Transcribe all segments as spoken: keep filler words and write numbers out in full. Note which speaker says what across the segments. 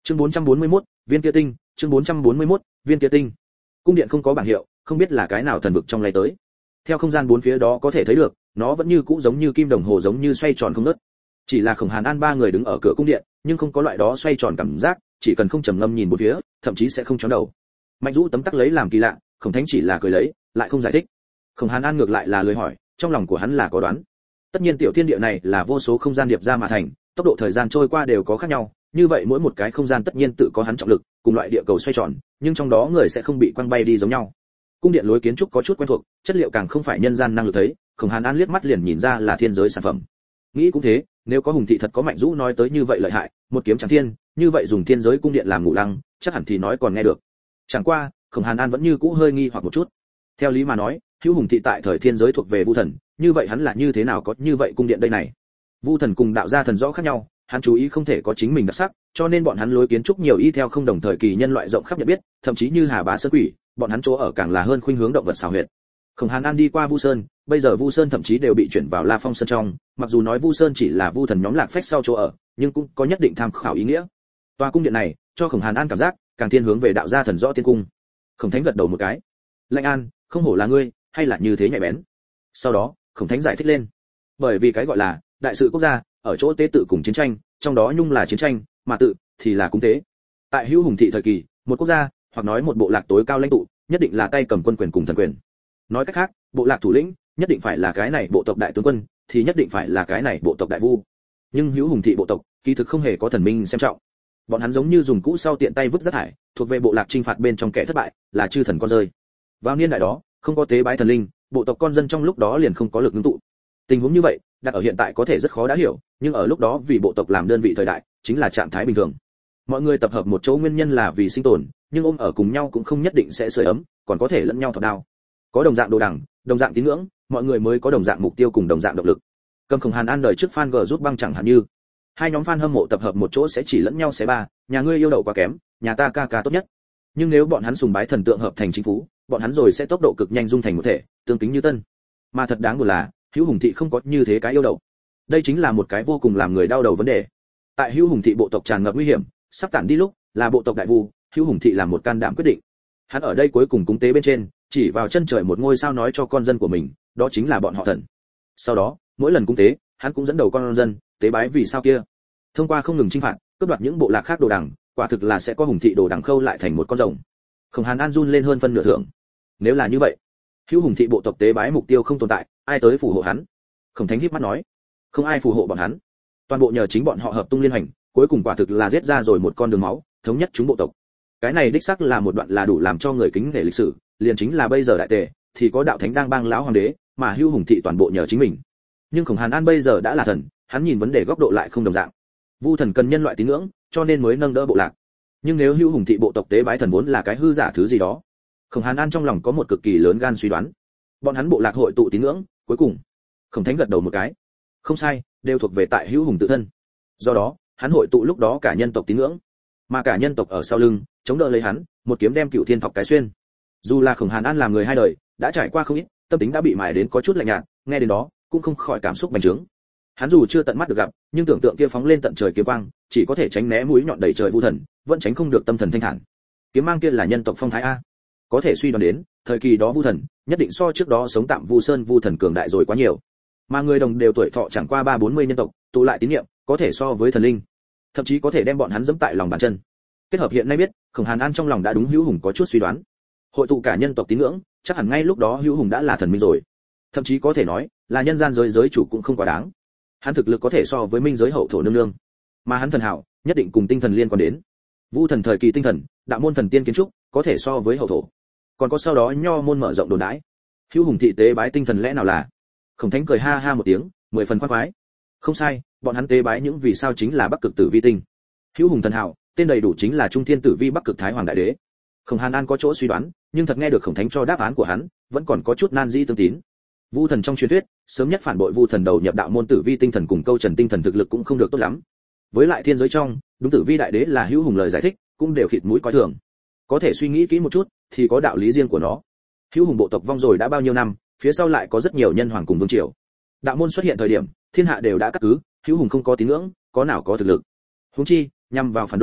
Speaker 1: Chương bốn trăm bốn mươi mốt, viên kia tinh, chương bốn trăm bốn mươi mốt, viên kia tinh. Cung điện không có bảng hiệu, không biết là cái nào thần vực trong lay tới. Theo không gian bốn phía đó có thể thấy được, nó vẫn như cũ giống như kim đồng hồ giống như xoay tròn không ngớt. Chỉ là Khổng Hàn An ba người đứng ở cửa cung điện, nhưng không có loại đó xoay tròn cảm giác, chỉ cần không trầm ngâm nhìn bốn phía, thậm chí sẽ không chóng đầu. Mạnh Dũ tấm tắc lấy làm kỳ lạ, Khổng Thánh chỉ là cười lấy, lại không giải thích. Khổng Hàn An ngược lại là lười hỏi, trong lòng của hắn là có đoán. Tất nhiên tiểu thiên địa này là vô số không gian điệp ra mà thành, tốc độ thời gian trôi qua đều có khác nhau, như vậy mỗi một cái không gian tất nhiên tự có hắn trọng lực, cùng loại địa cầu xoay tròn, nhưng trong đó người sẽ không bị quăng bay đi giống nhau. Cung điện lối kiến trúc có chút quen thuộc, chất liệu càng không phải nhân gian năng lực thấy, Khổng Hàn An liếc mắt liền nhìn ra là thiên giới sản phẩm. Nghĩ cũng thế, nếu có Hùng thị thật có Mạnh Dũ nói tới như vậy lợi hại, một kiếm chẳng thiên, như vậy dùng thiên giới cung điện làm ngũ lăng, chắc hẳn thì nói còn nghe được. Chẳng qua, Khổng Hàn An vẫn như cũ hơi nghi hoặc một chút. Theo lý mà nói, hữu Hùng thị tại thời thiên giới thuộc về Vu thần, như vậy hắn là như thế nào có như vậy cung điện đây này? Vu thần cùng đạo gia thần rõ khác nhau, hắn chú ý không thể có chính mình đặc sắc, cho nên bọn hắn lối kiến trúc nhiều y theo không đồng thời kỳ nhân loại rộng khắp nhận biết, thậm chí như Hà Bá Sơn Quỷ, bọn hắn chỗ ở càng là hơn khuynh hướng động vật xảo huyệt. Khổng Hàn An đi qua Vu Sơn, bây giờ Vu Sơn thậm chí đều bị chuyển vào La Phong Sơn trong, mặc dù nói Vu Sơn chỉ là Vu thần nhóm lạc phách sau chỗ ở, nhưng cũng có nhất định tham khảo ý nghĩa. Tòa cung điện này, cho Khổng Hàn An cảm giác càng thiên hướng về đạo gia thần rõ tiên cung. Khổng Thánh gật đầu một cái. Lệnh An, không hổ là ngươi, hay là như thế nhạy bén. Sau đó, Khổng Thánh giải thích lên. Bởi vì cái gọi là đại sự quốc gia, ở chỗ tế tự cùng chiến tranh, trong đó nhung là chiến tranh, mà tự thì là cung tế. Tại hữu Hùng thị thời kỳ, một quốc gia, hoặc nói một bộ lạc tối cao lãnh tụ, nhất định là tay cầm quân quyền cùng thần quyền. Nói cách khác, bộ lạc thủ lĩnh nhất định phải là cái này bộ tộc đại tướng quân, thì nhất định phải là cái này bộ tộc đại vu. Nhưng hữu Hùng thị bộ tộc, kỳ thực không hề có thần minh xem trọng. Bọn hắn giống như dùng cũ sau tiện tay vứt rác thải, thuộc về bộ lạc chinh phạt bên trong kẻ thất bại, là chư thần con rơi. Vào niên đại đó, không có tế bái thần linh, bộ tộc con dân trong lúc đó liền không có lực ngưng tụ. Tình huống như vậy, đặt ở hiện tại có thể rất khó đã hiểu, nhưng ở lúc đó vì bộ tộc làm đơn vị thời đại, chính là trạng thái bình thường. Mọi người tập hợp một chỗ nguyên nhân là vì sinh tồn, nhưng ôm ở cùng nhau cũng không nhất định sẽ sưởi ấm, còn có thể lẫn nhau thọc đao. Có đồng dạng đồ đẳng, đồng dạng tín ngưỡng, mọi người mới có đồng dạng mục tiêu cùng đồng dạng động lực. Cầm Khổng Hàn An đời trước fan G rút băng chẳng hạn như hai nhóm fan hâm mộ tập hợp một chỗ sẽ chỉ lẫn nhau xé ba, nhà ngươi yêu đậu quá kém, nhà ta ca ca tốt nhất. Nhưng nếu bọn hắn sùng bái thần tượng hợp thành chính phủ, bọn hắn rồi sẽ tốc độ cực nhanh dung thành một thể, tương kính như tân. Mà thật đáng buồn là, hữu Hùng thị không có như thế cái yêu đậu. Đây chính là một cái vô cùng làm người đau đầu vấn đề. Tại hữu Hùng thị bộ tộc tràn ngập nguy hiểm, sắp tản đi lúc, là bộ tộc đại vu, hữu Hùng thị làm một can đảm quyết định. Hắn ở đây cuối cùng cúng tế bên trên, chỉ vào chân trời một ngôi sao nói cho con dân của mình, đó chính là bọn họ thần. Sau đó, mỗi lần cúng tế, hắn cũng dẫn đầu con dân tế bái vì sao kia. Thông qua không ngừng chinh phạt, cướp đoạt những bộ lạc khác đồ đằng, quả thực là sẽ có Hùng thị đồ đằng khâu lại thành một con rồng. Khổng Hàn An run lên hơn phân nửa thưởng. Nếu là như vậy, hữu Hùng thị bộ tộc tế bái mục tiêu không tồn tại, ai tới phù hộ hắn? Khổng Thánh híp mắt nói, không ai phù hộ bọn hắn, toàn bộ nhờ chính bọn họ hợp tung liên hành, cuối cùng quả thực là giết ra rồi một con đường máu, thống nhất chúng bộ tộc. Cái này đích xác là một đoạn là đủ làm cho người kính nể lịch sử, liền chính là bây giờ đại tề thì có đạo thánh đang bang lão hoàng đế, mà hữu Hùng thị toàn bộ nhờ chính mình. Nhưng Khổng Hàn An bây giờ đã là thần, hắn nhìn vấn đề góc độ lại không đồng dạng. Vu thần cần nhân loại tín ngưỡng, cho nên mới nâng đỡ bộ lạc. Nhưng nếu hữu Hùng thị bộ tộc tế bái thần vốn là cái hư giả thứ gì đó, Khổng Hàn An trong lòng có một cực kỳ lớn gan suy đoán. Bọn hắn bộ lạc hội tụ tín ngưỡng, cuối cùng, Khổng Thánh gật đầu một cái. Không sai, đều thuộc về tại hữu Hùng tự thân. Do đó, hắn hội tụ lúc đó cả nhân tộc tín ngưỡng, mà cả nhân tộc ở sau lưng, chống đỡ lấy hắn, một kiếm đem Cửu Thiên thọc cái xuyên. Dù là Khổng Hàn An làm người hai đời, đã trải qua không ít, tâm tính đã bị mài đến có chút lạnh nhạt, nghe đến đó, cũng không khỏi cảm xúc bành trướng. Hắn dù chưa tận mắt được gặp, nhưng tưởng tượng kia phóng lên tận trời kiếm quang, chỉ có thể tránh né mũi nhọn đầy trời vu thần, vẫn tránh không được tâm thần thanh thản. Kiếm mang kia là nhân tộc phong thái a. Có thể suy đoán đến, thời kỳ đó vu thần, nhất định so trước đó sống tạm vu sơn vu thần cường đại rồi quá nhiều. Mà người đồng đều tuổi thọ chẳng qua ba bốn mươi nhân tộc, tụ lại tín niệm, có thể so với thần linh, thậm chí có thể đem bọn hắn dẫm tại lòng bàn chân. Kết hợp hiện nay biết, Khổng Hàn An trong lòng đã đúng hữu Hùng có chút suy đoán. Hội tụ cả nhân tộc tín ngưỡng, chắc hẳn ngay lúc đó hữu Hùng đã là thần minh rồi. Thậm chí có thể nói, là nhân gian giới giới chủ cũng không quá đáng. Hắn thực lực có thể so với minh giới hậu thổ nương nương, mà hắn thần hảo, nhất định cùng tinh thần liên quan đến. Vu thần thời kỳ tinh thần, đạo môn thần tiên kiến trúc, có thể so với hậu thổ. Còn có sau đó nho môn mở rộng đồn đãi. Hữu Hùng thị tế bái tinh thần lẽ nào là? Khổng Thánh cười ha ha một tiếng, mười phần khoái khoái. Không sai, bọn hắn tế bái những vì sao chính là Bắc Cực Tử Vi tinh. Hữu Hùng thần hảo, tên đầy đủ chính là Trung Thiên Tử Vi Bắc Cực Thái Hoàng đại đế. Khổng Hàn An có chỗ suy đoán, nhưng thật nghe được Khổng Thánh cho đáp án của hắn, vẫn còn có chút nan dĩ tương tín. Vu thần trong truyền thuyết, sớm nhất phản bội Vu thần đầu nhập đạo môn Tử Vi tinh thần cùng Câu Trần tinh thần thực lực cũng không được tốt lắm. Với lại thiên giới trong, đúng Tử Vi đại đế là Hữu Hùng lời giải thích, cũng đều khịt mũi coi thường. Có thể suy nghĩ kỹ một chút, thì có đạo lý riêng của nó. Hữu Hùng bộ tộc vong rồi đã bao nhiêu năm, phía sau lại có rất nhiều nhân hoàng cùng vương triều. Đạo môn xuất hiện thời điểm, thiên hạ đều đã cắt cứ, Hữu Hùng không có tín ngưỡng, có nào có thực lực. Huống chi, nhằm vào phản đồ,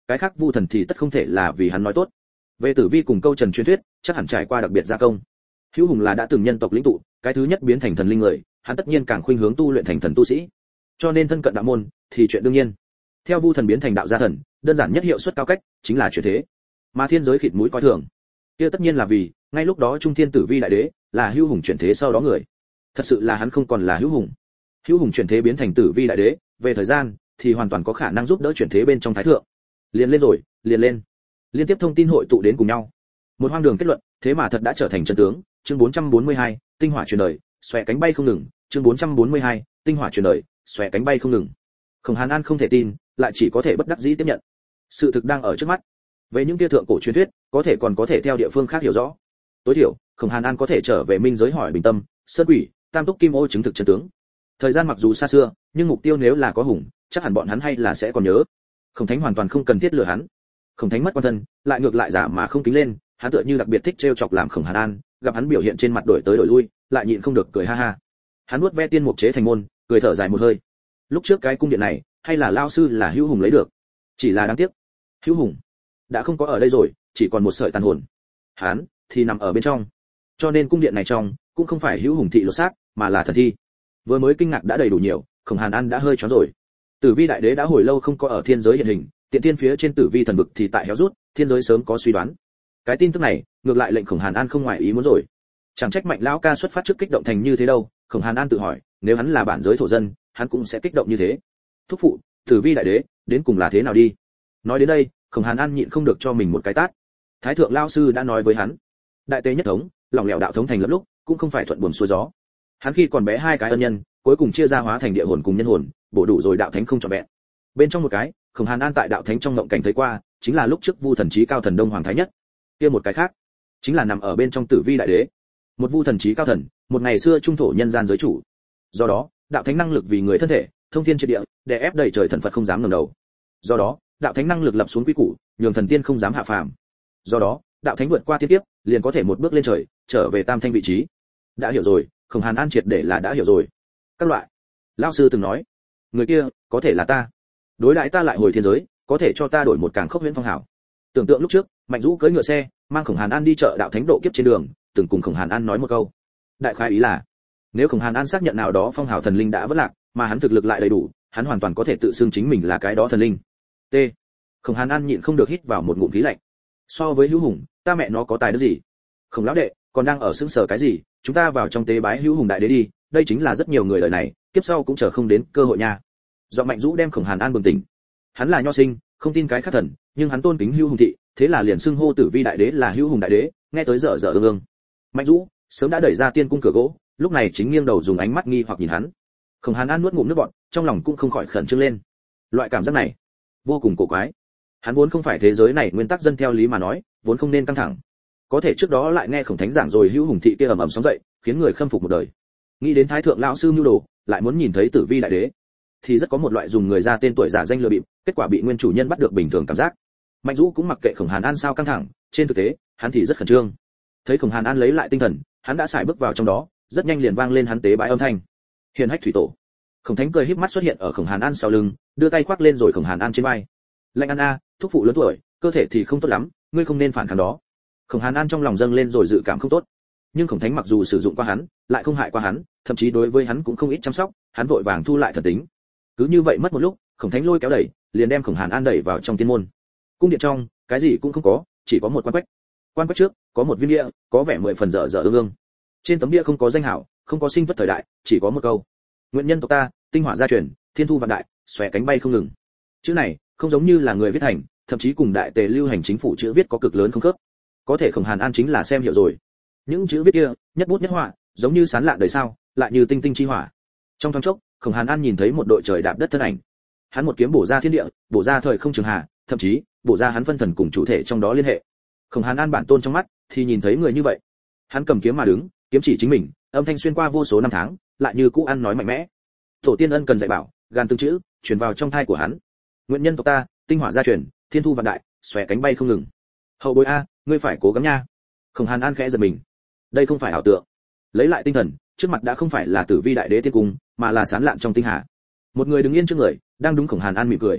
Speaker 1: cái khác vu thần thì tất không thể là vì hắn nói tốt. Về Tử Vi cùng Câu Trần truyền thuyết, chắc hẳn trải qua đặc biệt gia công. Hữu Hùng là đã từng nhân tộc lĩnh tụ, cái thứ nhất biến thành thần linh người, hắn tất nhiên càng khuynh hướng tu luyện thành thần tu sĩ. Cho nên thân cận đạo môn thì chuyện đương nhiên. Theo vu thần biến thành đạo gia thần, đơn giản nhất hiệu suất cao cách chính là chuyển thế. Mà thiên giới khịt mũi coi thường, kia tất nhiên là vì ngay lúc đó Trung Thiên Tử Vi đại đế là Hữu Hùng chuyển thế sau đó người. Thật sự là hắn không còn là Hữu Hùng. Hữu Hùng chuyển thế biến thành Tử Vi đại đế, về thời gian thì hoàn toàn có khả năng giúp đỡ chuyển thế bên trong thái thượng. Liền lên rồi, liền lên. Liên tiếp thông tin hội tụ đến cùng nhau. Một hoang đường kết luận, thế mà thật đã trở thành chân tướng. Chương bốn trăm bốn mươi hai, tinh hỏa truyền đời, xòe cánh bay không ngừng. Chương bốn trăm bốn mươi hai, tinh hỏa truyền đời, xòe cánh bay không ngừng. Khổng Hàn An không thể tin, lại chỉ có thể bất đắc dĩ tiếp nhận. Sự thực đang ở trước mắt. Về những kia thượng cổ truyền thuyết, có thể còn có thể theo địa phương khác hiểu rõ. Tối thiểu, Khổng Hàn An có thể trở về minh giới hỏi bình tâm, sơn quỷ, tam túc kim ô chứng thực chân tướng. Thời gian mặc dù xa xưa, nhưng mục tiêu nếu là có hùng, chắc hẳn bọn hắn hay là sẽ còn nhớ. Khổng Thánh hoàn toàn không cần thiết lừa hắn. Khổng Thánh mất quan thân, lại ngược lại giả mà không kính lên, hắn tựa như đặc biệt thích trêu chọc làm Khổng Hàn An, gặp hắn biểu hiện trên mặt đổi tới đổi lui, lại nhịn không được cười ha ha. Hắn nuốt ve tiên mục chế thành môn, cười thở dài một hơi. Lúc trước cái cung điện này, hay là lão sư là Hữu Hùng lấy được. Chỉ là đáng tiếc, Hữu Hùng đã không có ở đây rồi, chỉ còn một sợi tàn hồn. Hắn thì nằm ở bên trong. Cho nên cung điện này trong cũng không phải Hữu Hùng thị lột xác, mà là thần thi. Vừa mới kinh ngạc đã đầy đủ nhiều, Khổng Hàn An đã hơi choáng rồi. Tử Vi đại đế đã hồi lâu không có ở thiên giới hiện hình, tiện tiên phía trên Tử Vi thần vực thì tại héo rút, thiên giới sớm có suy đoán. Cái tin tức này, ngược lại lệnh Khổng Hàn An không ngoài ý muốn rồi. Chẳng trách Mạnh lão ca xuất phát trước kích động thành như thế đâu, Khổng Hàn An tự hỏi, nếu hắn là bản giới thổ dân, hắn cũng sẽ kích động như thế. Thúc phụ, Tử Vi đại đế, đến cùng là thế nào đi? Nói đến đây, Khổng Hàn An nhịn không được cho mình một cái tát. Thái thượng lão sư đã nói với hắn, đại tế nhất thống, lòng lẻo đạo thống thành lập lúc, cũng không phải thuận buồm xuôi gió. Hắn khi còn bé hai cái ân nhân, cuối cùng chia ra hóa thành địa hồn cùng nhân hồn, bổ đủ rồi đạo thánh không trọn vẹn. Bên trong một cái, Khổng Hàn An tại đạo thánh trong ngộng cảnh thấy qua, chính là lúc trước Vu thần chí cao thần Đông Hoàng thái nhất. Kia một cái khác, chính là nằm ở bên trong Tử Vi đại đế. Một Vu thần chí cao thần, một ngày xưa trung thổ nhân gian giới chủ. Do đó, đạo thánh năng lực vì người thân thể, thông thiên triệt địa, để ép đầy trời thần Phật không dám ngẩng đầu. Do đó, đạo thánh năng lực lập xuống quy củ, nhường thần tiên không dám hạ phàm. Do đó, đạo thánh vượt qua thiên kiếp, liền có thể một bước lên trời, trở về tam thanh vị trí. Đã hiểu rồi, Khổng Hàn An triệt để là đã hiểu rồi. Các loại, lão sư từng nói, người kia có thể là ta. Đối đãi ta lại hồi thiên giới, có thể cho ta đổi một càng khốc huyễn phong hảo. Tưởng tượng lúc trước, Mạnh Dũ cưỡi ngựa xe, mang Khổng Hàn An đi chợ đạo thánh độ kiếp trên đường, từng cùng Khổng Hàn An nói một câu. Đại khái ý là, nếu Khổng Hàn An xác nhận nào đó phong hào thần linh đã vỡ lạc, mà hắn thực lực lại đầy đủ, hắn hoàn toàn có thể tự xưng chính mình là cái đó thần linh. T. Khổng Hàn An nhịn không được hít vào một ngụm khí lạnh. So với Hữu Hùng, ta mẹ nó có tài đức gì? Khổng lão đệ, còn đang ở sững sờ cái gì? Chúng ta vào trong tế bái Hữu Hùng đại đế đi, đây chính là rất nhiều người đời này, kiếp sau cũng chờ không đến cơ hội nha. Do Mạnh Dũ đem Khổng Hàn An bừng tỉnh. Hắn là nho sinh, không tin cái khác thần, nhưng hắn tôn kính Hữu Hùng thị, thế là liền xưng hô Tử Vi đại đế là Hữu Hùng đại đế, nghe tới dở dở ương ương. Mạnh Dũ sớm đã đẩy ra tiên cung cửa gỗ, lúc này chính nghiêng đầu dùng ánh mắt nghi hoặc nhìn hắn. Khổng Hàn An nuốt ngụm nước bọt, trong lòng cũng không khỏi khẩn trương lên. Loại cảm giác này, vô cùng cổ quái. Hắn vốn không phải thế giới này nguyên tắc dân theo lý mà nói, vốn không nên căng thẳng. Có thể trước đó lại nghe Khổng Thánh giảng rồi Hữu Hùng thị kia ầm ầm sóng dậy, khiến người khâm phục một đời. Nghĩ đến Thái thượng lão sư mưu đồ, lại muốn nhìn thấy Tử Vi đại đế, thì rất có một loại dùng người ra tên tuổi giả danh lừa bịp, kết quả bị nguyên chủ nhân bắt được bình thường cảm giác. Mạnh Dũ cũng mặc kệ Khổng Hàn An sao căng thẳng, trên thực tế, hắn thì rất khẩn trương. Thấy Khổng Hàn An lấy lại tinh thần, hắn đã xài bước vào trong đó, rất nhanh liền vang lên hắn tế bái âm thanh. Hiền hách thủy tổ. Khổng Thánh cười híp mắt xuất hiện ở Khổng Hàn An sau lưng, đưa tay khoác lên rồi Khổng Hàn An trên vai. Lệnh An a, thúc phụ lớn tuổi, cơ thể thì không tốt lắm, ngươi không nên phản kháng đó. Khổng Hàn An trong lòng dâng lên rồi dự cảm không tốt. Nhưng Khổng Thánh mặc dù sử dụng qua hắn, lại không hại qua hắn, thậm chí đối với hắn cũng không ít chăm sóc, hắn vội vàng thu lại thần tính. Cứ như vậy mất một lúc, Khổng Thánh lôi kéo đẩy, liền đem Khổng Hàn An đẩy vào trong tiên môn. Cung điện trong, cái gì cũng không có, chỉ có một quan quách. Quan quách trước, có một viên bia, có vẻ mười phần dở dở ương ương. Trên tấm bia không có danh hảo, không có sinh vật thời đại, chỉ có một câu: nguyện nhân tộc ta, tinh hỏa gia truyền, thiên thu vạn đại, xòe cánh bay không ngừng. Chữ này, không giống như là người viết thành, thậm chí cùng đại tề lưu hành chính phủ chữ viết có cực lớn không khớp. Có thể Khổng Hàn An chính là xem hiểu rồi. Những chữ viết kia, nhất bút nhất họa, giống như sán lạn đời sao, lại như tinh tinh chi hỏa. Trong thoáng chốc, Khổng Hàn An nhìn thấy một đội trời đạp đất thân ảnh. Hắn một kiếm bổ ra thiên địa, bổ ra thời không trường hà, thậm chí bổ ra hắn phân thần cùng chủ thể trong đó liên hệ. Khổng Hàn An bản tôn trong mắt thì nhìn thấy người như vậy. Hắn cầm kiếm mà đứng, kiếm chỉ chính mình, âm thanh xuyên qua vô số năm tháng, lại như cũ ăn nói mạnh mẽ. Tổ tiên ân cần dạy bảo, gan từng chữ truyền vào trong thai của hắn. Nguyện nhân tộc ta, tinh hỏa gia truyền, thiên thu vạn đại, xòe cánh bay không ngừng. Hậu bối a, ngươi phải cố gắng nha. Khổng Hàn An khẽ giật mình. Đây không phải ảo tượng. Lấy lại tinh thần, trước mặt đã không phải là Tử Vi đại đế tiên cung, mà là sán lạn trong tinh hà. Một người đứng yên trước người, đang đúng Khổng Hàn An mỉm cười.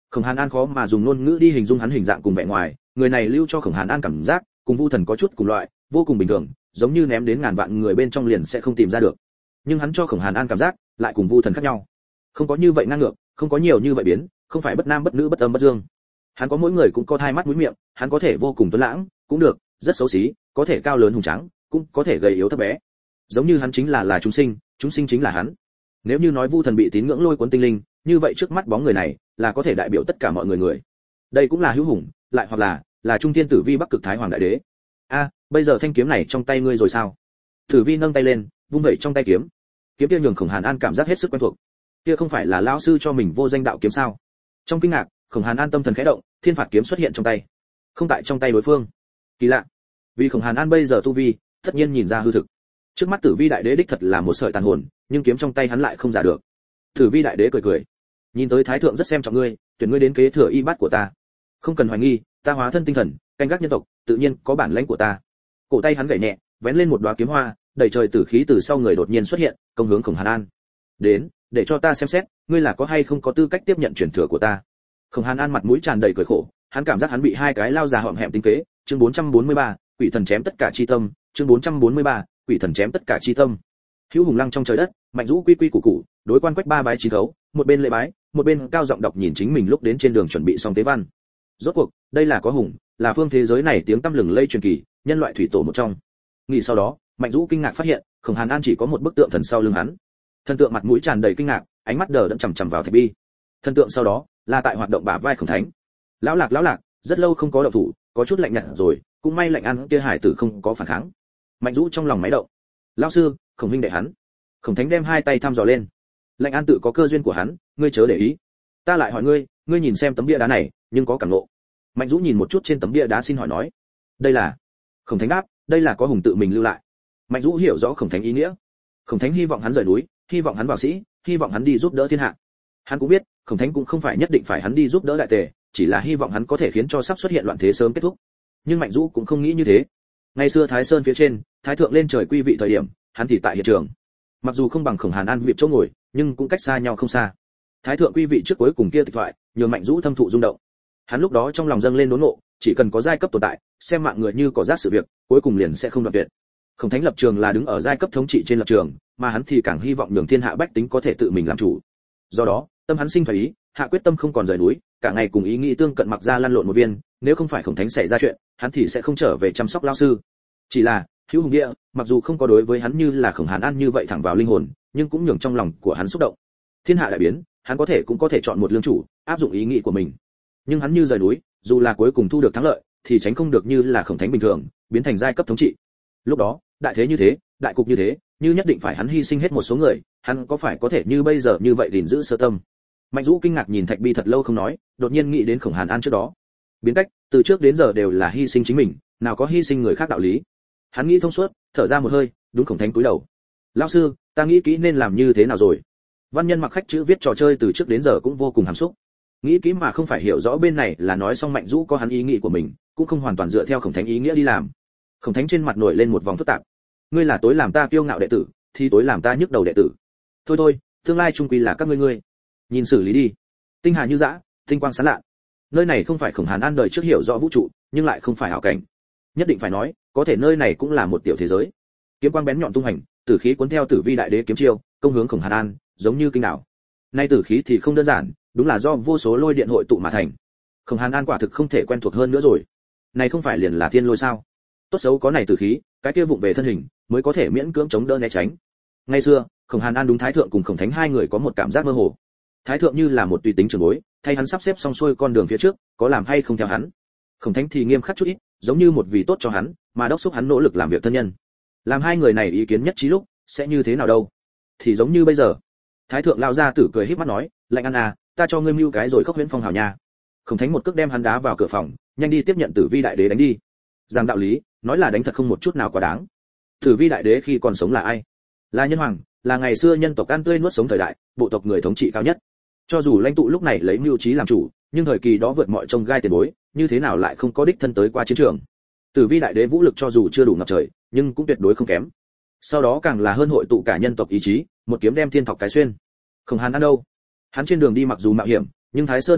Speaker 1: Khổng Hàn An khó mà dùng ngôn ngữ đi hình dung hắn hình dạng cùng vẻ ngoài, người này lưu cho Khổng Hàn An cảm giác cùng Vu Thần có chút cùng loại, vô cùng bình thường, giống như ném đến ngàn vạn người bên trong liền sẽ không tìm ra được. Nhưng hắn cho Khổng Hàn An cảm giác lại cùng Vu Thần khác nhau. Không có như vậy ngang ngược, không có nhiều như vậy biến, không phải bất nam bất nữ bất âm bất dương. Hắn có mỗi người cũng có hai mắt mũi miệng, hắn có thể vô cùng tuấn lãng, cũng được, rất xấu xí, có thể cao lớn hùng tráng, cũng có thể gầy yếu thấp bé. Giống như hắn chính là là chúng sinh, chúng sinh chính là hắn. Nếu như nói Vu Thần bị tín ngưỡng lôi cuốn tinh linh, như vậy trước mắt bóng người này là có thể đại biểu tất cả mọi người người. Đây cũng là hữu hùng, lại hoặc là là trung thiên tử vi bắc cực thái hoàng đại đế. A, bây giờ thanh kiếm này trong tay ngươi rồi sao? Tử vi nâng tay lên, vung vẩy trong tay kiếm. Kiếm kia nhường Khổng Hàn An cảm giác hết sức quen thuộc. Kia không phải là lão sư cho mình vô danh đạo kiếm sao? Trong kinh ngạc, Khổng Hàn An tâm thần khẽ động, thiên phạt kiếm xuất hiện trong tay, không tại trong tay đối phương. Kỳ lạ, vì Khổng Hàn An bây giờ tu vi, tất nhiên nhìn ra hư thực. Trước mắt Tử Vi đại đế đích thật là một sợi tàn hồn, nhưng kiếm trong tay hắn lại không giả được. Tử Vi đại đế cười cười, nhìn tới thái thượng rất xem trọng ngươi, tuyển ngươi đến kế thừa y bát của ta. Không cần hoài nghi, ta hóa thân tinh thần, canh gác nhân tộc, tự nhiên có bản lãnh của ta. Cổ tay hắn gảy nhẹ, vén lên một đóa kiếm hoa, đầy trời tử khí từ sau người đột nhiên xuất hiện, công hướng Khổng Hàn An. Đến, để cho ta xem xét, ngươi là có hay không có tư cách tiếp nhận truyền thừa của ta. Khổng Hàn An mặt mũi tràn đầy cười khổ, hắn cảm giác hắn bị hai cái lao già hõm hẹm tính kế. Chương bốn trăm bốn mươi ba, quỷ thần chém tất cả chi tâm. Chương bốn trăm bốn mươi ba, quỷ thần chém tất cả chi tâm. Hữu hùng lăng trong trời đất, mạnh rũ quy quy củ củ, đối quan quách ba bái chín khấu, một bên lễ bái, một bên cao giọng đọc nhìn chính mình lúc đến trên đường chuẩn bị xong tế văn. Rốt cuộc, đây là có hùng, là phương thế giới này tiếng tăm lừng lây truyền kỳ, nhân loại thủy tổ một trong. Nghĩ sau đó, mạnh rũ kinh ngạc phát hiện, Khổng Hàn An chỉ có một bức tượng thần sau lưng hắn. Thần tượng mặt mũi tràn đầy kinh ngạc, ánh mắt đờ đẫn chằm chằm vào Thạch Bi. Thần tượng sau đó, là tại hoạt động bả vai Khổng Thánh. Lão lạc lão lạc, rất lâu không có động thủ, có chút lạnh nhạt rồi, cũng may lạnh ăn kia hải tử không có phản kháng. Mạnh rũ trong lòng máy động. Lão sư, Khổng huynh đệ hắn. Khổng Thánh đem hai tay thăm dò lên. Lạnh an tự có cơ duyên của hắn, ngươi chớ để ý. Ta lại hỏi ngươi, ngươi nhìn xem tấm bia đá này, nhưng có cảm ngộ. Mạnh rũ nhìn một chút trên tấm bia đá xin hỏi nói, đây là. Khổng Thánh đáp, đây là có hùng tự mình lưu lại. Mạnh rũ hiểu rõ Khổng Thánh ý nghĩa. Khổng Thánh hy vọng hắn rời núi, hy vọng hắn vào sĩ, hy vọng hắn đi giúp đỡ thiên hạ. Hắn cũng biết, Khổng Thánh cũng không phải nhất định phải hắn đi giúp đỡ đại tề, chỉ là hy vọng hắn có thể khiến cho sắp xuất hiện loạn thế sớm kết thúc. Nhưng Mạnh Dũ cũng không nghĩ như thế. Ngày xưa Thái Sơn phía trên, Thái thượng lên trời quy vị thời điểm, hắn thì tại hiện trường. Mặc dù không bằng Khổng Hàn An vị chỗ ngồi, nhưng cũng cách xa nhau không xa. Thái thượng quy vị trước cuối cùng kia tịch thoại, nhường Mạnh Dũ thâm thụ rung động. Hắn lúc đó trong lòng dâng lên đốn ngộ, chỉ cần có giai cấp tồn tại, xem mạng người như cỏ rác sự việc, cuối cùng liền sẽ không đoạn tuyệt. Khổng Thánh lập trường là đứng ở giai cấp thống trị trên lập trường, mà hắn thì càng hy vọng nhường thiên hạ bách tính có thể tự mình làm chủ. Do đó, tâm hắn sinh phải ý, hạ quyết tâm không còn rời núi, cả ngày cùng ý nghĩ tương cận mặc ra lăn lộn một viên, nếu không phải Khổng Thánh xảy ra chuyện, hắn thì sẽ không trở về chăm sóc lão sư. Chỉ là, hữu hùng địa, mặc dù không có đối với hắn như là Khổng Hàn An như vậy thẳng vào linh hồn, nhưng cũng nhường trong lòng của hắn xúc động. Thiên hạ đại biến, hắn có thể cũng có thể chọn một lương chủ, áp dụng ý nghĩ của mình. Nhưng hắn như rời núi, dù là cuối cùng thu được thắng lợi, thì tránh không được như là Khổng Thánh bình thường, biến thành giai cấp thống trị. Lúc đó, đại thế như thế, đại cục như thế, như nhất định phải hắn hy sinh hết một số người, hắn có phải có thể như bây giờ như vậy gìn giữ sơ tâm. Mạnh Dũ kinh ngạc nhìn Thạch Bi thật lâu không nói, đột nhiên nghĩ đến Khổng Hàn An trước đó. Biến cách, từ trước đến giờ đều là hy sinh chính mình, nào có hy sinh người khác đạo lý. Hắn nghĩ thông suốt, thở ra một hơi, đúng Khổng Thánh cúi đầu. Lão sư, ta nghĩ kỹ nên làm như thế nào rồi. Văn nhân mặc khách chữ viết trò chơi từ trước đến giờ cũng vô cùng hàm xúc. Nghĩ kỹ mà không phải hiểu rõ bên này là nói xong Mạnh Dũ có hắn ý nghĩ của mình, cũng không hoàn toàn dựa theo Khổng Thánh ý nghĩa đi làm. Khổng Thánh trên mặt nổi lên một vòng phức tạp. Ngươi là tối làm ta kiêu ngạo đệ tử, thì tối làm ta nhức đầu đệ tử. Thôi thôi, tương lai chung quy là các ngươi ngươi. Nhìn xử lý đi. Tinh hà như dã, tinh quang sáng lạ. Nơi này không phải Khổng Hàn An đời trước hiểu rõ vũ trụ, nhưng lại không phải hảo cảnh. Nhất định phải nói, có thể nơi này cũng là một tiểu thế giới. Kiếm quang bén nhọn tung hành, tử khí cuốn theo Tử Vi đại đế kiếm chiêu, công hướng Khổng Hàn An, giống như kinh đảo. Nay tử khí thì không đơn giản, đúng là do vô số lôi điện hội tụ mà thành. Khổng Hàn An quả thực không thể quen thuộc hơn nữa rồi. Này không phải liền là thiên lôi sao? Tốt xấu có này tử khí, cái kia vụng về thân hình mới có thể miễn cưỡng chống đỡ né tránh. Ngày xưa, Khổng Hàn An đúng Thái thượng cùng Khổng Thánh hai người có một cảm giác mơ hồ. Thái thượng như là một tùy tính trưởng bối, thay hắn sắp xếp xong xuôi con đường phía trước, có làm hay không theo hắn. Khổng Thánh thì nghiêm khắc chút ít, giống như một vị tốt cho hắn, mà đốc thúc hắn nỗ lực làm việc thân nhân. Làm hai người này ý kiến nhất trí lúc, sẽ như thế nào đâu? Thì giống như bây giờ. Thái thượng lao ra tử cười híp mắt nói, lạnh ăn à, ta cho ngươi mưu cái rồi khóc huyễn phong hào nha. Khổng Thánh một cước đem hắn đá vào cửa phòng, nhanh đi tiếp nhận Tử Vi đại đế đánh đi. Giảng đạo lý, nói là đánh thật không một chút nào quá đáng. Tử Vi đại đế khi còn sống là ai? Là nhân hoàng, là ngày xưa nhân tộc ăn tươi nuốt sống thời đại, bộ tộc người thống trị cao nhất. Cho dù lãnh tụ lúc này lấy mưu trí làm chủ, nhưng thời kỳ đó vượt mọi trông gai tiền bối, như thế nào lại không có đích thân tới qua chiến trường. Tử Vi đại đế vũ lực cho dù chưa đủ ngập trời, nhưng cũng tuyệt đối không kém. Sau đó càng là hơn hội tụ cả nhân tộc ý chí, một kiếm đem thiên thọc cái xuyên. Khổng Hàn An đâu? Hắn trên đường đi mặc dù mạo hiểm, nhưng Thái Sơn cũng tốt,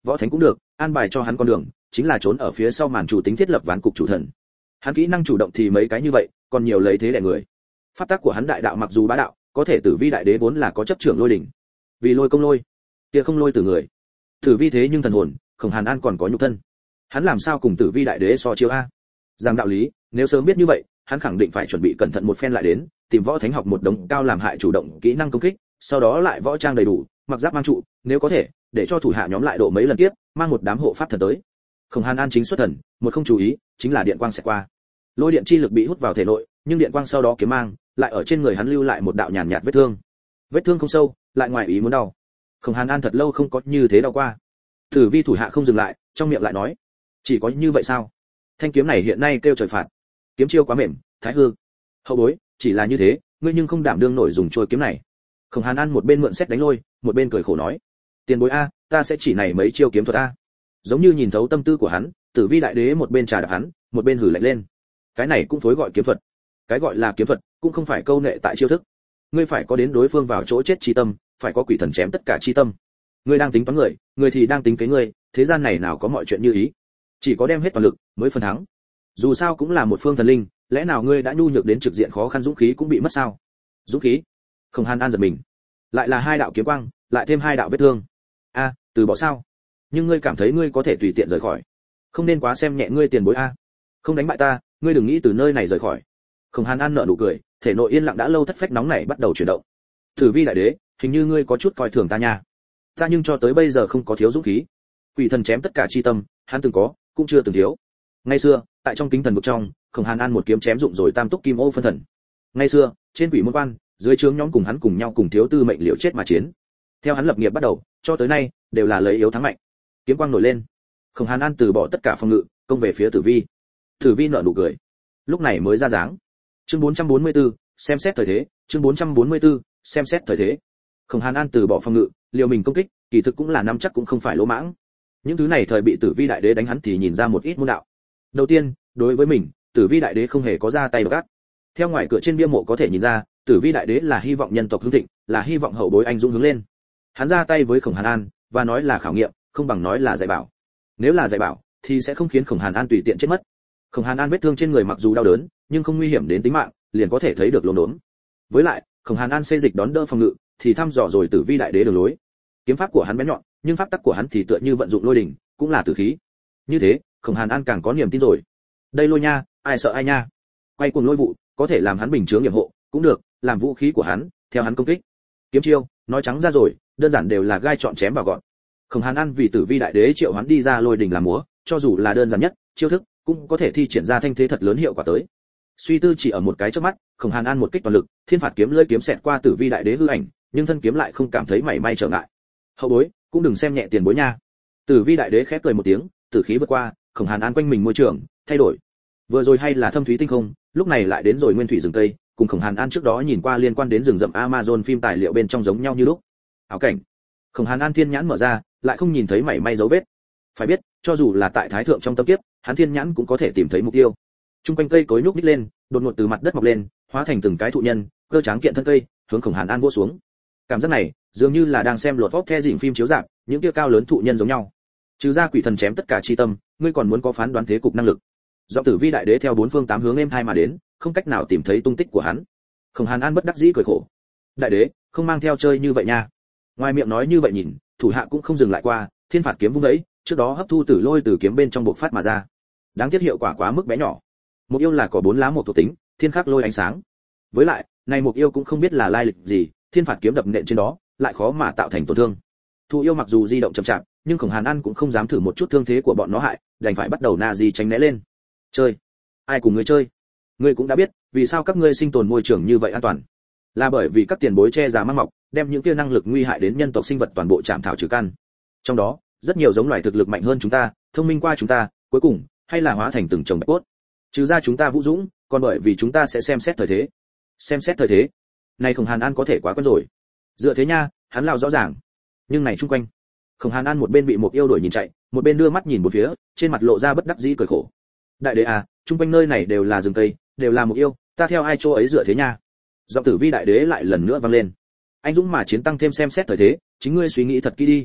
Speaker 1: võ thánh cũng được, an bài cho hắn con đường, chính là trốn ở phía sau màn chủ tính thiết lập ván cục chủ thần. Hắn kỹ năng chủ động thì mấy cái như vậy, còn nhiều lấy thế đè người. Pháp tắc của hắn đại đạo mặc dù bá đạo, có thể Tử Vi đại đế vốn là có chấp trưởng lôi đỉnh. Vì lôi công lôi, kia không lôi từ người. Tử Vi thế nhưng thần hồn, Khổng Hàn An còn có nhục thân. Hắn làm sao cùng Tử Vi đại đế so chiêu a? Rằng đạo lý, nếu sớm biết như vậy, hắn khẳng định phải chuẩn bị cẩn thận một phen lại đến, tìm võ thánh học một đống cao làm hại chủ động kỹ năng công kích, sau đó lại võ trang đầy đủ, mặc giáp mang trụ, nếu có thể, để cho thủ hạ nhóm lại độ mấy lần tiếp, mang một đám hộ pháp thần tới. Khổng Hàn An chính xuất thần, một không chú ý, chính là điện quang sẽ qua. Lôi điện chi lực bị hút vào thể nội, nhưng điện quang sau đó kiếm mang, lại ở trên người hắn lưu lại một đạo nhàn nhạt vết thương. Vết thương không sâu, lại ngoài ý muốn đau. Khổng Hàn An thật lâu không có như thế đau qua. Tử Vi thủ hạ không dừng lại, trong miệng lại nói, chỉ có như vậy sao? Thanh kiếm này hiện nay kêu trời phạt. Kiếm chiêu quá mềm, thái hư. Hậu bối, chỉ là như thế, ngươi nhưng không đảm đương nổi dùng trôi kiếm này. Khổng Hàn An một bên mượn xét đánh lôi, một bên cười khổ nói, tiền bối a, ta sẽ chỉ này mấy chiêu kiếm thuật a. Giống như nhìn thấu tâm tư của hắn, Tử Vi đại đế một bên trà đạp hắn, một bên hử lạnh lên. Cái này cũng phối gọi kiếm thuật. Cái gọi là kiếm thuật, cũng không phải câu nệ tại chiêu thức. Ngươi phải có đến đối phương vào chỗ chết chi tâm, phải có quỷ thần chém tất cả chi tâm. Ngươi đang tính toán người, người thì đang tính kế ngươi, thế gian này nào có mọi chuyện như ý. Chỉ có đem hết toàn lực mới phần thắng. Dù sao cũng là một phương thần linh, lẽ nào ngươi đã nhu nhược đến trực diện khó khăn dũng khí cũng bị mất sao? Dũng khí? Khổng Hàn An giật mình. Lại là hai đạo kiếm quang, lại thêm hai đạo vết thương. A, từ bỏ sao? Nhưng ngươi cảm thấy ngươi có thể tùy tiện rời khỏi? Không nên quá xem nhẹ ngươi tiền bối a. Không đánh bại ta, ngươi đừng nghĩ từ nơi này rời khỏi. Khổng Hàn An nở nụ cười, thể nội yên lặng đã lâu thất phách nóng này bắt đầu chuyển động. Tử Vi đại đế, hình như ngươi có chút coi thường ta nha. Ta nhưng cho tới bây giờ không có thiếu dũng khí. Quỷ thần chém tất cả chi tâm, hắn từng có, cũng chưa từng thiếu. Ngày xưa, tại trong kính thần vực trong, Khổng Hàn An một kiếm chém dụng rồi tam túc kim ô phân thần. Ngày xưa, trên quỷ môn quan, dưới trướng nhóm cùng hắn cùng nhau cùng thiếu tư mệnh liều chết mà chiến. Theo hắn lập nghiệp bắt đầu, cho tới nay, đều là lấy yếu thắng mạnh. Kiếm quang nổi lên, Khổng Hàn An từ bỏ tất cả phòng ngự, công về phía Tử Vi. Tử Vi nở nụ cười, lúc này mới ra dáng. Chương bốn trăm bốn mươi tư, xem xét thời thế, chương bốn trăm bốn mươi tư, xem xét thời thế. Khổng Hàn An từ bỏ phòng ngự, liều mình công kích, kỳ thực cũng là nắm chắc cũng không phải lỗ mãng. Những thứ này thời bị Tử Vi đại đế đánh hắn thì nhìn ra một ít môn đạo. Đầu tiên, đối với mình, Tử Vi đại đế không hề có ra tay gắt. Theo ngoài cửa trên bia mộ có thể nhìn ra, Tử Vi đại đế là hy vọng nhân tộc hưng thịnh, là hy vọng hậu bối anh dũng hướng lên. Hắn ra tay với Khổng Hàn An, và nói là khảo nghiệm, không bằng nói là dạy bảo. Nếu là dạy bảo, thì sẽ không khiến Khổng Hàn An tùy tiện chết mất. Khổng Hàn An vết thương trên người mặc dù đau đớn, nhưng không nguy hiểm đến tính mạng, liền có thể thấy được lốm đốm. Với lại, Khổng Hàn An xây dịch đón đỡ phòng ngự, thì thăm dò rồi Tử Vi đại đế đường lối. Kiếm pháp của hắn bén nhọn, nhưng pháp tắc của hắn thì tựa như vận dụng lôi đỉnh, cũng là tử khí. Như thế, Khổng Hàn An càng có niềm tin rồi. Đây lôi nha, ai sợ ai nha. Quay cuồng lôi vụ, có thể làm hắn bình chướng nhiệm hộ, cũng được, làm vũ khí của hắn, theo hắn công kích. Kiếm chiêu, nói trắng ra rồi, đơn giản đều là gai chọn chém vào gọn. Khổng Hàn An vì Tử Vi đại đế triệu hắn đi ra lôi đỉnh làm múa, cho dù là đơn giản nhất, chiêu thức cũng có thể thi triển ra thanh thế thật lớn hiệu quả tới. Suy tư chỉ ở một cái chớp mắt, Khổng Hàn An một kích toàn lực, thiên phạt kiếm lưỡi kiếm xẹt qua Tử Vi đại đế hư ảnh, nhưng thân kiếm lại không cảm thấy mảy may trở ngại. Hậu bối, cũng đừng xem nhẹ tiền bối nha. Tử Vi đại đế khép cười một tiếng, tử khí vượt qua, Khổng Hàn An quanh mình môi trường thay đổi. Vừa rồi hay là thâm thúy tinh không, lúc này lại đến rồi nguyên thủy rừng tây, cùng Khổng Hàn An trước đó nhìn qua liên quan đến rừng rậm Amazon phim tài liệu bên trong giống nhau như lúc. Ảo cảnh. Khổng Hàn An thiên nhãn mở ra, lại không nhìn thấy mảy may dấu vết. Phải biết, cho dù là tại thái thượng trong tâm kiếp, hắn thiên nhãn cũng có thể tìm thấy mục tiêu. Trung quanh cây cối nhúc nhích lên, đột ngột từ mặt đất mọc lên, hóa thành từng cái thụ nhân, cơ tráng kiện thân cây, hướng Khổng Hàn An vỗ xuống. Cảm giác này, dường như là đang xem lột vóc the dỉm phim chiếu rạp, những kia cao lớn thụ nhân giống nhau. Trừ ra quỷ thần chém tất cả chi tâm, ngươi còn muốn có phán đoán thế cục năng lực. Do Tử Vi đại đế theo bốn phương tám hướng êm thai mà đến, không cách nào tìm thấy tung tích của hắn. Khổng Hàn An bất đắc dĩ cười khổ. Đại đế, không mang theo chơi như vậy nha. Ngoài miệng nói như vậy nhìn, thủ hạ cũng không dừng lại qua, thiên phạt kiếm vung ấy, trước đó hấp thu tử lôi từ kiếm bên trong bộc phát mà ra. Đáng tiếc hiệu quả quá mức bé nhỏ. Một yêu là có bốn lá một thuộc tính, thiên khắc lôi ánh sáng. Với lại, này một yêu cũng không biết là lai lịch gì, thiên phạt kiếm đập nện trên đó, lại khó mà tạo thành tổn thương. Thụ yêu mặc dù di động chậm chạp, nhưng Khổng Hàn An cũng không dám thử một chút thương thế của bọn nó hại, đành phải bắt đầu na di tránh né lên. Chơi? Ai cùng ngươi chơi? Ngươi cũng đã biết, vì sao các ngươi sinh tồn môi trường như vậy an toàn? Là bởi vì các tiền bối che già mang mọc, đem những kia năng lực nguy hại đến nhân tộc sinh vật toàn bộ chạm thảo trừ căn. Trong đó, rất nhiều giống loài thực lực mạnh hơn chúng ta, thông minh qua chúng ta, cuối cùng hay là hóa thành từng chồng bạch cốt. Trừ ra chúng ta vũ dũng, còn bởi vì chúng ta sẽ xem xét thời thế. Xem xét thời thế? Này Khổng Hàn An có thể quá quen rồi. Dựa thế nha, hắn lao rõ ràng. Nhưng này chung quanh, Khổng Hàn An một bên bị một yêu đuổi nhìn chạy, một bên đưa mắt nhìn một phía, trên mặt lộ ra bất đắc dĩ cười khổ. Đại đế à, chung quanh nơi này đều là rừng cây, đều là một yêu, ta theo ai chỗ ấy dựa thế nha. Giọng Tử Vi đại đế lại lần nữa vang lên. Anh dũng mà chiến tăng thêm xem xét thời thế, chính ngươi suy nghĩ thật kỹ đi.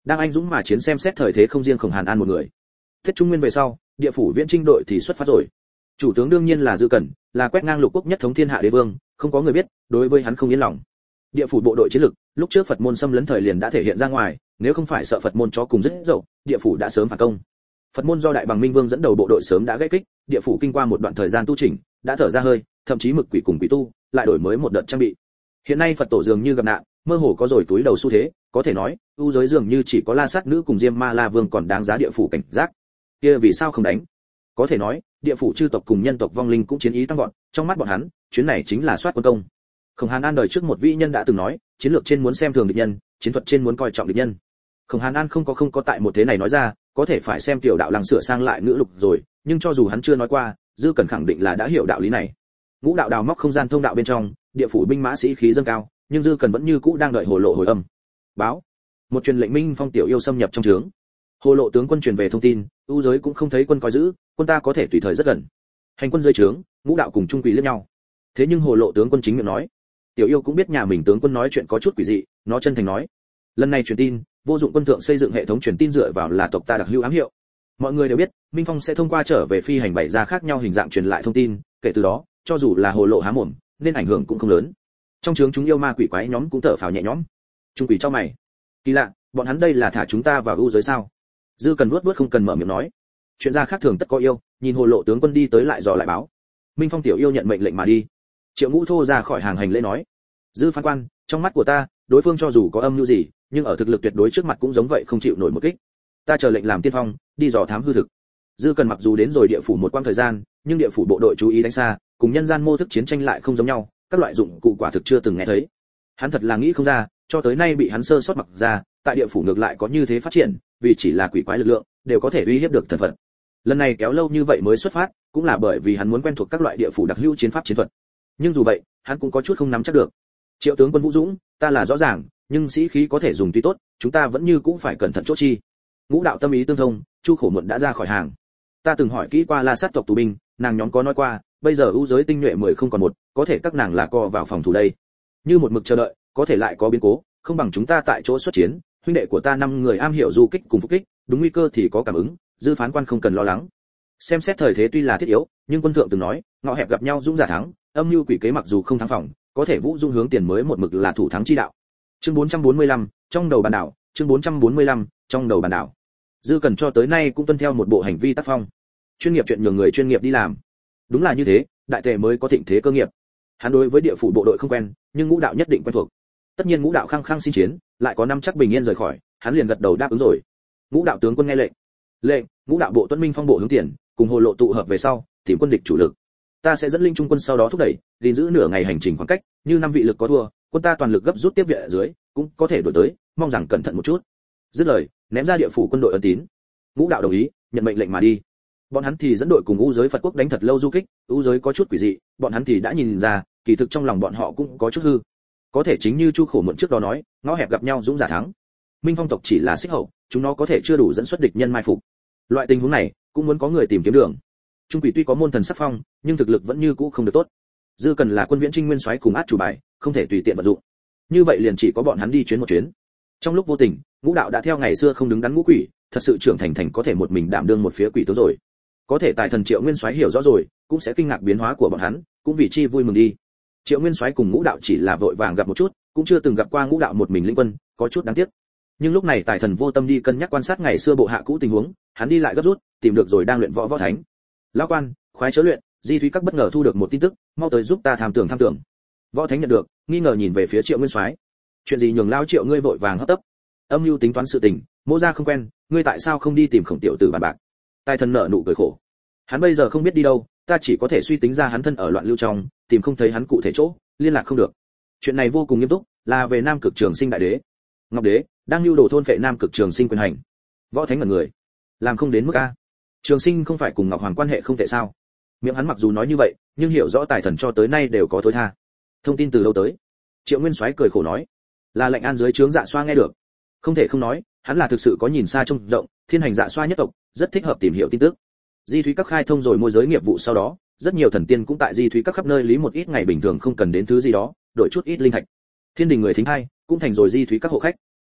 Speaker 1: đang anh dũng mà chiến xem xét thời thế không riêng Khổng Hàn An một người. Thiết Trung Nguyên về sau, địa phủ viễn trinh đội thì xuất phát rồi. Chủ tướng đương nhiên là Dư Cẩn, là quét ngang lục quốc nhất thống thiên hạ đế vương, không có người biết, đối với hắn không yên lòng. Địa phủ bộ đội chiến lực, lúc trước Phật môn xâm lấn thời liền đã thể hiện ra ngoài, nếu không phải sợ Phật môn chó cùng rất dậu, địa phủ đã sớm phản công. Phật môn do Đại Bằng Minh Vương dẫn đầu bộ đội sớm đã gãy kích, địa phủ kinh qua một đoạn thời gian tu chỉnh, đã thở ra hơi, thậm chí mực quỷ cùng quỷ tu, lại đổi mới một đợt trang bị. Hiện nay Phật tổ dường như gặp nạn, mơ hồ có rồi túi đầu xu thế, có thể nói, u giới dường như chỉ có La Sát nữ cùng Diêm Ma La Vương còn đáng giá địa phủ cảnh giác. Kia vì sao không đánh? Có thể nói, địa phủ chư tộc cùng nhân tộc vong linh cũng chiến ý tăng vọt, trong mắt bọn hắn, chuyến này chính là soát quân công. Khổng Hàn An đời trước một vị nhân đã từng nói, chiến lược trên muốn xem thường địch nhân, chiến thuật trên muốn coi trọng địch nhân. Khổng Hàn An không có không có tại một thế này nói ra, có thể phải xem tiểu đạo lăng sửa sang lại ngữ lục rồi, nhưng cho dù hắn chưa nói qua, Dư Cẩn khẳng định là đã hiểu đạo lý này. Ngũ đạo đào móc không gian thông đạo bên trong, địa phủ binh mã sĩ khí dâng cao, nhưng Dư Cẩn vẫn như cũ đang đợi hồ lộ hồi âm. Báo, một truyền lệnh Minh Phong tiểu yêu xâm nhập trong trướng. Hồ lộ tướng quân truyền về thông tin, ưu giới cũng không thấy quân coi giữ, quân ta có thể tùy thời rất gần. Hành quân dưới trướng, ngũ đạo cùng trung quỷ liếc nhau. Thế nhưng hồ lộ tướng quân chính miệng nói, tiểu yêu cũng biết nhà mình tướng quân nói chuyện có chút quỷ dị, nó chân thành nói, lần này truyền tin, vô dụng quân thượng xây dựng hệ thống truyền tin dựa vào là tộc ta đặc hữu ám hiệu. Mọi người đều biết, Minh Phong sẽ thông qua trở về phi hành bảy ra khác nhau hình dạng truyền lại thông tin, kể từ đó, cho dù là hồ lộ há mồm, nên ảnh hưởng cũng không lớn. Trong trướng chúng yêu ma quỷ quái nhóm cũng thở phào nhẹ nhõm. Trung quỷ cho mày, kỳ lạ, bọn hắn đây là thả chúng ta vào ưu giới sao? Dư Cần vuốt vuốt không cần mở miệng nói. Chuyện ra khác thường tất có yêu, nhìn hồ lộ tướng quân đi tới lại dò lại báo. Minh Phong tiểu yêu nhận mệnh lệnh mà đi. Triệu Ngũ Thô ra khỏi hàng hành lễ nói, Dư phán quan, trong mắt của ta, đối phương cho dù có âm mưu gì, nhưng ở thực lực tuyệt đối trước mặt cũng giống vậy không chịu nổi một kích. Ta chờ lệnh làm tiên phong, đi dò thám hư thực. Dư Cần mặc dù đến rồi địa phủ một quãng thời gian, nhưng địa phủ bộ đội chú ý đánh xa, cùng nhân gian mô thức chiến tranh lại không giống nhau, các loại dụng cụ quả thực chưa từng nghe thấy. Hắn thật là nghĩ không ra, cho tới nay bị hắn sơ sót mặc ra, tại địa phủ ngược lại có như thế phát triển, vì chỉ là quỷ quái lực lượng, đều có thể uy hiếp được thần phận. Lần này kéo lâu như vậy mới xuất phát, cũng là bởi vì hắn muốn quen thuộc các loại địa phủ đặc hữu chiến pháp chiến thuật. Nhưng dù vậy, hắn cũng có chút không nắm chắc được. Triệu tướng quân Vũ Dũng, ta là rõ ràng, nhưng sĩ khí có thể dùng tuy tốt, chúng ta vẫn như cũng phải cẩn thận chốt chi. Ngũ đạo tâm ý tương thông, Chu Khổ Muộn đã ra khỏi hàng. Ta từng hỏi kỹ qua La Sát tộc tù binh, nàng nhóm có nói qua, bây giờ ưu giới tinh nhuệ mười không còn một, có thể các nàng là co vào phòng thủ đây. Như một mực chờ đợi, có thể lại có biến cố, không bằng chúng ta tại chỗ xuất chiến, huynh đệ của ta năm người am hiểu du kích cùng phục kích, đúng nguy cơ thì có cảm ứng, Dư phán quan không cần lo lắng. Xem xét thời thế tuy là thiết yếu, nhưng quân thượng từng nói, ngõ hẹp gặp nhau dũng giả thắng, âm mưu quỷ kế mặc dù không thắng phòng, có thể vũ dung hướng tiền mới một mực là thủ thắng chi đạo. Chương bốn trăm bốn mươi lăm, trong đầu bàn đảo, chương bốn trăm bốn mươi lăm, trong đầu bàn đảo. Dư Cần cho tới nay cũng tuân theo một bộ hành vi tác phong. Chuyên nghiệp chuyện nhường người chuyên nghiệp đi làm. Đúng là như thế, đại tề mới có thịnh thế cơ nghiệp. Hắn đối với địa phủ bộ đội không quen, nhưng ngũ đạo nhất định quen thuộc. Tất nhiên ngũ đạo khăng khăng xin chiến, lại có năm chắc bình yên rời khỏi, hắn liền gật đầu đáp ứng rồi. Ngũ đạo tướng quân nghe lệnh. Lệnh, ngũ đạo bộ tuân Minh Phong bộ hướng tiền, cùng hồ lộ tụ hợp về sau, tìm quân địch chủ lực. Ta sẽ dẫn linh trung quân sau đó thúc đẩy, gìn giữ nửa ngày hành trình khoảng cách, như năm vị lực có thua, quân ta toàn lực gấp rút tiếp viện ở dưới, cũng có thể đổi tới, mong rằng cẩn thận một chút. Dứt lời, ném ra địa phủ quân đội ân tín. Ngũ đạo đồng ý, nhận mệnh lệnh mà đi. Bọn hắn thì dẫn đội cùng u giới Phật quốc đánh thật lâu du kích, u giới có chút quỷ dị, bọn hắn thì đã nhìn ra, kỳ thực trong lòng bọn họ cũng có chút hư. Có thể chính như Chu Khổ Muộn trước đó nói, ngõ hẹp gặp nhau dũng giả thắng. Minh Phong tộc chỉ là xích hậu, chúng nó có thể chưa đủ dẫn xuất địch nhân mai phục. Loại tình huống này, cũng muốn có người tìm kiếm đường. Trung quỷ tuy có môn thần sắc phong, nhưng thực lực vẫn như cũ không được tốt. Dư Cần là quân viễn trinh nguyên soái cùng át chủ bài, không thể tùy tiện vận dụng. Như vậy liền chỉ có bọn hắn đi chuyến một chuyến. Trong lúc vô tình, ngũ đạo đã theo ngày xưa không đứng đắn ngũ quỷ, thật sự trưởng thành thành có thể một mình đảm đương một phía quỷ tướng rồi. Có thể tài thần Triệu Nguyên soái hiểu rõ rồi, cũng sẽ kinh ngạc biến hóa của bọn hắn, cũng vì chi vui mừng đi. Triệu Nguyên soái cùng ngũ đạo chỉ là vội vàng gặp một chút, cũng chưa từng gặp qua ngũ đạo một mình lĩnh quân, có chút đáng tiếc. Nhưng lúc này tài thần vô tâm đi cân nhắc quan sát ngày xưa bộ hạ cũ tình huống, hắn đi lại gấp rút, tìm được rồi đang luyện võ võ thánh. Lão quan, khoái chớ luyện, Di Thúy các bất ngờ thu được một tin tức, mau tới giúp ta tham tưởng tham tưởng. Võ thánh nhận được, nghi ngờ nhìn về phía Triệu Nguyên soái. Chuyện gì nhường lão Triệu ngươi vội vàng hấp tấp? Âm mưu tính toán sự tình, Mỗ gia không quen, ngươi tại sao không đi tìm Khổng tiểu tử bàn bạc? Tài thần nợ nụ cười khổ. Hắn bây giờ không biết đi đâu, ta chỉ có thể suy tính ra hắn thân ở loạn lưu trong, tìm không thấy hắn cụ thể chỗ, liên lạc không được. Chuyện này vô cùng nghiêm túc, là về Nam Cực Trường Sinh đại đế. Ngọc đế đang lưu đồ thôn phệ Nam Cực Trường Sinh quyền hành. Võ thánh ngẩn người, làm không đến mức a. Trường Sinh không phải cùng Ngọc Hoàng quan hệ không tệ sao? Miệng hắn mặc dù nói như vậy, nhưng hiểu rõ tài thần cho tới nay đều có thối tha. Thông tin từ đâu tới? Triệu Nguyên soái cười khổ nói, là lệnh an dưới trướng Dạ Xoa nghe được. Không thể không nói, hắn là thực sự có nhìn xa trông rộng, thiên hành Dạ Xoa nhất tộc, rất thích hợp tìm hiểu tin tức. Di Thúy các khai thông rồi môi giới nghiệp vụ sau đó, rất nhiều thần tiên cũng tại Di Thúy các khắp nơi lý một ít ngày bình thường không cần đến thứ gì đó, đổi chút ít linh thạch. Thiên đình người thính hai, cũng thành rồi Di Thúy các hộ khách.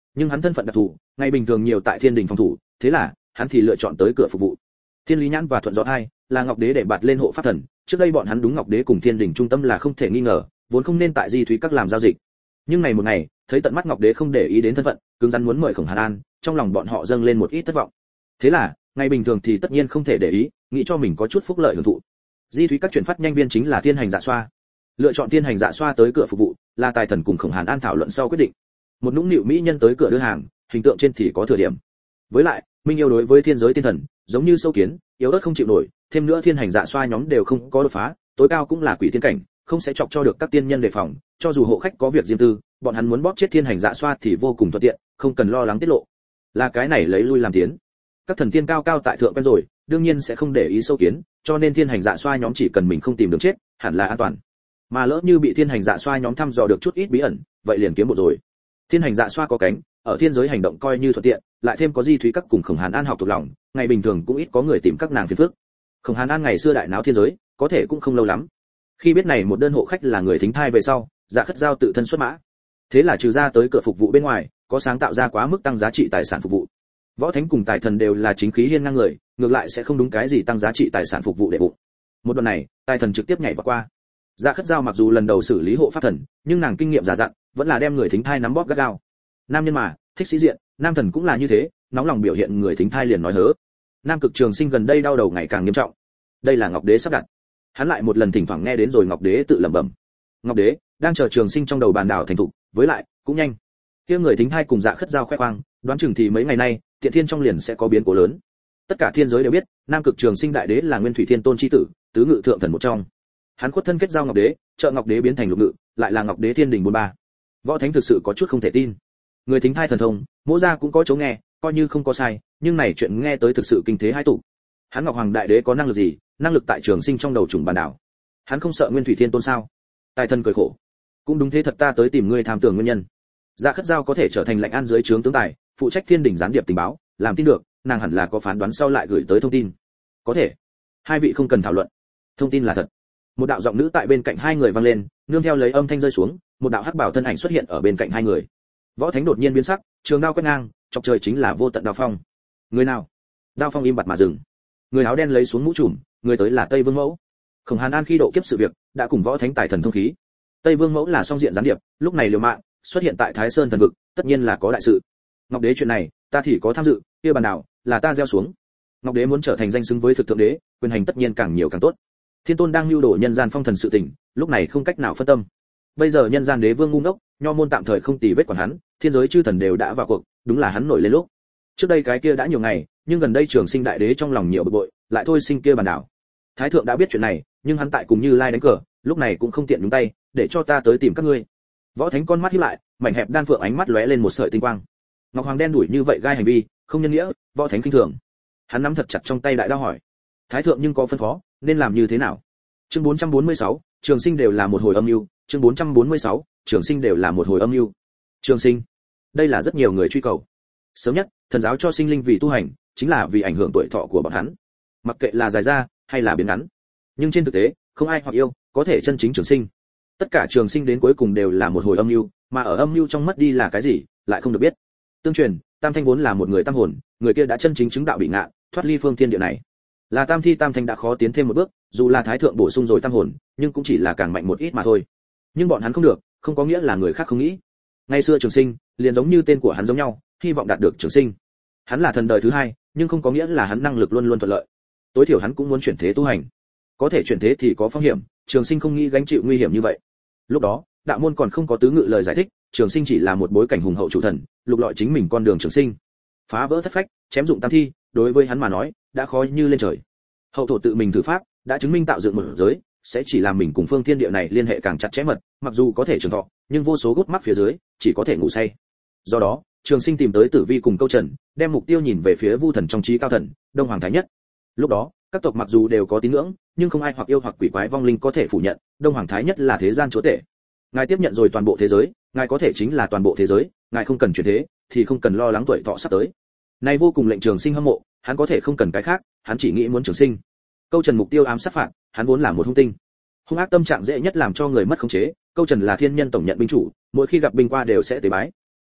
Speaker 1: Nhưng hắn thân phận đặc thù, ngày bình thường nhiều tại thiên đình phòng thủ, thế là hắn thì lựa chọn tới cửa phục vụ. Thiên Lý Nhãn và Thuận Gió hai là Ngọc Đế để bạt lên hộ pháp thần, trước đây bọn hắn đúng Ngọc Đế cùng thiên đình trung tâm là không thể nghi ngờ, vốn không nên tại Di Thúy các làm giao dịch. Nhưng ngày một ngày, thấy tận mắt Ngọc Đế không để ý đến thân phận, cứng rắn muốn mời Khổng Hàn An, trong lòng bọn họ dâng lên một ít thất vọng. Thế là, ngày bình thường thì tất nhiên không thể để ý, nghĩ cho mình có chút phúc lợi hưởng thụ. Di Thúy các chuyển phát nhanh viên chính là Thiên Hành Dạ Xoa. Lựa chọn Thiên Hành Dạ Xoa tới cửa phục vụ, là tài thần cùng Khổng Hàn An thảo luận sau quyết định. Một nũng nịu mỹ nhân tới cửa đưa hàng, hình tượng trên thì có thừa điểm. Với lại, Minh yêu đối với thiên giới tiên thần, giống như sâu kiến, yếu ớt không chịu nổi, thêm nữa Thiên Hành Dạ Xoa nhóm đều không có đột phá, tối cao cũng là quỷ tiên cảnh, không sẽ chọc cho được các tiên nhân đề phòng, cho dù hộ khách có việc riêng tư, bọn hắn muốn bóp chết Thiên Hành Dạ Xoa thì vô cùng thuận tiện, không cần lo lắng tiết lộ. Là cái này lấy lui làm tiến. Các thần tiên cao cao tại thượng quen rồi, đương nhiên sẽ không để ý sâu kiến, cho nên Thiên Hành Dạ Xoa nhóm chỉ cần mình không tìm đường chết, hẳn là an toàn. Mà lỡ như bị Thiên Hành Dạ Xoa nhóm thăm dò được chút ít bí ẩn, vậy liền kiếm một rồi. Thiên Hành Dạ Xoa có cánh, ở thiên giới hành động coi như thuận tiện, lại thêm có Di Thúy các cùng Khổng Hàn An học thuộc lòng, ngày bình thường cũng ít có người tìm các nàng phiền phức. Khổng Hàn An ngày xưa đại náo thiên giới, có thể cũng không lâu lắm. Khi biết này một đơn hộ khách là người thính thai về sau, Dạ Khất Giao tự thân xuất mã. Thế là trừ ra tới cửa phục vụ bên ngoài, có sáng tạo ra quá mức tăng giá trị tài sản phục vụ. Võ Thánh cùng Tài Thần đều là chính khí hiên ngang người, ngược lại sẽ không đúng cái gì tăng giá trị tài sản phục vụ để bụng. Một đoạn này, Tài Thần trực tiếp nhảy vào qua. Dạ Khất Giao mặc dù lần đầu xử lý hộ pháp thần, nhưng nàng kinh nghiệm già dặn, vẫn là đem người thính thai nắm bóp gắt gao. Nam nhân mà, thích sĩ diện, nam thần cũng là như thế, nóng lòng biểu hiện người thính thai liền nói hớ. Nam Cực Trường Sinh gần đây đau đầu ngày càng nghiêm trọng. Đây là Ngọc Đế sắp đặt. Hắn lại một lần thỉnh thoảng nghe đến rồi Ngọc Đế tự lẩm bẩm. Ngọc Đế đang chờ Trường Sinh trong đầu bàn đảo thành thục, với lại cũng nhanh. Kia người thính thai cùng Dạ Khất Giao khoe khoang, đoán chừng thì mấy ngày nay, Tiện Thiên trong liền sẽ có biến cố lớn. Tất cả thiên giới đều biết, Nam Cực Trường Sinh đại đế là Nguyên Thủy Thiên Tôn chi tử, tứ ngự thượng thần một trong. Hắn khuất thân kết giao Ngọc Đế, trợ Ngọc Đế biến thành lục ngự, lại là Ngọc Đế thiên đình bốn ba. Võ Thánh thực sự có chút không thể tin. Người thính thai thần thông, Mỗ gia cũng có chỗ nghe, coi như không có sai, nhưng này chuyện nghe tới thực sự kinh thế hai tụ. Hắn Ngọc Hoàng đại đế có năng lực gì? Năng lực tại Trường Sinh trong đầu trùng bàn đảo. Hắn không sợ Nguyên Thủy Thiên Tôn sao? Tài Thần cười khổ. Cũng đúng thế, thật ta tới tìm ngươi tham tưởng nguyên nhân. Dạ Khất Giao có thể trở thành lệnh an dưới trướng tướng tài, phụ trách thiên đình gián điệp tình báo, làm tin được, nàng hẳn là có phán đoán sau lại gửi tới thông tin. Có thể. Hai vị không cần thảo luận. Thông tin là thật. Một đạo giọng nữ tại bên cạnh hai người vang lên, nương theo lấy âm thanh rơi xuống, một đạo hắc bảo thân ảnh xuất hiện ở bên cạnh hai người. Võ Thánh đột nhiên biến sắc, trường đao quét ngang, chọc trời chính là vô tận đao phong. Người nào? Đao phong im bặt mà dừng. Người áo đen lấy xuống mũ trùm, người tới là Tây Vương Mẫu. Khổng Hàn An khi độ kiếp sự việc, đã cùng Võ Thánh tài thần thông khí. Tây Vương Mẫu là song diện gián điệp, lúc này liều mạng, xuất hiện tại Thái Sơn thần vực, tất nhiên là có đại sự. Ngọc Đế chuyện này, ta thì có tham dự, kia bàn đảo là ta gieo xuống. Ngọc Đế muốn trở thành danh xứng với thực thượng đế, quyền hành tất nhiên càng nhiều càng tốt. Thiên Tôn đang lưu đổ nhân gian phong thần sự tình, lúc này không cách nào phân tâm. Bây giờ nhân gian đế vương ngu ngốc, nho môn tạm thời không tì vết quản hắn, thiên giới chư thần đều đã vào cuộc, đúng là hắn nổi lên lúc. Trước đây cái kia đã nhiều ngày, nhưng gần đây Trường Sinh đại đế trong lòng nhiều bực bội, lại thôi sinh kia bàn đảo. Thái thượng đã biết chuyện này, nhưng hắn tại cùng Như Lai đánh cờ, lúc này cũng không tiện nhúng tay, để cho ta tới tìm các ngươi. Võ Thánh con mắt híp lại, mảnh hẹp đan phượng ánh mắt lóe lên một sợi tinh quang. Ngọc Hoàng đen đuổi như vậy gai hành vi, không nhân nghĩa, Võ Thánh kinh thường. Hắn nắm thật chặt trong tay đại đao hỏi: Thái thượng nhưng có phân phó, nên làm như thế nào? Chương bốn trăm bốn mươi sáu, Trường Sinh đều là một hồi âm mưu. Chương bốn trăm bốn mươi sáu, Trường Sinh đều là một hồi âm mưu. Trường Sinh, đây là rất nhiều người truy cầu. Sớm nhất, thần giáo cho sinh linh vì tu hành, chính là vì ảnh hưởng tuổi thọ của bọn hắn. Mặc kệ là dài ra hay là biến ngắn. Nhưng trên thực tế, không ai hoặc yêu có thể chân chính trường sinh. Tất cả trường sinh đến cuối cùng đều là một hồi âm mưu, mà ở âm mưu trong mất đi là cái gì, lại không được biết. Tương truyền, Tam Thanh vốn là một người tam hồn, người kia đã chân chính chứng đạo bị ngạ, thoát ly phương thiên địa này. Là Tam Thi Tam Thanh đã khó tiến thêm một bước, dù là Thái thượng bổ sung rồi tam hồn, nhưng cũng chỉ là càng mạnh một ít mà thôi. Nhưng bọn hắn không được, không có nghĩa là người khác không nghĩ. Ngày xưa Trường Sinh, liền giống như tên của hắn giống nhau, hy vọng đạt được Trường Sinh. Hắn là thần đời thứ hai, nhưng không có nghĩa là hắn năng lực luôn luôn thuận lợi. Tối thiểu hắn cũng muốn chuyển thế tu hành. Có thể chuyển thế thì có phong hiểm, Trường Sinh không nghĩ gánh chịu nguy hiểm như vậy. Lúc đó, đạo môn còn không có tứ ngự lời giải thích, Trường Sinh chỉ là một bối cảnh hùng hậu chủ thần, lục lọi chính mình con đường trường sinh. Phá vỡ thất phách, chém dụng tam thi, đối với hắn mà nói, đã khó như lên trời. Hậu thổ tự mình thử pháp, đã chứng minh tạo dựng một giới, sẽ chỉ làm mình cùng phương thiên địa này liên hệ càng chặt chẽ mật, mặc dù có thể trường thọ, nhưng vô số gút mắt phía dưới, chỉ có thể ngủ say. Do đó, Trường Sinh tìm tới Tử Vi cùng Câu Trần, đem mục tiêu nhìn về phía Vu thần trong trí cao thần, Đông Hoàng Thái Nhất. Lúc đó, các tộc mặc dù đều có tín ngưỡng, nhưng không ai hoặc yêu hoặc quỷ quái vong linh có thể phủ nhận, Đông Hoàng Thái Nhất là thế gian chúa tể. Ngài tiếp nhận rồi toàn bộ thế giới, ngài có thể chính là toàn bộ thế giới, ngài không cần chuyển thế, thì không cần lo lắng tuổi thọ sắp tới. Này vô cùng lệnh Trường Sinh hâm mộ, hắn có thể không cần cái khác, hắn chỉ nghĩ muốn trường sinh. Câu Trần mục tiêu ám sát phạt, hắn vốn là một hung tinh. Hung ác tâm trạng dễ nhất làm cho người mất khống chế, Câu Trần là thiên nhân tổng nhận binh chủ, mỗi khi gặp binh qua đều sẽ tế bái.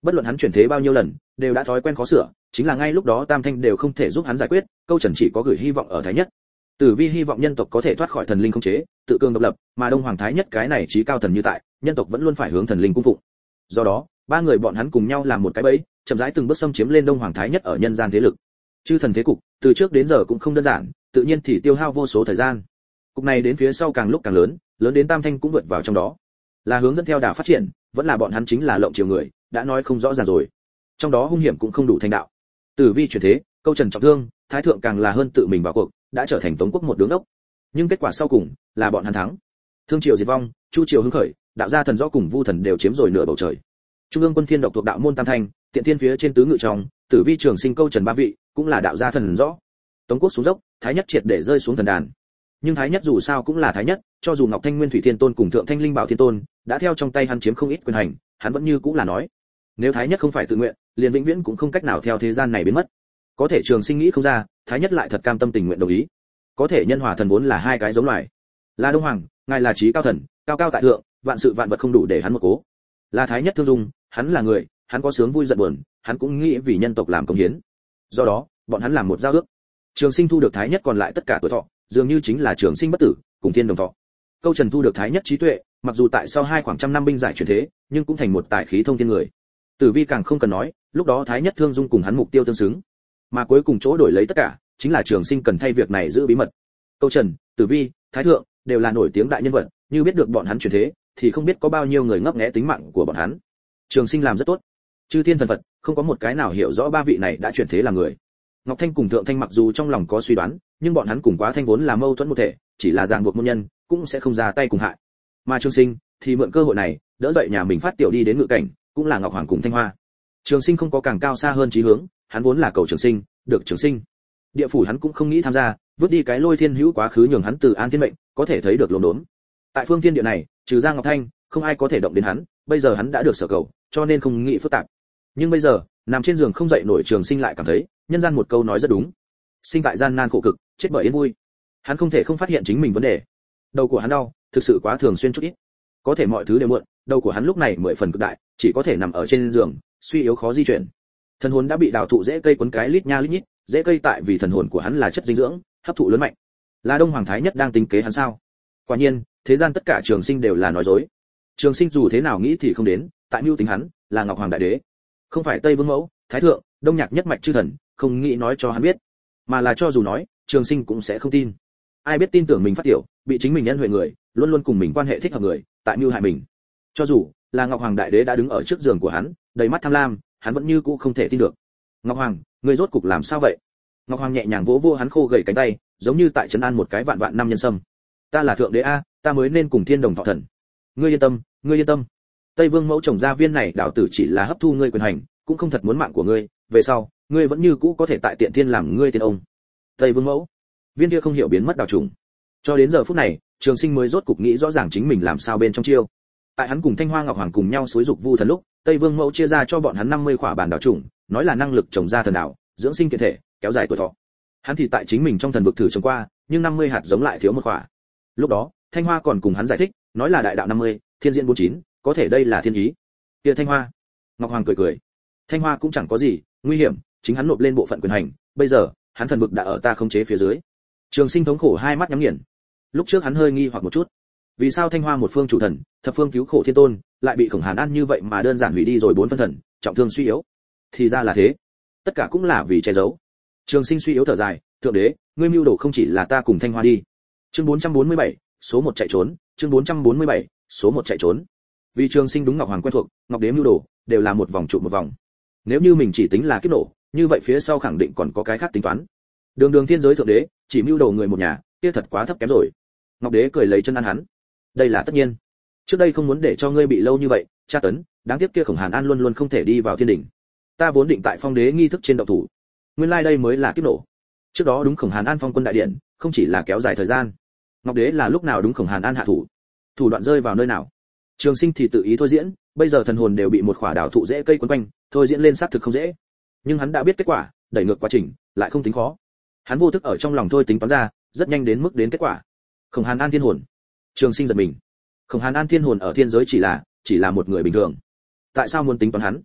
Speaker 1: Bất luận hắn chuyển thế bao nhiêu lần, đều đã thói quen khó sửa, chính là ngay lúc đó Tam Thanh đều không thể giúp hắn giải quyết, Câu Trần chỉ có gửi hy vọng ở Thái Nhất. Tử Vi hy vọng nhân tộc có thể thoát khỏi thần linh khống chế, tự cường độc lập, mà Đông Hoàng Thái Nhất cái này trí cao thần như tại, nhân tộc vẫn luôn phải hướng thần linh cung phụng. Do đó, ba người bọn hắn cùng nhau làm một cái bẫy, chậm rãi từng bước xâm chiếm lên Đông Hoàng Thái Nhất ở nhân gian thế lực. Chư thần thế cục, từ trước đến giờ cũng không đơn giản, tự nhiên thì tiêu hao vô số thời gian. Cục này đến phía sau càng lúc càng lớn, lớn đến Tam Thanh cũng vượt vào trong đó. Là hướng dẫn theo đà phát triển, vẫn là bọn hắn chính là lộng chiều người, đã nói không rõ ràng rồi. Trong đó hung hiểm cũng không đủ thành đạo. Tử Vi chuyển thế, Câu Trần trọng thương, Thái thượng càng là hơn tự mình vào cuộc, đã trở thành Tống quốc một đứng đốc. Nhưng kết quả sau cùng là bọn hắn thắng. Thương triều diệt vong, Chu triều hưng khởi, đạo gia thần rõ cùng Vu thần đều chiếm rồi nửa bầu trời. Trung ương quân thiên độc thuộc đạo môn Tam Thanh, tiện thiên phía trên tứ ngự trong, Tử Vi Trường Sinh Câu Trần ba vị, cũng là đạo gia thần rõ. Tống quốc xuống dốc, Thái Nhất triệt để rơi xuống thần đàn. Nhưng Thái Nhất dù sao cũng là Thái Nhất, cho dù Ngọc Thanh Nguyên Thủy Thiên Tôn cùng Thượng Thanh Linh Bảo Thiên Tôn đã theo trong tay hắn chiếm không ít quyền hành, hắn vẫn như cũng là nói, nếu Thái Nhất không phải tự nguyện, liền vĩnh viễn cũng không cách nào theo thế gian này biến mất. Có thể Trường Sinh nghĩ không ra, Thái Nhất lại thật cam tâm tình nguyện đồng ý. Có thể nhân hòa thần vốn là hai cái giống loài. Là Đông Hoàng, ngài là trí cao thần, cao cao tại thượng, vạn sự vạn vật không đủ để hắn một cố. Là Thái Nhất thương dung, hắn là người, hắn có sướng vui giận buồn, hắn cũng nghĩ vì nhân tộc làm công hiến. Do đó, bọn hắn làm một giao ước. Trường Sinh thu được Thái Nhất còn lại tất cả tuổi thọ, dường như chính là Trường Sinh bất tử, cùng thiên đồng thọ. Câu Trần thu được Thái Nhất trí tuệ, mặc dù tại sau hai khoảng trăm năm binh giải chuyển thế, nhưng cũng thành một tài khí thông thiên người. Tử Vi càng không cần nói, lúc đó Thái Nhất thương dung cùng hắn mục tiêu tương xứng, mà cuối cùng chỗ đổi lấy tất cả, chính là Trường Sinh cần thay việc này giữ bí mật. Câu Trần, Tử Vi, Thái Thượng đều là nổi tiếng đại nhân vật, như biết được bọn hắn chuyển thế, thì không biết có bao nhiêu người ngấp nghé tính mạng của bọn hắn. Trường Sinh làm rất tốt. Chư thiên thần Phật, không có một cái nào hiểu rõ ba vị này đã chuyển thế là người. Ngọc Thanh cùng Thượng Thanh mặc dù trong lòng có suy đoán, nhưng bọn hắn cùng Quá Thanh vốn là mâu thuẫn một thể, chỉ là ràng buộc môn nhân, cũng sẽ không ra tay cùng hại. Mà Trường Sinh thì mượn cơ hội này, đỡ dậy nhà mình phát tiểu đi đến ngự cảnh, cũng là Ngọc Hoàng cùng Thanh Hoa. Trường Sinh không có càng cao xa hơn chí hướng, hắn vốn là cầu Trường Sinh, được Trường Sinh. Địa phủ hắn cũng không nghĩ tham gia, vứt đi cái Lôi Thiên Hữu quá khứ nhường hắn từ an thiên mệnh, có thể thấy được lồn đốn. Tại phương thiên địa này, trừ ra Ngọc Thanh, không ai có thể động đến hắn, bây giờ hắn đã được sở cầu, cho nên không nghĩ phức tạp. Nhưng bây giờ, nằm trên giường không dậy nổi Trường Sinh lại cảm thấy, nhân gian một câu nói rất đúng. Sinh tại gian nan khổ cực, chết bởi yên vui. Hắn không thể không phát hiện chính mình vấn đề. Đầu của hắn đau, thực sự quá thường xuyên chút ít. Có thể mọi thứ đều muộn, đầu của hắn lúc này mười phần cực đại, chỉ có thể nằm ở trên giường, suy yếu khó di chuyển. Thần hồn đã bị đào thụ rễ cây quấn cái lít nha lít nhít, rễ cây tại vì thần hồn của hắn là chất dinh dưỡng, hấp thụ lớn mạnh. Là Đông Hoàng Thái Nhất đang tính kế hắn sao? Quả nhiên, thế gian tất cả Trường Sinh đều là nói dối. Trường Sinh dù thế nào nghĩ thì không đến, tại mưu tính hắn là Ngọc Hoàng Đại Đế, không phải Tây Vương Mẫu, Thái Thượng, Đông Nhạc nhất mạch chư thần, không nghĩ nói cho hắn biết, mà là cho dù nói, Trường Sinh cũng sẽ không tin. Ai biết tin tưởng mình phát tiểu, bị chính mình nhân huệ người, luôn luôn cùng mình quan hệ thích hợp người, tại mưu hại mình. Cho dù là Ngọc Hoàng Đại Đế đã đứng ở trước giường của hắn, đầy mắt tham lam, hắn vẫn như cũ không thể tin được. Ngọc Hoàng, ngươi rốt cục làm sao vậy? Ngọc Hoàng nhẹ nhàng vỗ vỗ hắn khô gầy cánh tay, giống như tại trấn an một cái vạn vạn năm nhân sâm. Ta là thượng đế a, ta mới nên cùng thiên đồng thọ thần. Ngươi yên tâm, ngươi yên tâm. Tây Vương Mẫu trồng ra viên này đạo tử chỉ là hấp thu ngươi quyền hành, cũng không thật muốn mạng của ngươi, về sau, ngươi vẫn như cũ có thể tại tiện thiên làm ngươi tiên ông. Tây Vương Mẫu, viên kia không hiểu biến mất đạo trùng. Cho đến giờ phút này, Trường Sinh mới rốt cục nghĩ rõ ràng chính mình làm sao bên trong chiêu. Tại hắn cùng Thanh Hoa Ngọc Hoàng cùng nhau xúi dục Vu thần lúc, Tây Vương Mẫu chia ra cho bọn hắn năm mươi khỏa bản đạo trùng, nói là năng lực trồng ra thần đạo, dưỡng sinh kiện thể, kéo dài tuổi thọ. Hắn thì tại chính mình trong thần vực thử trồng qua, nhưng năm mươi hạt giống lại thiếu một khỏa. Lúc đó, Thanh Hoa còn cùng hắn giải thích, nói là đại đạo năm mươi, thiên diễn bốn mươi chín, có thể đây là thiên ý. Kia Thanh Hoa, Ngọc Hoàng cười cười. Thanh Hoa cũng chẳng có gì nguy hiểm, chính hắn nộp lên bộ phận quyền hành, bây giờ, hắn thần vực đã ở ta khống chế phía dưới. Trường Sinh thống khổ hai mắt nhắm nghiền. Lúc trước hắn hơi nghi hoặc một chút, vì sao Thanh Hoa một phương chủ thần, thập phương cứu khổ thiên tôn, lại bị Khổng Hàn An như vậy mà đơn giản hủy đi rồi bốn phân thần, trọng thương suy yếu. Thì ra là thế, tất cả cũng là vì che giấu. Trường Sinh suy yếu thở dài, thượng đế, ngươi mưu đồ không chỉ là ta cùng Thanh Hoa đi. Chương bốn trăm bốn mươi bảy, số một chạy trốn, chương bốn trăm bốn mươi bảy, số một chạy trốn. Vì Trường Sinh đúng Ngọc Hoàng quen thuộc, Ngọc Đế mưu đồ đều là một vòng trụ một vòng. Nếu như mình chỉ tính là kiếp nổ, như vậy phía sau khẳng định còn có cái khác tính toán. Đường Đường thiên giới thượng đế, chỉ mưu đồ người một nhà, kia thật quá thấp kém rồi. Ngọc Đế cười lấy chân ăn hắn. Đây là tất nhiên. Trước đây không muốn để cho ngươi bị lâu như vậy, tra tấn, đáng tiếc kia Khổng Hàn An luôn luôn không thể đi vào thiên đỉnh. Ta vốn định tại phong đế nghi thức trên động thủ. Nguyên lai like đây mới là kiếp nổ. Trước đó đúng Khổng Hàn An phong quân đại điện, không chỉ là kéo dài thời gian. Ngọc Đế là lúc nào đúng Khổng Hàn An hạ thủ. Thủ đoạn rơi vào nơi nào? Trường Sinh thì tự ý thôi diễn, bây giờ thần hồn đều bị một khỏa đảo thụ dễ cây quấn quanh, thôi diễn lên xác thực không dễ. Nhưng hắn đã biết kết quả, đẩy ngược quá trình, lại không tính khó. Hắn vô thức ở trong lòng thôi tính toán ra, rất nhanh đến mức đến kết quả. Khổng Hàn An thiên hồn. Trường Sinh giật mình. Khổng Hàn An thiên hồn ở thiên giới chỉ là, chỉ là một người bình thường. Tại sao muốn tính toán hắn?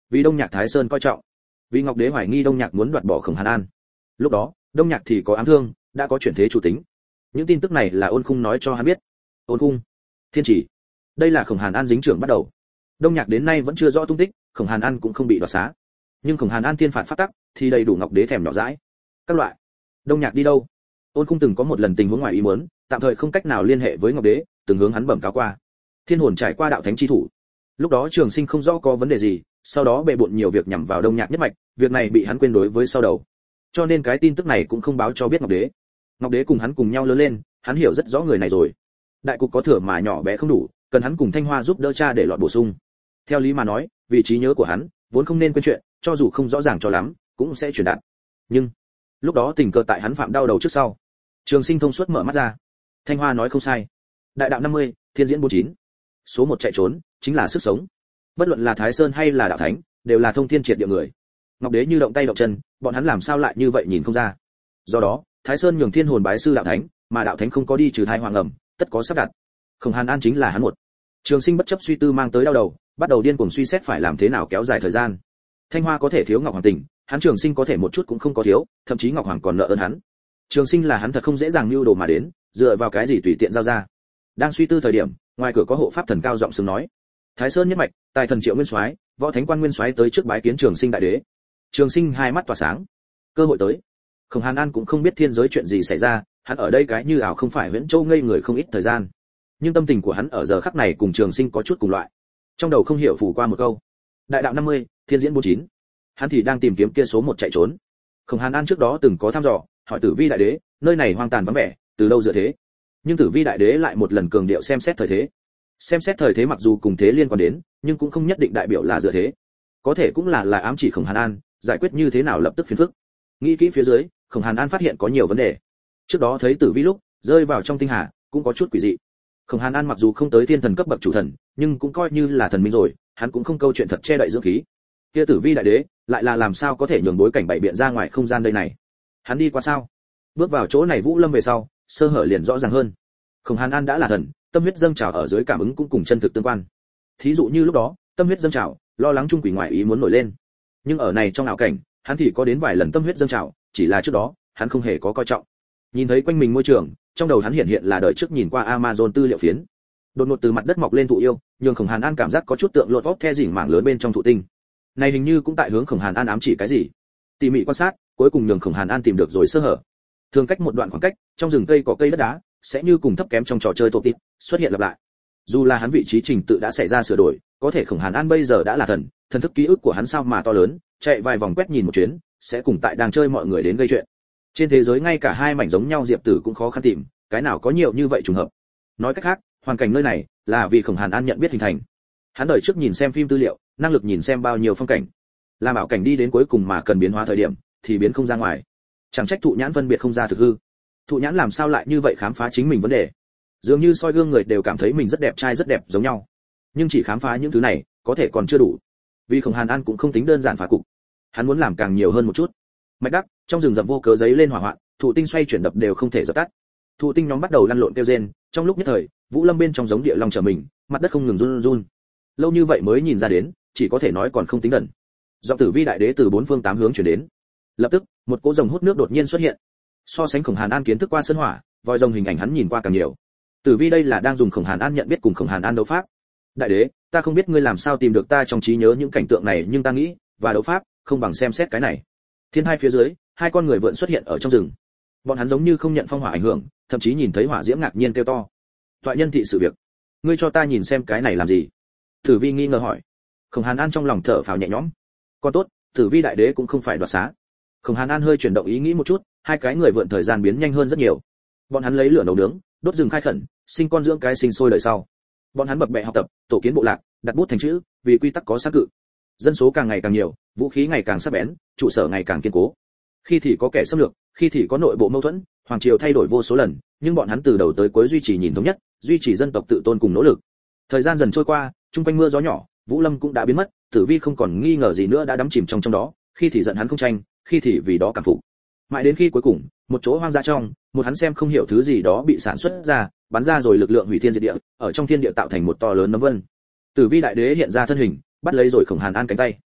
Speaker 1: vì Đông Nhạc Thái Sơn coi trọng, vì Ngọc Đế hoài nghi Đông Nhạc muốn đoạt bỏ Khổng Hàn An. Lúc đó, Đông Nhạc thì có ám thương, đã có chuyển thế chủ tính. Những tin tức này là Ôn Khung nói cho hắn biết. Ôn Khung, Thiên Chỉ, đây là Khổng Hàn An dính trưởng bắt đầu. Đông Nhạc đến nay vẫn chưa rõ tung tích, Khổng Hàn An cũng không bị đoạt xá. Nhưng Khổng Hàn An thiên phạt pháp tắc thì đầy đủ Ngọc Đế thèm nhỏ dãi. Các loại, Đông Nhạc đi đâu? Ôn Khung từng có một lần tình huống ngoài ý muốn, tạm thời không cách nào liên hệ với Ngọc Đế, từng hướng hắn bẩm cáo qua. Thiên hồn trải qua đạo thánh chi thủ. Lúc đó Trường Sinh không rõ có vấn đề gì, sau đó bệ bội nhiều việc nhằm vào Đông Nhạc nhất mạch, việc này bị hắn quên đối với sau đầu. Cho nên cái tin tức này cũng không báo cho biết Ngọc Đế. Ngọc Đế cùng hắn cùng nhau lớn lên, hắn hiểu rất rõ người này rồi. Đại cục có thừa mà nhỏ bé không đủ, cần hắn cùng Thanh Hoa giúp đỡ cha để lọt bổ sung. Theo lý mà nói, vị trí nhớ của hắn vốn không nên quên chuyện, cho dù không rõ ràng cho lắm, cũng sẽ truyền đạt. Nhưng lúc đó tình cờ tại hắn phạm đau đầu trước sau. Trường Sinh thông suốt mở mắt ra. Thanh Hoa nói không sai. Đại đạo năm mươi, thiên diễn bốn mươi chín. Số một chạy trốn chính là sức sống. Bất luận là Thái Sơn hay là đạo thánh, đều là thông thiên triệt địa người. Ngọc Đế như động tay động chân, bọn hắn làm sao lại như vậy nhìn không ra. Do đó, Thái Sơn nhường thiên hồn bái sư đạo thánh, mà đạo thánh không có đi trừ thai hoàng ẩm, tất có sắp đặt. Khổng Hàn An chính là hắn một. Trường Sinh bất chấp suy tư mang tới đau đầu, bắt đầu điên cuồng suy xét phải làm thế nào kéo dài thời gian. Thanh Hoa có thể thiếu Ngọc Hoàng tình, hắn Trường Sinh có thể một chút cũng không có thiếu, thậm chí Ngọc Hoàng còn nợ ơn hắn. Trường Sinh là hắn thật không dễ dàng mưu đồ mà đến, dựa vào cái gì tùy tiện giao ra. Đang suy tư thời điểm, ngoài cửa có hộ pháp thần cao giọng sướng nói: Thái Sơn nhất mạch, tài thần Triệu Nguyên Soái, võ thánh quan Nguyên Soái tới trước bái kiến Trường Sinh đại đế. Trường Sinh hai mắt tỏa sáng, cơ hội tới. Khổng Hàn An cũng không biết thiên giới chuyện gì xảy ra, hắn ở đây cái như ảo không phải Viễn Châu ngây người không ít thời gian, nhưng tâm tình của hắn ở giờ khắc này cùng Trường Sinh có chút cùng loại. Trong đầu không hiểu phủ qua một câu: Đại đạo năm mươi, thiên diễn bốn mươi chín. Hắn thì đang tìm kiếm kia số một chạy trốn. Khổng Hàn An trước đó từng có thăm dò, hỏi Tử Vi đại đế, nơi này hoang tàn vắng vẻ, từ đâu dựa thế? Nhưng Tử Vi đại đế lại một lần cường điệu xem xét thời thế. Xem xét thời thế mặc dù cùng thế liên quan đến, nhưng cũng không nhất định đại biểu là dựa thế. Có thể cũng là là ám chỉ Khổng Hàn An, giải quyết như thế nào lập tức phiền phức. Nghĩ kỹ phía dưới, Khổng Hàn An phát hiện có nhiều vấn đề. Trước đó thấy Tử Vi lúc rơi vào trong tinh hà, cũng có chút quỷ dị. Khổng Hàn An mặc dù không tới thiên thần cấp bậc chủ thần, nhưng cũng coi như là thần minh rồi, hắn cũng không câu chuyện thật che đậy dưỡng khí. Kia Tử Vi đại đế, lại là làm sao có thể nhường bối cảnh bảy biện ra ngoài không gian đây này? Hắn đi qua sao? Bước vào chỗ này Vũ Lâm về sau, sơ hở liền rõ ràng hơn. Khổng Hàn An đã là thần, tâm huyết dâng trào ở dưới cảm ứng cũng cùng chân thực tương quan. Thí dụ như lúc đó, tâm huyết dâng trào, lo lắng trung quỷ ngoại ý muốn nổi lên. Nhưng ở này trong ảo cảnh, hắn thì có đến vài lần tâm huyết dâng trào, chỉ là trước đó, hắn không hề có coi trọng. Nhìn thấy quanh mình môi trường, trong đầu hắn hiện hiện là đời trước nhìn qua Amazon tư liệu phiến. Đột ngột từ mặt đất mọc lên thụ yêu, nhường Khổng Hàn An cảm giác có chút tượng lột vót the rỉnh mảng lớn bên trong thụ tinh. Này hình như cũng tại hướng Khổng Hàn An ám chỉ cái gì. Tỉ mỉ quan sát, cuối cùng nhường Khổng Hàn An tìm được rồi sơ hở. Thường cách một đoạn khoảng cách, trong rừng cây có cây đất đá, sẽ như cùng thấp kém trong trò chơi tổ tít, xuất hiện lặp lại. Dù là hắn vị trí trình tự đã xảy ra sửa đổi, có thể Khổng Hàn An bây giờ đã là thần, thần thức ký ức của hắn sao mà to lớn, chạy vài vòng quét nhìn một chuyến, sẽ cùng tại đang chơi mọi người đến gây chuyện. Trên thế giới ngay cả hai mảnh giống nhau diệp tử cũng khó khăn tìm, cái nào có nhiều như vậy trùng hợp. Nói cách khác, hoàn cảnh nơi này là vì Khổng Hàn An nhận biết hình thành. Hắn đời trước nhìn xem phim tư liệu, năng lực nhìn xem bao nhiêu phong cảnh. Làm ảo cảnh đi đến cuối cùng mà cần biến hóa thời điểm, thì biến không ra ngoài. Chẳng trách thụ nhãn phân biệt không ra thực hư. Thụ nhãn làm sao lại như vậy khám phá chính mình vấn đề? Dường như soi gương người đều cảm thấy mình rất đẹp trai rất đẹp giống nhau. Nhưng chỉ khám phá những thứ này, có thể còn chưa đủ. Vì Khổng Hàn An cũng không tính đơn giản phá cục. Hắn muốn làm càng nhiều hơn một chút. Mạch đắc, trong rừng rậm vô cớ giấy lên hỏa hoạn, thụ tinh xoay chuyển đập đều không thể dập tắt. Thụ tinh nhóm bắt đầu lăn lộn kêu rên, trong lúc nhất thời, Vũ Lâm bên trong giống địa long trở mình, mặt đất không ngừng run run. Lâu như vậy mới nhìn ra đến, chỉ có thể nói còn không tính đần. Giọng Tử Vi đại đế từ bốn phương tám hướng truyền đến. Lập tức, một cỗ rồng hút nước đột nhiên xuất hiện. So sánh Khổng Hàn An kiến thức qua sơn hỏa, vòi rồng hình ảnh hắn nhìn qua càng nhiều. Tử Vi đây là đang dùng Khổng Hàn An nhận biết cùng Khổng Hàn An đấu pháp. Đại đế, ta không biết ngươi làm sao tìm được ta trong trí nhớ những cảnh tượng này, nhưng ta nghĩ, và đấu pháp, không bằng xem xét cái này. Thiên hai phía dưới, hai con người vượn xuất hiện ở trong rừng. Bọn hắn giống như không nhận phong hỏa ảnh hưởng, thậm chí nhìn thấy hỏa diễm ngạc nhiên kêu to. Toại nhân thị sự việc, ngươi cho ta nhìn xem cái này làm gì? Tử Vi nghi ngờ hỏi. Khổng Hàn An trong lòng thở phào nhẹ nhõm. Con tốt, Tử Vi đại đế cũng không phải đoạt xá. Khổng Hàn An hơi chuyển động ý nghĩ một chút, hai cái người vượn thời gian biến nhanh hơn rất nhiều. Bọn hắn lấy lửa nấu nướng, đốt rừng khai khẩn, sinh con dưỡng cái sinh sôi đời sau. Bọn hắn bập bẹ học tập, tổ kiến bộ lạc, đặt bút thành chữ, vì quy tắc có xác cự. Dân số càng ngày càng nhiều, vũ khí ngày càng sắc bén, trụ sở ngày càng kiên cố. Khi thì có kẻ xâm lược, khi thì có nội bộ mâu thuẫn, hoàng triều thay đổi vô số lần, nhưng bọn hắn từ đầu tới cuối duy trì nhìn thống nhất, duy trì dân tộc tự tôn cùng nỗ lực. Thời gian dần trôi qua, trung quanh mưa gió nhỏ, Vũ Lâm cũng đã biến mất, Tử Vi không còn nghi ngờ gì nữa đã đắm chìm trong trong đó, khi thì giận hắn không tranh, khi thì vì đó cảm phục. Mãi đến khi cuối cùng, một chỗ hoang dã trong, một hắn xem không hiểu thứ gì đó bị sản xuất ra, bắn ra rồi lực lượng hủy thiên diệt địa, ở trong thiên địa tạo thành một to lớn nấm vân. Tử Vi đại đế hiện ra thân hình, bắt lấy rồi Khổng Hàn An cánh tay.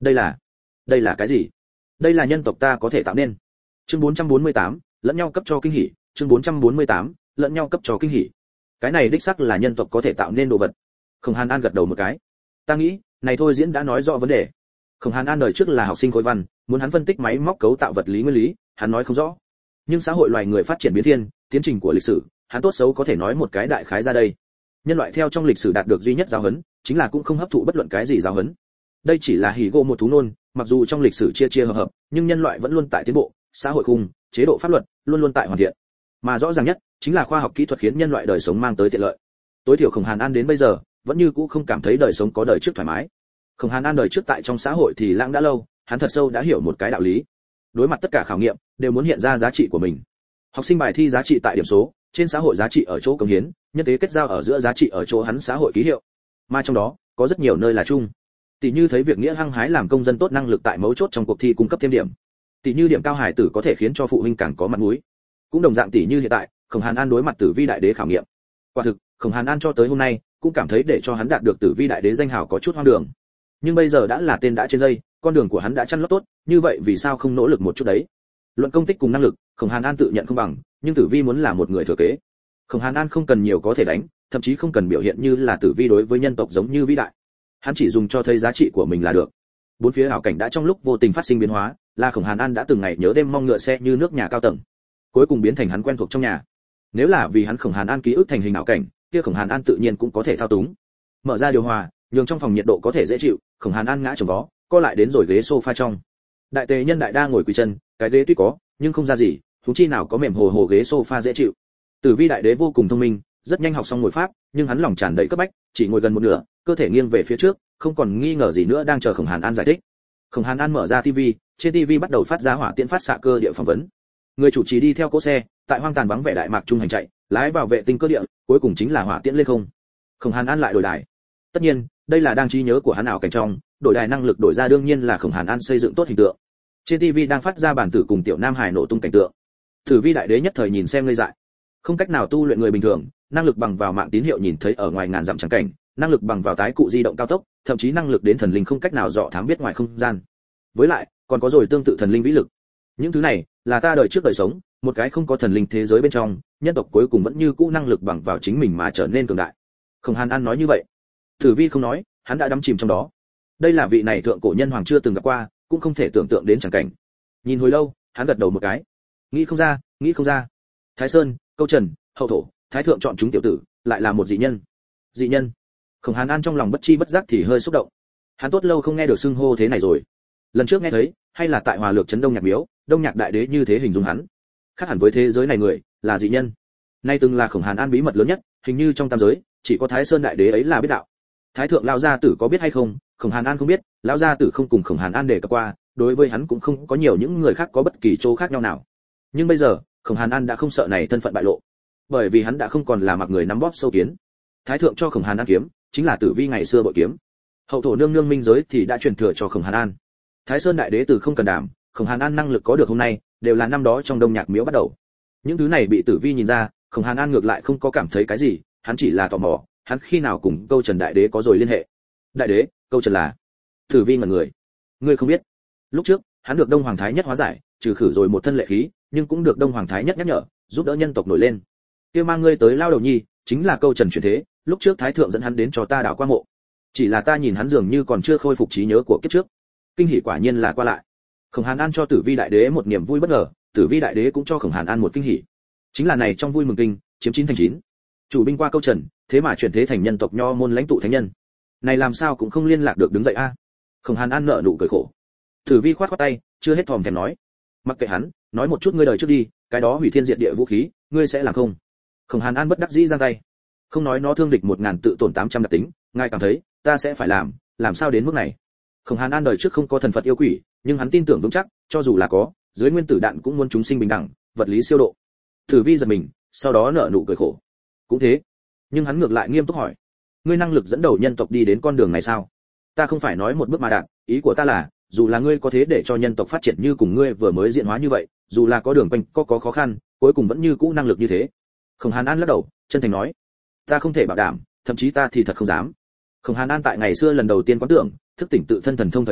Speaker 1: Đây là, đây là cái gì? Đây là nhân tộc ta có thể tạo nên. Chương bốn trăm bốn mươi tám, lẫn nhau cấp cho kinh hỉ, chương bốn trăm bốn mươi tám, lẫn nhau cấp cho kinh hỉ. Cái này đích xác là nhân tộc có thể tạo nên đồ vật. Khổng Hàn An gật đầu một cái. Ta nghĩ, này thôi diễn đã nói rõ vấn đề. Khổng Hàn An đời trước là học sinh khối văn, muốn hắn phân tích máy móc cấu tạo vật lý nguyên lý, hắn nói không rõ. Nhưng xã hội loài người phát triển biến thiên, tiến trình của lịch sử, hắn tốt xấu có thể nói một cái đại khái ra đây. Nhân loại theo trong lịch sử đạt được duy nhất giáo huấn, chính là cũng không hấp thụ bất luận cái gì giáo huấn. Đây chỉ là hỉ gỗ một thú nôn, mặc dù trong lịch sử chia chia hợp hợp, nhưng nhân loại vẫn luôn tại tiến bộ, xã hội khung, chế độ pháp luật luôn luôn tại hoàn thiện. Mà rõ ràng nhất, chính là khoa học kỹ thuật khiến nhân loại đời sống mang tới tiện lợi. Tối thiểu Khổng Hàn An đến bây giờ, vẫn như cũ không cảm thấy đời sống có đời trước thoải mái. Khổng Hàn An đời trước tại trong xã hội thì lãng đã lâu, hắn thật sâu đã hiểu một cái đạo lý. Đối mặt tất cả khảo nghiệm, đều muốn hiện ra giá trị của mình. Học sinh bài thi giá trị tại điểm số, trên xã hội giá trị ở chỗ cống hiến, nhân tế kết giao ở giữa giá trị ở chỗ hắn xã hội ký hiệu. Mà trong đó, có rất nhiều nơi là chung. Tỷ như thấy việc nghĩa hăng hái làm công dân tốt năng lực tại mấu chốt trong cuộc thi cung cấp thêm điểm. Tỷ như điểm cao hải tử có thể khiến cho phụ huynh càng có mặt mũi. Cũng đồng dạng tỷ như hiện tại, Khổng Hàn An đối mặt Tử Vi đại đế khảo nghiệm. Quả thực, Khổng Hàn An cho tới hôm nay, cũng cảm thấy để cho hắn đạt được Tử Vi đại đế danh hào có chút hoang đường. Nhưng bây giờ đã là tên đã trên dây, con đường của hắn đã chăn lót tốt, như vậy vì sao không nỗ lực một chút đấy? Luận công tích cùng năng lực, Khổng Hàn An tự nhận không bằng, nhưng Tử Vi muốn là một người thừa kế. Khổng Hàn An không cần nhiều có thể đánh, thậm chí không cần biểu hiện như là Tử Vi đối với nhân tộc giống như vĩ đại. Hắn chỉ dùng cho thấy giá trị của mình là được. Bốn phía ảo cảnh đã trong lúc vô tình phát sinh biến hóa, là Khổng Hàn An đã từng ngày nhớ đêm mong ngựa xe như nước nhà cao tầng, cuối cùng biến thành hắn quen thuộc trong nhà. Nếu là vì hắn Khổng Hàn An ký ức thành hình ảo cảnh, kia Khổng Hàn An tự nhiên cũng có thể thao túng. Mở ra điều hòa, nhường trong phòng nhiệt độ có thể dễ chịu, Khổng Hàn An ngã chồng vó, co lại đến rồi ghế sofa trong. Đại tề nhân đại đa ngồi quỳ chân, cái ghế tuy có, nhưng không ra gì, huống chi nào có mềm hồ hồ ghế sofa dễ chịu. Tử Vi đại đế vô cùng thông minh, rất nhanh học xong ngồi pháp, nhưng hắn lòng tràn đầy cấp bách, chỉ ngồi gần một nửa, cơ thể nghiêng về phía trước, không còn nghi ngờ gì nữa đang chờ Khổng Hàn An giải thích. Khổng Hàn An mở ra tivi, trên tivi bắt đầu phát ra hỏa tiễn phát xạ cơ địa phỏng vấn. Người chủ trì đi theo cỗ xe, tại hoang tàn vắng vẻ đại mạc trung hành chạy, lái vào vệ tinh cơ địa, cuối cùng chính là hỏa tiễn lên không. Khổng Hàn An lại đổi đài. Tất nhiên, đây là đang trí nhớ của hắn ảo cảnh trong, đổi đài năng lực đổi ra đương nhiên là Khổng Hàn An xây dựng tốt hình tượng. Trên tivi đang phát ra bản tử cùng tiểu nam hải nổ tung cảnh tượng. Tử Vi đại đế nhất thời nhìn xem ngây dại. Không cách nào tu luyện người bình thường, năng lực bằng vào mạng tín hiệu nhìn thấy ở ngoài ngàn dặm chẳng cảnh, năng lực bằng vào tái cụ di động cao tốc, thậm chí năng lực đến thần linh không cách nào dò thám biết ngoài không gian. Với lại, còn có rồi tương tự thần linh vĩ lực. Những thứ này là ta đời trước đời sống, một cái không có thần linh thế giới bên trong, nhân tộc cuối cùng vẫn như cũ năng lực bằng vào chính mình mà trở nên cường đại. Khổng Hàn An nói như vậy. Tử Vi không nói, hắn đã đắm chìm trong đó. Đây là vị này thượng cổ nhân hoàng chưa từng gặp qua, cũng không thể tưởng tượng đến chẳng cảnh. Nhìn hồi lâu, hắn gật đầu một cái. Nghĩ không ra, nghĩ không ra. Thái Sơn, Câu Trần, Hậu Thổ, Thái thượng chọn chúng tiểu tử, lại là một dị nhân. Dị nhân. Khổng Hàn An trong lòng bất chi bất giác thì hơi xúc động. Hắn tốt lâu không nghe được xưng hô thế này rồi. Lần trước nghe thấy, hay là tại Hòa Lược trấn Đông Nhạc Miếu, Đông Nhạc đại đế như thế hình dung hắn. Khác hẳn với thế giới này người, là dị nhân. Nay từng là Khổng Hàn An bí mật lớn nhất, hình như trong tam giới, chỉ có Thái Sơn đại đế ấy là biết đạo. Thái thượng lão gia tử có biết hay không, Khổng Hàn An không biết, lão gia tử không cùng Khổng Hàn An đề cập qua, đối với hắn cũng không có nhiều những người khác có bất kỳ chỗ khác nhau nào. Nhưng bây giờ, Khổng Hàn An đã không sợ này thân phận bại lộ, bởi vì hắn đã không còn là mặc người nắm bóp sâu kiến. Thái thượng cho Khổng Hàn An kiếm, chính là Tử Vi ngày xưa bội kiếm. Hậu thổ nương nương minh giới thì đã truyền thừa cho Khổng Hàn An. Thái Sơn đại đế từ không cần đảm, Khổng Hàn An năng lực có được hôm nay, đều là năm đó trong Đông Nhạc Miếu bắt đầu. Những thứ này bị Tử Vi nhìn ra, Khổng Hàn An ngược lại không có cảm thấy cái gì, hắn chỉ là tò mò, hắn khi nào cùng Câu Trần đại đế có rồi liên hệ. Đại đế, Câu Trần là? Tử Vi ngẩn người. Ngươi không biết? Lúc trước, hắn được Đông Hoàng Thái Nhất hóa giải, trừ khử rồi một thân lệ khí, nhưng cũng được Đông Hoàng Thái Nhất nhắc nhở, giúp đỡ nhân tộc nổi lên. Kia mang ngươi tới lao đầu nhi, chính là Câu Trần chuyển thế, lúc trước Thái thượng dẫn hắn đến cho ta đảo qua mộ. Chỉ là ta nhìn hắn dường như còn chưa khôi phục trí nhớ của kiếp trước. Kinh hỉ quả nhiên là qua lại. Khổng Hàn An cho Tử Vi đại đế một niềm vui bất ngờ, Tử Vi đại đế cũng cho Khổng Hàn An một kinh hỉ. Chính là này trong vui mừng kinh, chiếm chín thành chín. Chủ binh qua Câu Trần, thế mà chuyển thế thành nhân tộc nho môn lãnh tụ thánh nhân. Này làm sao cũng không liên lạc được đứng dậy a. À? Khổng Hàn An nở nụ cười khổ. Tử Vi khoát khoát tay, chưa hết thòm thèm nói, mặc kệ hắn, nói một chút ngươi đời trước đi, cái đó hủy thiên diệt địa vũ khí, ngươi sẽ làm không? Khổng Hàn An bất đắc dĩ giang tay. Không nói nó thương địch một ngàn tự tổn tám trăm đặc tính, ngài cảm thấy, ta sẽ phải làm, làm sao đến mức này? Khổng Hàn An đời trước không có thần Phật yêu quỷ, nhưng hắn tin tưởng vững chắc, cho dù là có, dưới nguyên tử đạn cũng muốn chúng sinh bình đẳng, vật lý siêu độ. Tử Vi giật mình, sau đó nở nụ cười khổ. Cũng thế, nhưng hắn ngược lại nghiêm túc hỏi, ngươi năng lực dẫn đầu nhân tộc đi đến con đường này sao? Ta không phải nói một bước mà đạt, ý của ta là, dù là ngươi có thế để cho nhân tộc phát triển như cùng ngươi vừa mới diễn hóa như vậy, dù là có đường quanh có có khó khăn, cuối cùng vẫn như cũ năng lực như thế. Khổng Hàn An lắc đầu, chân thành nói, ta không thể bảo đảm, thậm chí ta thì thật không dám. Khổng Hàn An tại ngày xưa lần đầu tiên quán tưởng, thức tỉnh tự thân thần thông thời điểm,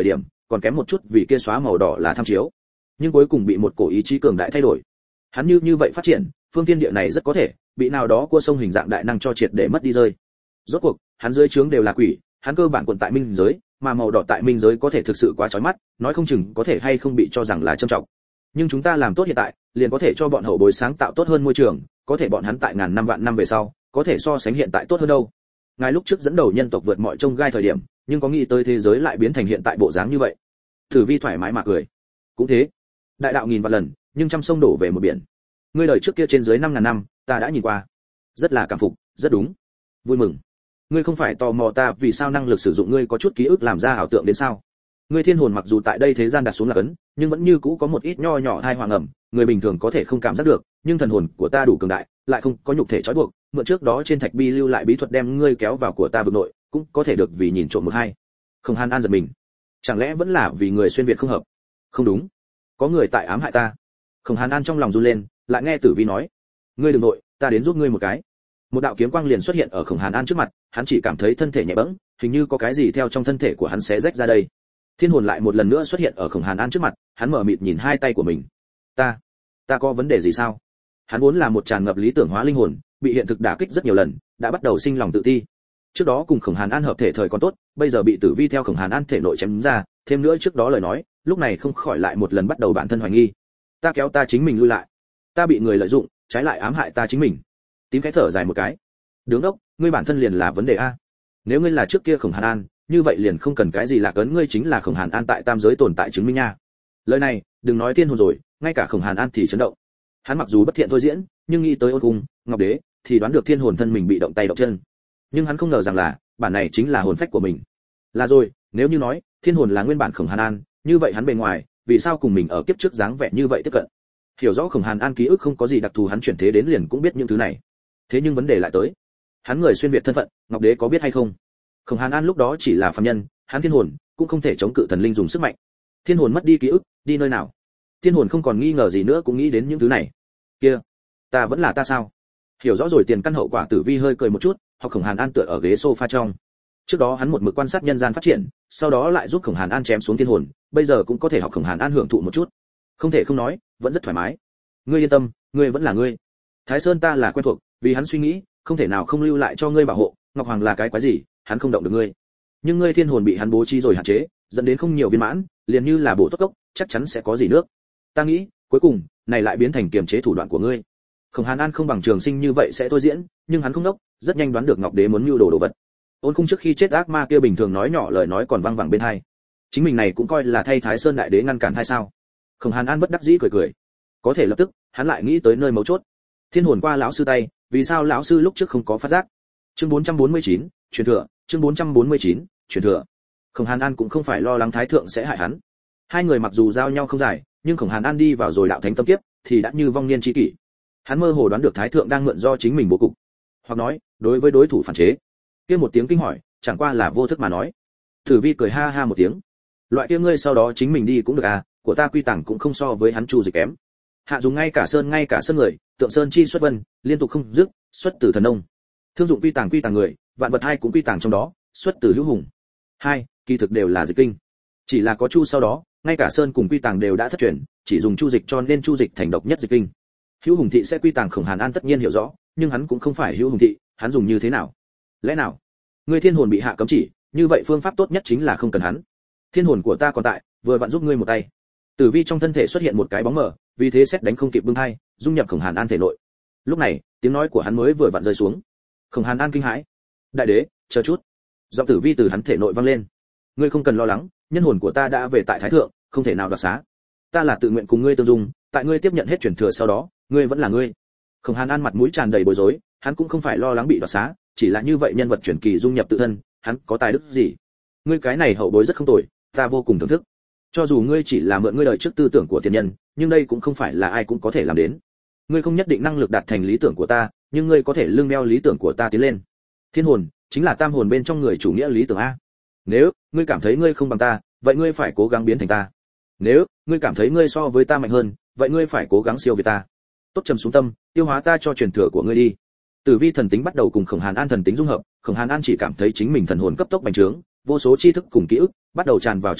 Speaker 1: còn kém một chút vì kia xóa màu đỏ là tham chiếu, nhưng cuối cùng bị một cổ ý chí cường đại thay đổi. Hắn như như vậy phát triển, phương thiên địa này rất có thể bị nào đó cua sông hình dạng đại năng cho triệt để mất đi rơi. Rốt cuộc, hắn dưới trướng đều là quỷ, hắn cơ bản quận tại minh giới, mà màu đỏ tại minh giới có thể thực sự quá chói mắt, nói không chừng có thể hay không bị cho rằng là trâm trọng. Nhưng chúng ta làm tốt hiện tại, liền có thể cho bọn hậu bối sáng tạo tốt hơn môi trường, có thể bọn hắn tại ngàn năm vạn năm về sau, có thể so sánh hiện tại tốt hơn đâu. Ngài lúc trước dẫn đầu nhân tộc vượt mọi trông gai thời điểm, nhưng có nghĩ tới thế giới lại biến thành hiện tại bộ dáng như vậy. Thử Vi thoải mái mà cười. Cũng thế, đại đạo nghìn vạn lần, nhưng trăm sông đổ về một biển. Ngươi đời trước kia trên dưới năm ngàn năm, ta đã nhìn qua, rất là cảm phục, rất đúng, vui mừng. Ngươi không phải tò mò ta vì sao năng lực sử dụng ngươi có chút ký ức làm ra ảo tượng đến sao? Ngươi thiên hồn mặc dù tại đây thế gian đặt xuống là cấn, nhưng vẫn như cũ có một ít nho nhỏ thai hoàng ẩm, người bình thường có thể không cảm giác được, nhưng thần hồn của ta đủ cường đại, lại không có nhục thể trói buộc, mượn trước đó trên thạch bi lưu lại bí thuật đem ngươi kéo vào của ta vực nội, cũng có thể được vì nhìn trộm một hai. Không Hàn An giật mình, chẳng lẽ vẫn là vì người xuyên việt không hợp? Không đúng, có người tại ám hại ta. Không Hàn An trong lòng run lên, lại nghe Tử Vi nói, ngươi đừng nội, ta đến giúp ngươi một cái. Một đạo kiếm quang liền xuất hiện ở Khổng Hàn An trước mặt, hắn chỉ cảm thấy thân thể nhẹ bẫng, hình như có cái gì theo trong thân thể của hắn xé rách ra đây. Thiên hồn lại một lần nữa xuất hiện ở Khổng Hàn An trước mặt, hắn mở mịt nhìn hai tay của mình. Ta, ta có vấn đề gì sao? Hắn vốn là một tràn ngập lý tưởng hóa linh hồn, bị hiện thực đả kích rất nhiều lần, đã bắt đầu sinh lòng tự ti. Trước đó cùng Khổng Hàn An hợp thể thời còn tốt, bây giờ bị Tử Vi theo Khổng Hàn An thể nội chém ra, thêm nữa trước đó lời nói, lúc này không khỏi lại một lần bắt đầu bản thân hoài nghi. Ta kéo ta chính mình lui lại, ta bị người lợi dụng, trái lại ám hại ta chính mình. Tím cái thở dài một cái. Đứng đốc, ngươi bản thân liền là vấn đề a. Nếu ngươi là trước kia Khổng Hàn An, như vậy liền không cần cái gì là cấn, ngươi chính là Khổng Hàn An tại tam giới tồn tại chứng minh nha. Lời này, đừng nói thiên hồn rồi, ngay cả Khổng Hàn An thì chấn động. Hắn mặc dù bất thiện thôi diễn, nhưng nghĩ tới Ôn Cung, Ngọc Đế, thì đoán được thiên hồn thân mình bị động tay động chân. Nhưng hắn không ngờ rằng là, bản này chính là hồn phách của mình. Là rồi, nếu như nói, thiên hồn là nguyên bản Khổng Hàn An, như vậy hắn bề ngoài, vì sao cùng mình ở kiếp trước dáng vẻ như vậy tiếp cận? Hiểu rõ Khổng Hàn An ký ức không có gì đặc thù, hắn chuyển thế đến liền cũng biết những thứ này. Thế nhưng vấn đề lại tới, hắn người xuyên việt thân phận, Ngọc Đế có biết hay không? Khổng Hàn An lúc đó chỉ là phàm nhân, hắn thiên hồn cũng không thể chống cự thần linh dùng sức mạnh. Thiên hồn mất đi ký ức, đi nơi nào? Thiên hồn không còn nghi ngờ gì nữa cũng nghĩ đến những thứ này. Kia, ta vẫn là ta sao? Hiểu rõ rồi tiền căn hậu quả, Tử Vi hơi cười một chút, học Khổng Hàn An tựa ở ghế sofa trong. Trước đó hắn một mực quan sát nhân gian phát triển, sau đó lại giúp Khổng Hàn An chém xuống thiên hồn, bây giờ cũng có thể học Khổng Hàn An hưởng thụ một chút. Không thể không nói, vẫn rất thoải mái. Ngươi yên tâm, ngươi vẫn là ngươi. Thái Sơn ta là quen thuộc, vì hắn suy nghĩ, không thể nào không lưu lại cho ngươi bảo hộ. Ngọc Hoàng là cái quái gì, hắn không động được ngươi. Nhưng ngươi thiên hồn bị hắn bố trí rồi hạn chế, dẫn đến không nhiều viên mãn, liền như là bổ tốt cốc, chắc chắn sẽ có gì nước. Ta nghĩ, cuối cùng, này lại biến thành kiềm chế thủ đoạn của ngươi. Khổng Hàn An không bằng Trường Sinh như vậy sẽ thôi diễn, nhưng hắn không đốc, rất nhanh đoán được Ngọc Đế muốn mưu đồ đồ vật. Ôn Cung trước khi chết ác ma kia bình thường nói nhỏ lời nói còn vang vẳng bên tai. Chính mình này cũng coi là thay Thái Sơn đại đế ngăn cản hay sao? Khổng Hàn An bất đắc dĩ cười cười. Có thể lập tức, hắn lại nghĩ tới nơi mấu chốt. Thiên hồn qua lão sư tay, vì sao lão sư lúc trước không có phát giác? Chương bốn trăm bốn mươi chín, truyền thừa, chương bốn trăm bốn mươi chín, truyền thừa. Khổng Hàn An cũng không phải lo lắng Thái thượng sẽ hại hắn. Hai người mặc dù giao nhau không dài, nhưng Khổng Hàn An đi vào rồi đạo thánh tâm kiếp, thì đã như vong niên chi kỷ. Hắn mơ hồ đoán được Thái thượng đang mượn do chính mình bố cục, hoặc nói, đối với đối thủ phản chế. Kia một tiếng kinh hỏi, chẳng qua là vô thức mà nói. Tử Vi cười ha ha một tiếng. Loại kia ngươi sau đó chính mình đi cũng được à, của ta quy tàng cũng không so với hắn Chu Dịch kém. Hạ dùng ngay cả sơn ngay cả sơn người, tượng sơn chi xuất vân, liên tục không dứt, xuất từ thần nông. Thương dụng quy tàng quy tàng người, vạn vật hai cũng quy tàng trong đó, xuất từ hữu hùng. Hai, kỳ thực đều là dịch kinh. Chỉ là có Chu sau đó, ngay cả sơn cùng quy tàng đều đã thất truyền, chỉ dùng Chu Dịch cho nên Chu Dịch thành độc nhất dịch kinh. Hữu Hùng thị sẽ quy tàng Khổng Hàn An tất nhiên hiểu rõ, nhưng hắn cũng không phải Hữu Hùng thị, hắn dùng như thế nào? Lẽ nào, ngươi thiên hồn bị hạ cấm chỉ, như vậy phương pháp tốt nhất chính là không cần hắn. Thiên hồn của ta còn tại, vừa vặn giúp ngươi một tay. Tử Vi trong thân thể xuất hiện một cái bóng mờ, vì thế xét đánh không kịp bưng hai, dung nhập Khổng Hàn An thể nội. Lúc này, tiếng nói của hắn mới vừa vặn rơi xuống. Khổng Hàn An kinh hãi. Đại đế, chờ chút. Giọng Tử Vi từ hắn thể nội vang lên. Ngươi không cần lo lắng, nhân hồn của ta đã về tại Thái thượng, không thể nào đoạt xá. Ta là tự nguyện cùng ngươi tương dung, tại ngươi tiếp nhận hết truyền thừa sau đó, ngươi vẫn là ngươi. Khổng Hàn An mặt mũi tràn đầy bối rối, hắn cũng không phải lo lắng bị đoạt xá, chỉ là như vậy nhân vật truyền kỳ dung nhập tự thân, hắn có tài đức gì? Ngươi cái này hậu bối rất không tồi, ta vô cùng thưởng thức. Cho dù ngươi chỉ là mượn ngươi đời trước tư tưởng của tiền nhân, nhưng đây cũng không phải là ai cũng có thể làm đến. Ngươi không nhất định năng lực đạt thành lý tưởng của ta, nhưng ngươi có thể lưng đeo lý tưởng của ta tiến lên. Thiên hồn chính là tam hồn bên trong người chủ nghĩa lý tưởng a. Nếu ngươi cảm thấy ngươi không bằng ta, vậy ngươi phải cố gắng biến thành ta. Nếu ngươi cảm thấy ngươi so với ta mạnh hơn, vậy ngươi phải cố gắng siêu việt ta. Tốt, trầm xuống tâm, tiêu hóa ta cho truyền thừa của ngươi đi. Tử Vi thần tính bắt đầu cùng Khổng Hàn An thần tính dung hợp, Khổng Hàn An chỉ cảm thấy chính mình thần hồn cấp tốc bành trướng, vô số tri thức cùng ký ức bắt đầu tràn vào trong đầu,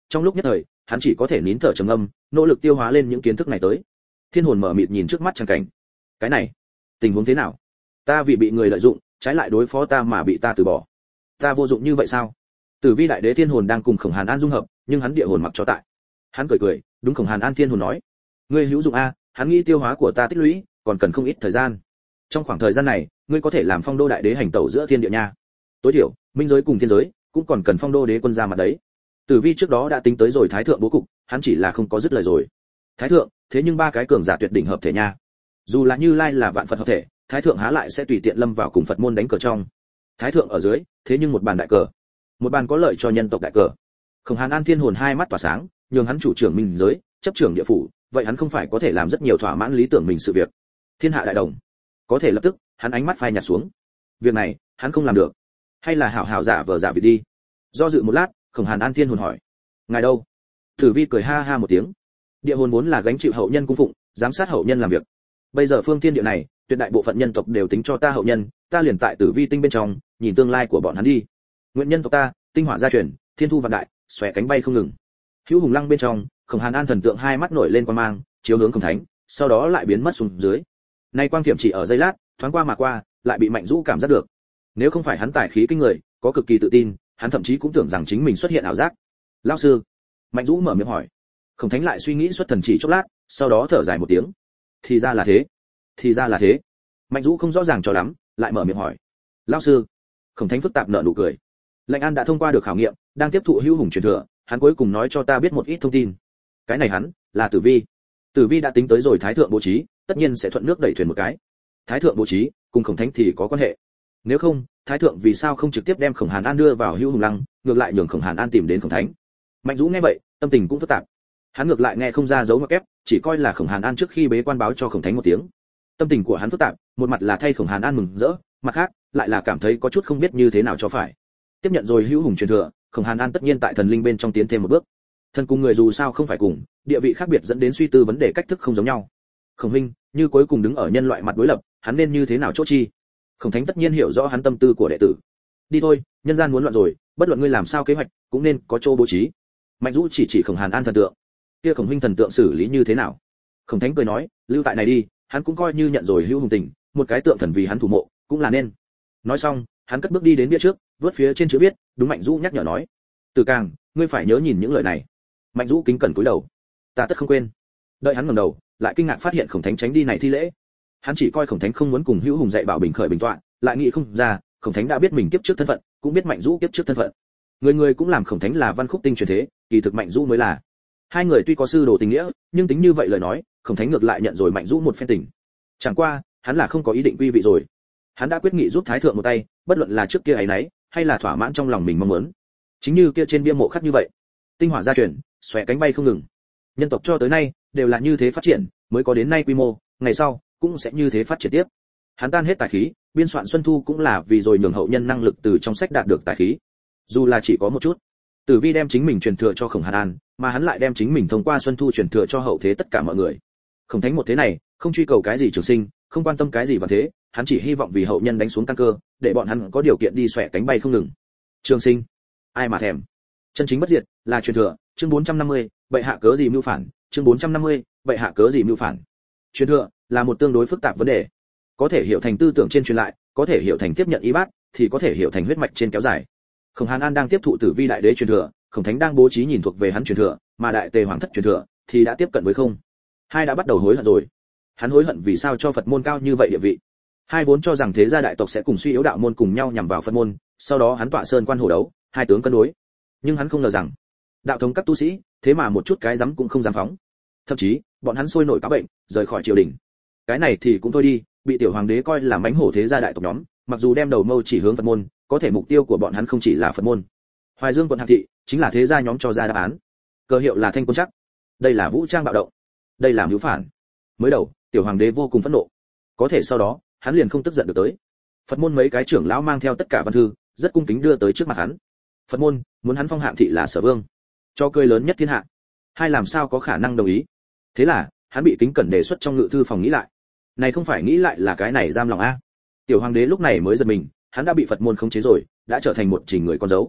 Speaker 1: trong lúc nhất thời hắn chỉ có thể nín thở trầm ngâm, nỗ lực tiêu hóa lên những kiến thức này tới. Thiên hồn mở mịt nhìn trước mắt chẳng cảnh. Cái này, tình huống thế nào? Ta vì bị người lợi dụng, trái lại đối phó ta mà bị ta từ bỏ. Ta vô dụng như vậy sao? Tử Vi đại đế thiên hồn đang cùng Khổng Hàn An dung hợp, nhưng hắn địa hồn mặc cho tại. Hắn cười cười, đúng Khổng Hàn An thiên hồn nói, ngươi hữu dụng a, hắn nghĩ tiêu hóa của ta tích lũy, còn cần không ít thời gian. Trong khoảng thời gian này, ngươi có thể làm phong đô đại đế hành tẩu giữa thiên địa nha. Tối thiểu, minh giới cùng thiên giới cũng còn cần phong đô đế quân ra mặt đấy. Tử Vi trước đó đã tính tới rồi thái thượng bố cục, hắn chỉ là không có dứt lời rồi. Thái thượng, thế nhưng ba cái cường giả tuyệt đỉnh hợp thể nha. Dù là Như Lai là vạn Phật hợp thể, thái thượng há lại sẽ tùy tiện lâm vào cùng Phật môn đánh cờ trong. Thái thượng ở dưới, thế nhưng một bàn đại cờ, một bàn có lợi cho nhân tộc đại cờ. Khổng Hàn An thiên hồn hai mắt tỏa sáng, nhường hắn chủ trưởng minh giới, chấp trưởng địa phủ, vậy hắn không phải có thể làm rất nhiều thỏa mãn lý tưởng mình sự việc. Thiên hạ đại đồng, có thể lập tức, hắn ánh mắt phai nhạt xuống. Việc này, hắn không làm được. Hay là hảo hảo giả vờ giả vịt đi. Do dự một lát, Khổng Hàn An thiên hồn hỏi, ngài đâu? Tử Vi cười ha ha một tiếng. Địa hồn vốn là gánh chịu hậu nhân cung phụng, giám sát hậu nhân làm việc. Bây giờ phương thiên địa này, tuyệt đại bộ phận nhân tộc đều tính cho ta hậu nhân, ta liền tại Tử Vi tinh bên trong, nhìn tương lai của bọn hắn đi. Nguyện nhân tộc ta, tinh hỏa gia truyền, thiên thu vạn đại, xòe cánh bay không ngừng. Hữu Hùng Lăng bên trong, Khổng Hàn An thần tượng hai mắt nổi lên quang mang, chiếu hướng Khổng Thánh, sau đó lại biến mất xuống dưới. Nay quang thiểm chỉ ở giây lát, thoáng qua mà qua, lại bị Mạnh Dũ cảm giác được. Nếu không phải hắn tài khí kinh người, có cực kỳ tự tin, hắn thậm chí cũng tưởng rằng chính mình xuất hiện ảo giác. Lão sư, Mạnh Dũ mở miệng hỏi. Khổng Thánh lại suy nghĩ xuất thần chỉ chốc lát, sau đó thở dài một tiếng. Thì ra là thế, thì ra là thế. Mạnh Dũ không rõ ràng cho lắm, lại mở miệng hỏi. Lão sư, Khổng Thánh phức tạp nở nụ cười. Lệnh An đã thông qua được khảo nghiệm, đang tiếp thụ Hữu Hùng truyền thừa, hắn cuối cùng nói cho ta biết một ít thông tin. Cái này hắn là Tử Vi. Tử Vi đã tính tới rồi thái thượng bố trí, tất nhiên sẽ thuận nước đẩy thuyền một cái. Thái thượng bố trí cùng Khổng Thánh thì có quan hệ. Nếu không, thái thượng vì sao không trực tiếp đem Khổng Hàn An đưa vào Hữu Hùng Lăng, ngược lại nhường Khổng Hàn An tìm đến Khổng Thánh. Mạnh Dũ nghe vậy, tâm tình cũng phức tạp. Hắn ngược lại nghe không ra dấu ngoặc ép, chỉ coi là Khổng Hàn An trước khi bế quan báo cho Khổng Thánh một tiếng. Tâm tình của hắn phức tạp, một mặt là thay Khổng Hàn An mừng rỡ, mặt khác lại là cảm thấy có chút không biết như thế nào cho phải. Tiếp nhận rồi Hữu Hùng truyền thừa, Khổng Hàn An tất nhiên tại thần linh bên trong tiến thêm một bước. Thần cùng người dù sao không phải cùng, địa vị khác biệt dẫn đến suy tư vấn đề cách thức không giống nhau. Khổng huynh, như cuối cùng đứng ở nhân loại mặt đối lập, hắn nên như thế nào chốt chi? Khổng Thánh tất nhiên hiểu rõ hắn tâm tư của đệ tử. Đi thôi, nhân gian muốn loạn rồi, bất luận ngươi làm sao kế hoạch, cũng nên có chỗ bố trí. Mạnh Dũ chỉ chỉ Khổng Hàn An thần tượng. Kia Khổng huynh thần tượng xử lý như thế nào? Khổng Thánh cười nói, lưu tại này đi, hắn cũng coi như nhận rồi Hữu Hùng tình, một cái tượng thần vì hắn thủ mộ, cũng là nên. Nói xong, hắn cất bước đi đến bia trước, vớt phía trên chữ viết, đúng Mạnh Dũ nhắc nhở nói. Từ Càng, ngươi phải nhớ nhìn những lời này. Mạnh Dũ kính cẩn cúi đầu. Ta tất không quên. Đợi hắn ngẩng đầu, lại kinh ngạc phát hiện Khổng Thánh tránh đi này thi lễ. Hắn chỉ coi Khổng Thánh không muốn cùng Hữu Hùng dạy bảo bình khởi bình tọa, lại nghĩ không ra, Khổng Thánh đã biết mình kiếp trước thân phận, cũng biết Mạnh Dũ kiếp trước thân phận. Người người cũng làm Khổng Thánh là văn khúc tinh truyền thế, kỳ thực Mạnh Dũ mới là. Hai người tuy có sư đồ tình nghĩa, nhưng tính như vậy lời nói, Khổng Thánh ngược lại nhận rồi Mạnh Dũ một phen tình. Chẳng qua, hắn là không có ý định quy vị rồi. Hắn đã quyết nghị giúp thái thượng một tay, bất luận là trước kia ấy nấy, hay là thỏa mãn trong lòng mình mong muốn. Chính như kia trên bia mộ khắc như vậy, tinh hỏa gia truyền, xòe cánh bay không ngừng. Nhân tộc cho tới nay đều là như thế phát triển, mới có đến nay quy mô, ngày sau cũng sẽ như thế phát triển tiếp. Hắn tan hết tài khí, biên soạn Xuân Thu cũng là vì rồi nhường hậu nhân năng lực từ trong sách đạt được tài khí. Dù là chỉ có một chút. Tử Vi đem chính mình truyền thừa cho Khổng Hàn An, mà hắn lại đem chính mình thông qua Xuân Thu truyền thừa cho hậu thế tất cả mọi người. Khổng Thánh một thế này, không truy cầu cái gì trường sinh, không quan tâm cái gì vào thế, hắn chỉ hy vọng vì hậu nhân đánh xuống căn cơ, để bọn hắn có điều kiện đi xòe cánh bay không ngừng. Trường sinh, ai mà thèm. Chân chính bất diệt là truyền thừa. Chương bốn trăm năm mươi, vậy hạ cớ gì mưu phản? Chương bốn trăm năm mươi, vậy hạ cớ gì mưu phản? Truyền thừa là một tương đối phức tạp vấn đề. Có thể hiểu thành tư tưởng trên truyền lại, có thể hiểu thành tiếp nhận y bát, thì có thể hiểu thành huyết mạch trên kéo dài. Khổng Hàn An đang tiếp thụ Tử Vi đại đế truyền thừa, Khổng Thánh đang bố trí nhìn thuộc về hắn truyền thừa, mà Đại Tề Hoàng thất truyền thừa thì đã tiếp cận với không. Hai đã bắt đầu hối hận rồi. Hắn hối hận vì sao cho Phật môn cao như vậy địa vị. Hai vốn cho rằng thế gia đại tộc sẽ cùng suy yếu đạo môn cùng nhau nhằm vào Phật môn, sau đó hắn tọa sơn quan hổ đấu, hai tướng cân đối. Nhưng hắn không ngờ rằng, đạo thống các tu sĩ, thế mà một chút cái dám cũng không dám phóng. Thậm chí, bọn hắn sôi nổi cáo bệnh, rời khỏi triều đình. Cái này thì cũng thôi đi, bị tiểu hoàng đế coi là mãnh hổ thế gia đại tộc nhóm, mặc dù đem đầu mâu chỉ hướng Phật môn, có thể mục tiêu của bọn hắn không chỉ là Phật môn. Hoài Dương quận Hạng thị chính là thế gia nhóm cho ra đáp án. Cơ hiệu là Thanh Quân Chắc. Đây là vũ trang bạo động. Đây là mưu phản. Mới đầu, tiểu hoàng đế vô cùng phẫn nộ. Có thể sau đó, hắn liền không tức giận được tới. Phật môn mấy cái trưởng lão mang theo tất cả văn thư, rất cung kính đưa tới trước mặt hắn. Phật môn muốn hắn phong Hạng thị là sở vương, cho cười lớn nhất thiên hạ. Hai làm sao có khả năng đồng ý? Thế là, hắn bị kính cẩn đề xuất trong ngự thư phòng nghĩ lại. Này không phải nghĩ lại là cái này giam lòng a. Tiểu hoàng đế lúc này mới giật mình, hắn đã bị Phật môn khống chế rồi, đã trở thành một trình người con dấu.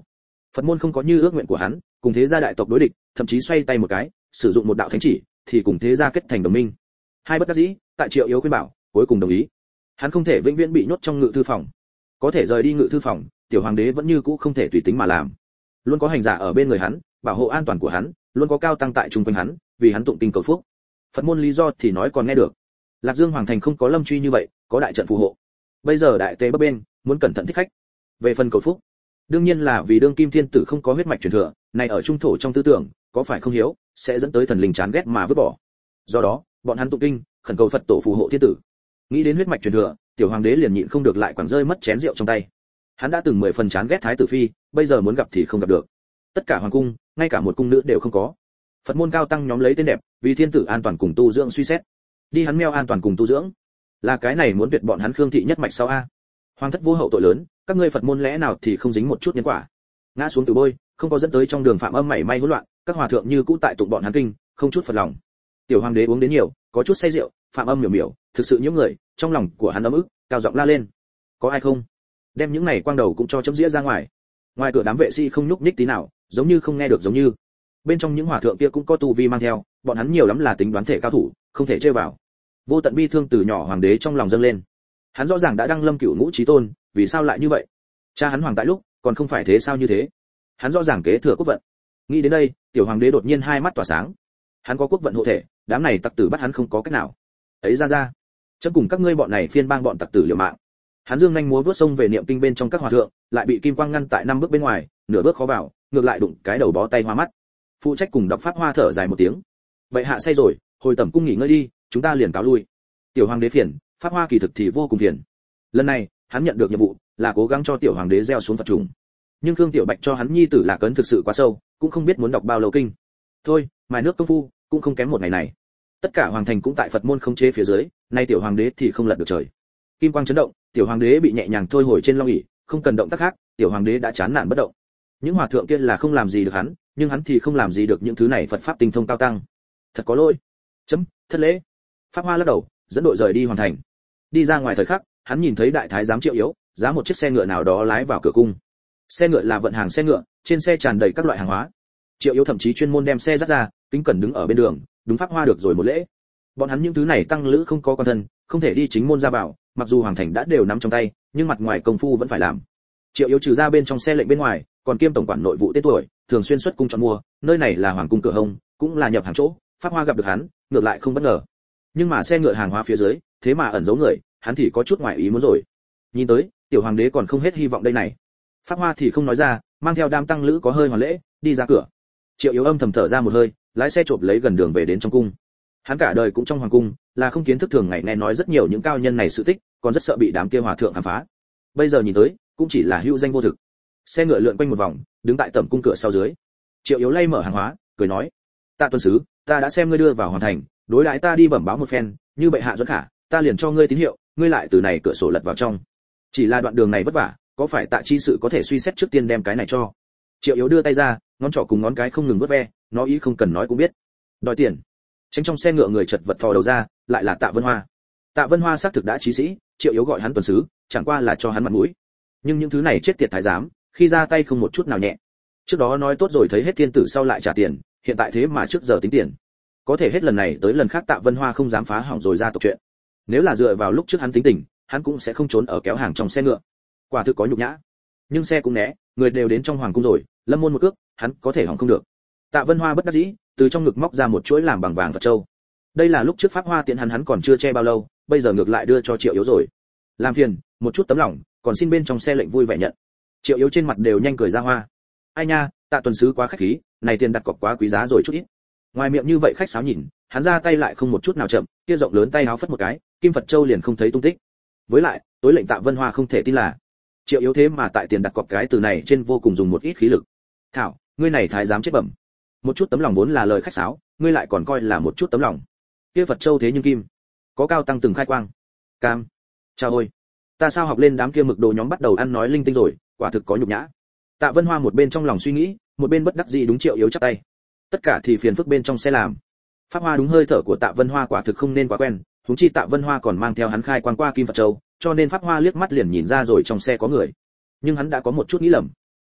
Speaker 1: Phật môn không có như ước nguyện của hắn, cùng thế gia đại tộc đối địch, thậm chí xoay tay một cái, sử dụng một đạo thánh chỉ, thì cùng thế gia kết thành đồng minh. Hai bất đắc dĩ, tại Triệu Yếu khuyên bảo, cuối cùng đồng ý. Hắn không thể vĩnh viễn bị nhốt trong ngự thư phòng. Có thể rời đi ngự thư phòng, tiểu hoàng đế vẫn như cũ không thể tùy tính mà làm. Luôn có hành giả ở bên người hắn, bảo hộ an toàn của hắn, luôn có cao tăng tại trung quanh hắn, vì hắn tụng kinh cầu phúc. Phật môn lý do thì nói còn nghe được. Lạc Dương hoàng thành không có lâm truy như vậy, có đại trận phù hộ. Bây giờ đại tế bấp bên, muốn cẩn thận thích khách. Về phần cầu phúc, đương nhiên là vì đương kim thiên tử không có huyết mạch truyền thừa, này ở trung thổ trong tư tưởng, có phải không hiếu, sẽ dẫn tới thần linh chán ghét mà vứt bỏ. Do đó, bọn hắn tụng kinh, khẩn cầu Phật tổ phù hộ thiên tử. Nghĩ đến huyết mạch truyền thừa, tiểu hoàng đế liền nhịn không được lại quẳng rơi mất chén rượu trong tay. Hắn đã từng mười phần chán ghét thái tử phi, bây giờ muốn gặp thì không gặp được. Tất cả hoàng cung, ngay cả một cung nữ đều không có. Phật môn cao tăng nhóm lấy tên đẹp, vì thiên tử an toàn cùng tu dưỡng suy xét. Đi hắn meo an toàn cùng tu dưỡng, là cái này muốn tuyệt bọn hắn khương thị nhất mạch sau a. Hoàng thất vô hậu tội lớn, các ngươi Phật môn lẽ nào thì không dính một chút nhân quả. Ngã xuống từ bôi, không có dẫn tới trong đường phạm âm mảy may hỗn loạn, các hòa thượng như cũ tại tụng bọn hắn kinh, không chút phật lòng. Tiểu hoàng đế uống đến nhiều, có chút say rượu, phạm âm miểu miểu, thực sự những người, trong lòng của hắn ấm ức, cao giọng la lên. Có ai không? Đem những này quang đầu cũng cho chấm dĩa ra ngoài. Ngoài cửa đám vệ sĩ không nhúc nhích tí nào, giống như không nghe được giống như. Bên trong những hòa thượng kia cũng có tu vi mang theo, bọn hắn nhiều lắm là tính đoán thể cao thủ, không thể chơi vào. Vô tận bi thương từ nhỏ hoàng đế trong lòng dâng lên. Hắn rõ ràng đã đăng lâm cửu ngũ chí tôn, vì sao lại như vậy? Cha hắn hoàng tại lúc, còn không phải thế sao như thế? Hắn rõ ràng kế thừa quốc vận. Nghĩ đến đây, tiểu hoàng đế đột nhiên hai mắt tỏa sáng. Hắn có quốc vận hộ thể, đám này tặc tử bắt hắn không có cách nào. Ấy ra ra, chấm cùng các ngươi bọn này phiên bang bọn tặc tử liều mạng. Hắn dương nhanh múa vút xông về niệm kinh bên trong các hòa thượng, lại bị kim quang ngăn tại năm bước bên ngoài, nửa bước khó vào, ngược lại đụng cái đầu bó tay hoa mắt. Phụ trách cùng đọc pháp hoa thở dài một tiếng. Bệ hạ say rồi, hồi tẩm cung nghỉ ngơi đi, chúng ta liền cáo lui. Tiểu hoàng đế phiền, pháp hoa kỳ thực thì vô cùng phiền. Lần này, hắn nhận được nhiệm vụ là cố gắng cho tiểu hoàng đế gieo xuống Phật trùng. Nhưng Khương Tiểu Bạch cho hắn nhi tử là cấn thực sự quá sâu, cũng không biết muốn đọc bao lâu kinh. Thôi, mài nước công phu, cũng không kém một ngày này. Tất cả hoàng thành cũng tại Phật môn khống chế phía dưới, nay tiểu hoàng đế thì không lật được trời. Kim quang chấn động, tiểu hoàng đế bị nhẹ nhàng thôi hồi trên long ỷ, không cần động tác khác, tiểu hoàng đế đã chán nản bất động. Những hòa thượng kia là không làm gì được hắn, nhưng hắn thì không làm gì được những thứ này Phật pháp tinh thông cao tăng. Thật có lỗi. Chấm, thất lễ. Pháp Hoa lắc đầu, dẫn đội rời đi hoàn thành. Đi ra ngoài thời khắc, hắn nhìn thấy đại thái giám Triệu Yếu, giá một chiếc xe ngựa nào đó lái vào cửa cung. Xe ngựa là vận hàng xe ngựa, trên xe tràn đầy các loại hàng hóa. Triệu Yếu thậm chí chuyên môn đem xe dắt ra, kính cẩn đứng ở bên đường, đúng Pháp Hoa được rồi một lễ. Bọn hắn những thứ này tăng lữ không có con thân, không thể đi chính môn ra vào, mặc dù hoàng thành đã đều nắm trong tay, nhưng mặt ngoài công phu vẫn phải làm. Triệu Yếu trừ ra bên trong xe lệnh bên ngoài, còn kiêm tổng quản nội vụ tên tuổi, thường xuyên xuất cung chọn mua, nơi này là hoàng cung cửa hông, cũng là nhập hàng chỗ, Pháp Hoa gặp được hắn, ngược lại không bất ngờ. Nhưng mà xe ngựa hàng hóa phía dưới, thế mà ẩn giấu người, hắn thì có chút ngoài ý muốn rồi. Nhìn tới, tiểu hoàng đế còn không hết hy vọng đây này. Pháp Hoa thì không nói ra, mang theo đám tăng lữ có hơi hoàn lễ, đi ra cửa. Triệu Yếu âm thầm thở ra một hơi, lái xe trộm lấy gần đường về đến trong cung. Hắn cả đời cũng trong hoàng cung, là không kiến thức thường ngày nghe nói rất nhiều những cao nhân này sự tích, còn rất sợ bị đám kia hòa thượng khám phá. Bây giờ nhìn tới, cũng chỉ là hữu danh vô thực. Xe ngựa lượn quanh một vòng, đứng tại tẩm cung cửa sau dưới. Triệu Yếu lay mở hàng hóa, cười nói: "Tạ tuân sứ, ta đã xem ngươi đưa vào hoàn thành, đối đãi ta đi bẩm báo một phen, như bệ hạ dẫn khả, ta liền cho ngươi tín hiệu, ngươi lại từ này cửa sổ lật vào trong. Chỉ là đoạn đường này vất vả, có phải Tạ chi sự có thể suy xét trước tiên đem cái này cho." Triệu Yếu đưa tay ra, ngón trỏ cùng ngón cái không ngừng vuốt ve, nó ý không cần nói cũng biết. Đòi tiền. Tránh trong xe ngựa người chật vật thò đầu ra, lại là Tạ Vân Hoa. Tạ Vân Hoa xác thực đã chí sĩ, Triệu Yếu gọi hắn tuần sứ, chẳng qua là cho hắn mặt mũi. Nhưng những thứ này chết tiệt thái giám, khi ra tay không một chút nào nhẹ. Trước đó nói tốt rồi thấy hết thiên tử sau lại trả tiền, hiện tại thế mà trước giờ tính tiền. Có thể hết lần này tới lần khác Tạ Vân Hoa không dám phá hỏng rồi ra tộc chuyện. Nếu là dựa vào lúc trước hắn tính tình, hắn cũng sẽ không trốn ở kéo hàng trong xe ngựa. Quả thực có nhục nhã. Nhưng xe cũng né, người đều đến trong hoàng cung rồi, lâm môn một cước, hắn có thể hỏng không được. Tạ Vân Hoa bất đắc dĩ, từ trong ngực móc ra một chuỗi làm bằng vàng Phật châu. Đây là lúc trước Pháp Hoa tiện hắn hắn còn chưa che bao lâu, bây giờ ngược lại đưa cho Triệu Yếu rồi. Làm phiền, một chút tấm lòng, còn xin bên trong xe lệnh vui vẻ nhận. Triệu Yếu trên mặt đều nhanh cười ra hoa. Ai nha, Tạ tuần sứ quá khách khí, này tiền đặt cọc quá quý giá rồi chút ít. Ngoài miệng như vậy khách sáo nhìn, hắn ra tay lại không một chút nào chậm, kia rộng lớn tay áo phất một cái, kim Phật châu liền không thấy tung tích. Với lại, tối lệnh Tạ Vân Hoa không thể tin là Triệu Yếu thế mà tại tiền đặt cọc cái từ này trên vô cùng dùng một ít khí lực. Thảo, ngươi này thái giám chết bẩm. Một chút tấm lòng vốn là lời khách sáo, ngươi lại còn coi là một chút tấm lòng. Kia Phật châu thế nhưng kim, có cao tăng từng khai quang. Cam. Chao ôi, ta sao học lên đám kia mực đồ nhóm bắt đầu ăn nói linh tinh rồi, quả thực có nhục nhã. Tạ Vân Hoa một bên trong lòng suy nghĩ, một bên bất đắc dĩ đúng Triệu Yếu chắp tay. Tất cả thì phiền phức bên trong xe làm. Pháp Hoa đúng hơi thở của Tạ Vân Hoa quả thực không nên quá quen, huống chi Tạ Vân Hoa còn mang theo hắn khai quang qua kim Phật châu, cho nên Pháp Hoa liếc mắt liền nhìn ra rồi trong xe có người. Nhưng hắn đã có một chút nghĩ lầm.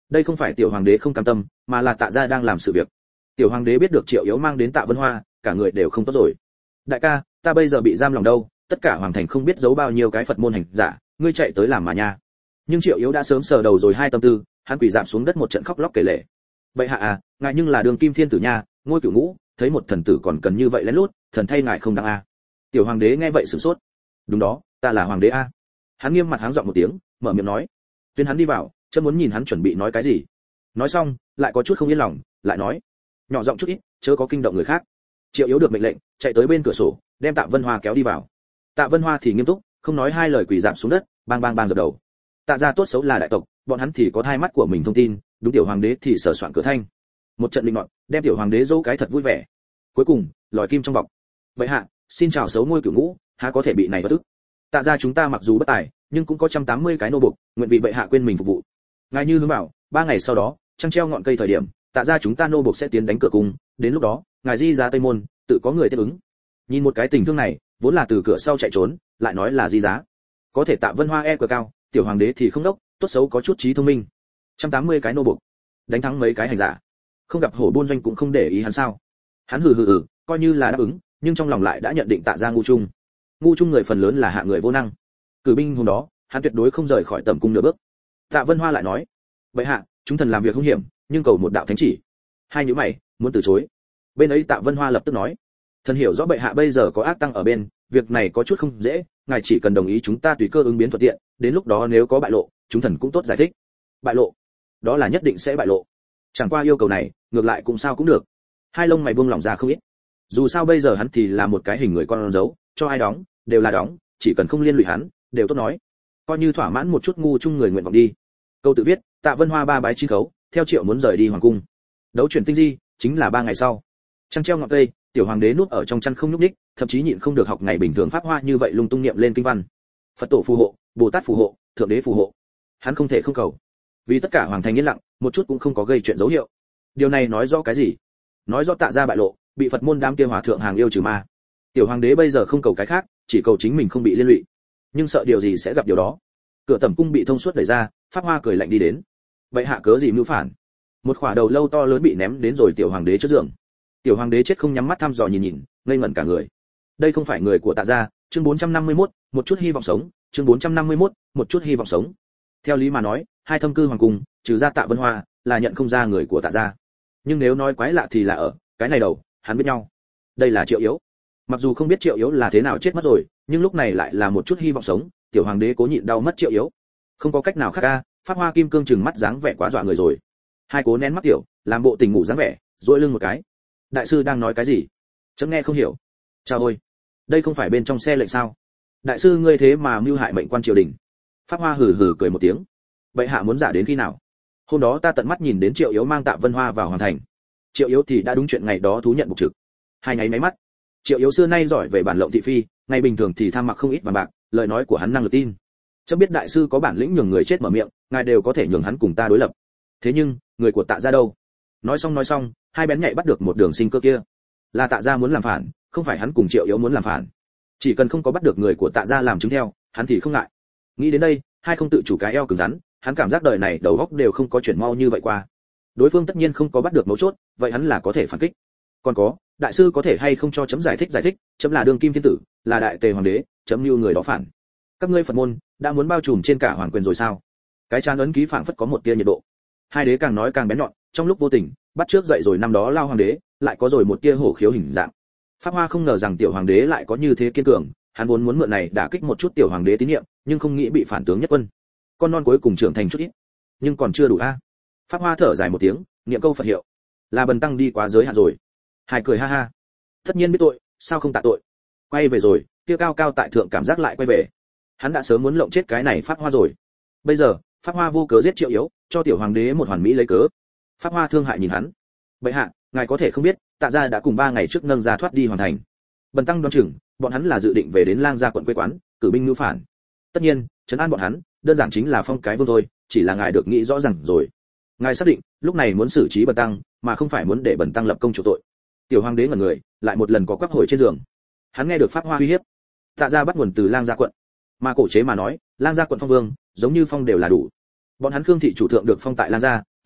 Speaker 1: đây không phải tiểu hoàng đế không cam tâm, mà là Tạ gia đang làm sự việc. Tiểu hoàng đế biết được Triệu Yếu mang đến Tạ Vân Hoa, cả người đều không tốt rồi. Đại ca, ta bây giờ bị giam lòng đâu, tất cả hoàng thành không biết giấu bao nhiêu cái Phật môn hành giả, ngươi chạy tới làm mà nha. Nhưng Triệu Yếu đã sớm sờ đầu rồi hai tâm tư, hắn quỳ rạp xuống đất một trận khóc lóc kể lể. Bệ hạ à, ngài nhưng là đường kim thiên tử nha, ngôi cửu ngũ, thấy một thần tử còn cần như vậy lén lút, thần thay ngài không đáng a. À. Tiểu hoàng đế nghe vậy sửng sốt. Đúng đó, ta là hoàng đế a. À. Hắn nghiêm mặt háng giọng một tiếng, mở miệng nói. Tuyên hắn đi vào, chớ muốn nhìn hắn chuẩn bị nói cái gì. Nói xong, lại có chút không yên lòng, lại nói, nhỏ giọng chút ít, chớ có kinh động người khác. Triệu Yếu được mệnh lệnh, chạy tới bên cửa sổ, đem Tạ Vân Hoa kéo đi vào. Tạ Vân Hoa thì nghiêm túc, không nói hai lời quỳ rạp xuống đất, bang bang bang dập đầu. Tạ gia tốt xấu là đại tộc, bọn hắn thì có thai mắt của mình thông tin, đúng tiểu hoàng đế thì sờ soạn cửa thanh. Một trận định nọt, đem tiểu hoàng đế dỗ cái thật vui vẻ. Cuối cùng, lòi kim trong bọc. Bệ hạ, xin chào xấu ngôi cửu ngũ, há có thể bị này bất ức. Tạ gia chúng ta mặc dù bất tài, nhưng cũng có một trăm tám mươi cái nô buộc, nguyện vì bệ hạ quên mình phục vụ. Ngài như hướng bảo, ba ngày sau đó, trăng treo ngọn cây thời điểm, Tạ gia chúng ta nô buộc sẽ tiến đánh cửa cung, đến lúc đó, ngài di giá tây môn, tự có người tiếp ứng. Nhìn một cái tình thương này, vốn là từ cửa sau chạy trốn, lại nói là di giá. Có thể Tạ Vân Hoa e cờ cao, tiểu hoàng đế thì không đốc, tốt xấu có chút trí thông minh. một trăm tám mươi cái nô buộc, đánh thắng mấy cái hành giả. Không gặp hổ buôn doanh cũng không để ý hắn sao? Hắn hừ hừ hừ, coi như là đáp ứng, nhưng trong lòng lại đã nhận định Tạ gia ngu trung. Ngu trung người phần lớn là hạ người vô năng. Cử binh hôm đó, hắn tuyệt đối không rời khỏi tầm cung nửa bước. Tạ Vân Hoa lại nói, vậy hạ, chúng thần làm việc hung hiểm, nhưng cầu một đạo thánh chỉ. Hai nhíu mày, muốn từ chối. Bên ấy Tạ Vân Hoa lập tức nói, thần hiểu rõ bệ hạ bây giờ có ác tăng ở bên, việc này có chút không dễ, ngài chỉ cần đồng ý chúng ta tùy cơ ứng biến thuận tiện, đến lúc đó nếu có bại lộ, chúng thần cũng tốt giải thích. Bại lộ? Đó là nhất định sẽ bại lộ. Chẳng qua yêu cầu này, ngược lại cũng sao cũng được. Hai lông mày buông lỏng ra không ít. Dù sao bây giờ hắn thì là một cái hình người con dấu, cho ai đóng, đều là đóng, chỉ cần không liên lụy hắn, đều tốt nói. Coi như thỏa mãn một chút ngu chung người nguyện vọng đi. Câu tự viết, Tạ Vân Hoa ba bái chín khấu, theo Triệu muốn rời đi hoàng cung. Đấu chuyển tinh di, chính là ba ngày sau. Trăng treo ngọn cây, tiểu hoàng đế núp ở trong chăn không nhúc nhích, thậm chí nhịn không được học ngày bình thường pháp hoa như vậy lung tung niệm lên kinh văn. Phật tổ phù hộ, Bồ Tát phù hộ, thượng đế phù hộ. Hắn không thể không cầu. Vì tất cả hoàng thành yên lặng, một chút cũng không có gây chuyện dấu hiệu. Điều này nói rõ cái gì? Nói rõ Tạ gia bại lộ, bị Phật môn đám kia hòa thượng hàng yêu trừ ma. Tiểu hoàng đế bây giờ không cầu cái khác, chỉ cầu chính mình không bị liên lụy. Nhưng sợ điều gì sẽ gặp điều đó. Cửa tẩm cung bị thông suốt đẩy ra, Pháp Hoa cười lạnh đi đến. Vậy hạ cớ gì mưu phản? Một khỏa đầu lâu to lớn bị ném đến rồi tiểu hoàng đế trước giường. Tiểu hoàng đế chết không nhắm mắt thăm dò nhìn nhìn, ngây ngẩn cả người. Đây không phải người của Tạ gia, chương bốn trăm năm mươi mốt, một chút hy vọng sống, chương bốn trăm năm mươi mốt, một chút hy vọng sống. Theo lý mà nói, hai thâm cư hoàng cung, trừ ra Tạ Vân Hoa, là nhận không ra người của Tạ gia. Nhưng nếu nói quái lạ thì là ở, cái này đầu, hắn biết nhau. Đây là Triệu Yếu. Mặc dù không biết Triệu Yếu là thế nào chết mất rồi, nhưng lúc này lại là một chút hy vọng sống, tiểu hoàng đế cố nhịn đau mất Triệu Yếu. Không có cách nào khác a, Pháp Hoa kim cương trừng mắt dáng vẻ quá dọa người rồi. Hai cố nén mắt tiểu, làm bộ tình ngủ dáng vẻ, duỗi lưng một cái. Đại sư đang nói cái gì? Chấm nghe không hiểu. Chao ôi, đây không phải bên trong xe lệnh sao? Đại sư ngươi thế mà mưu hại mệnh quan triều đình. Pháp Hoa hừ hừ cười một tiếng. Bệ hạ muốn giả đến khi nào? Hôm đó ta tận mắt nhìn đến Triệu Yếu mang Tạ Vân Hoa vào hoàng thành. Triệu Yếu thì đã đúng chuyện ngày đó thú nhận mục trực. Hai nháy máy mắt. Triệu Yếu xưa nay giỏi về bản lộng thị phi, ngày bình thường thì tham mặc không ít vàng bạc, lời nói của hắn năng lực tin. Chấm biết đại sư có bản lĩnh nhường người chết mở miệng, ngài đều có thể nhường hắn cùng ta đối lập. Thế nhưng, người của Tạ gia đâu? Nói xong nói xong, hai bén nhạy bắt được một đường sinh cơ kia. Là Tạ gia muốn làm phản, không phải hắn cùng Triệu Yếu muốn làm phản. Chỉ cần không có bắt được người của Tạ gia làm chứng theo, hắn thì không ngại. Nghĩ đến đây, hai không tự chủ cái eo cứng rắn, hắn cảm giác đời này đầu óc đều không có chuyển mau như vậy qua. Đối phương tất nhiên không có bắt được mấu chốt, vậy hắn là có thể phản kích. Còn có, đại sư có thể hay không cho chấm giải thích giải thích, chấm là đương kim thiên tử, là đại tề hoàng đế, chấm như người đó phản. Các ngươi Phật môn đã muốn bao trùm trên cả hoàng quyền rồi sao? Cái chán ấn ký phảng phất có một tia nhiệt độ. Hai đế càng nói càng bén nhọn, trong lúc vô tình, bắt trước dậy rồi năm đó lao hoàng đế, lại có rồi một tia hổ khiếu hình dạng. Pháp Hoa không ngờ rằng tiểu hoàng đế lại có như thế kiên cường, hắn vốn muốn mượn này đả kích một chút tiểu hoàng đế tín nhiệm, nhưng không nghĩ bị phản tướng nhất quân. Con non cuối cùng trưởng thành chút ít, nhưng còn chưa đủ a. Pháp Hoa thở dài một tiếng, niệm câu Phật hiệu. Là bần tăng đi quá giới hạn rồi. Hai cười ha ha. Tất nhiên biết tội, sao không tạ tội. Quay về rồi, kia cao cao tại thượng cảm giác lại quay về. Hắn đã sớm muốn lộng chết cái này Pháp Hoa rồi. Bây giờ, Pháp Hoa vô cớ giết Triệu Yếu, cho tiểu hoàng đế một hoàn mỹ lấy cớ. Pháp Hoa thương hại nhìn hắn. Bệ hạ, ngài có thể không biết, Tạ gia đã cùng ba ngày trước nâng ra thoát đi hoàn thành. Bần tăng đoán chừng, bọn hắn là dự định về đến Lang Gia quận quê quán, cử binh mưu phản. Tất nhiên, trấn an bọn hắn, đơn giản chính là phong cái vương thôi, chỉ là ngài được nghĩ rõ ràng rồi. Ngài xác định, lúc này muốn xử trí bần tăng, mà không phải muốn để bần tăng lập công chủ tội. Tiểu hoàng đế ngẩn người, lại một lần có quắp hồi trên giường. Hắn nghe được Pháp Hoa uy hiếp. Tạ gia bắt nguồn từ Lang Gia quận, mà cổ chế mà nói, Lang Gia quận phong vương, giống như phong đều là đủ. Bọn hắn Khương thị chủ thượng được phong tại Lang Gia,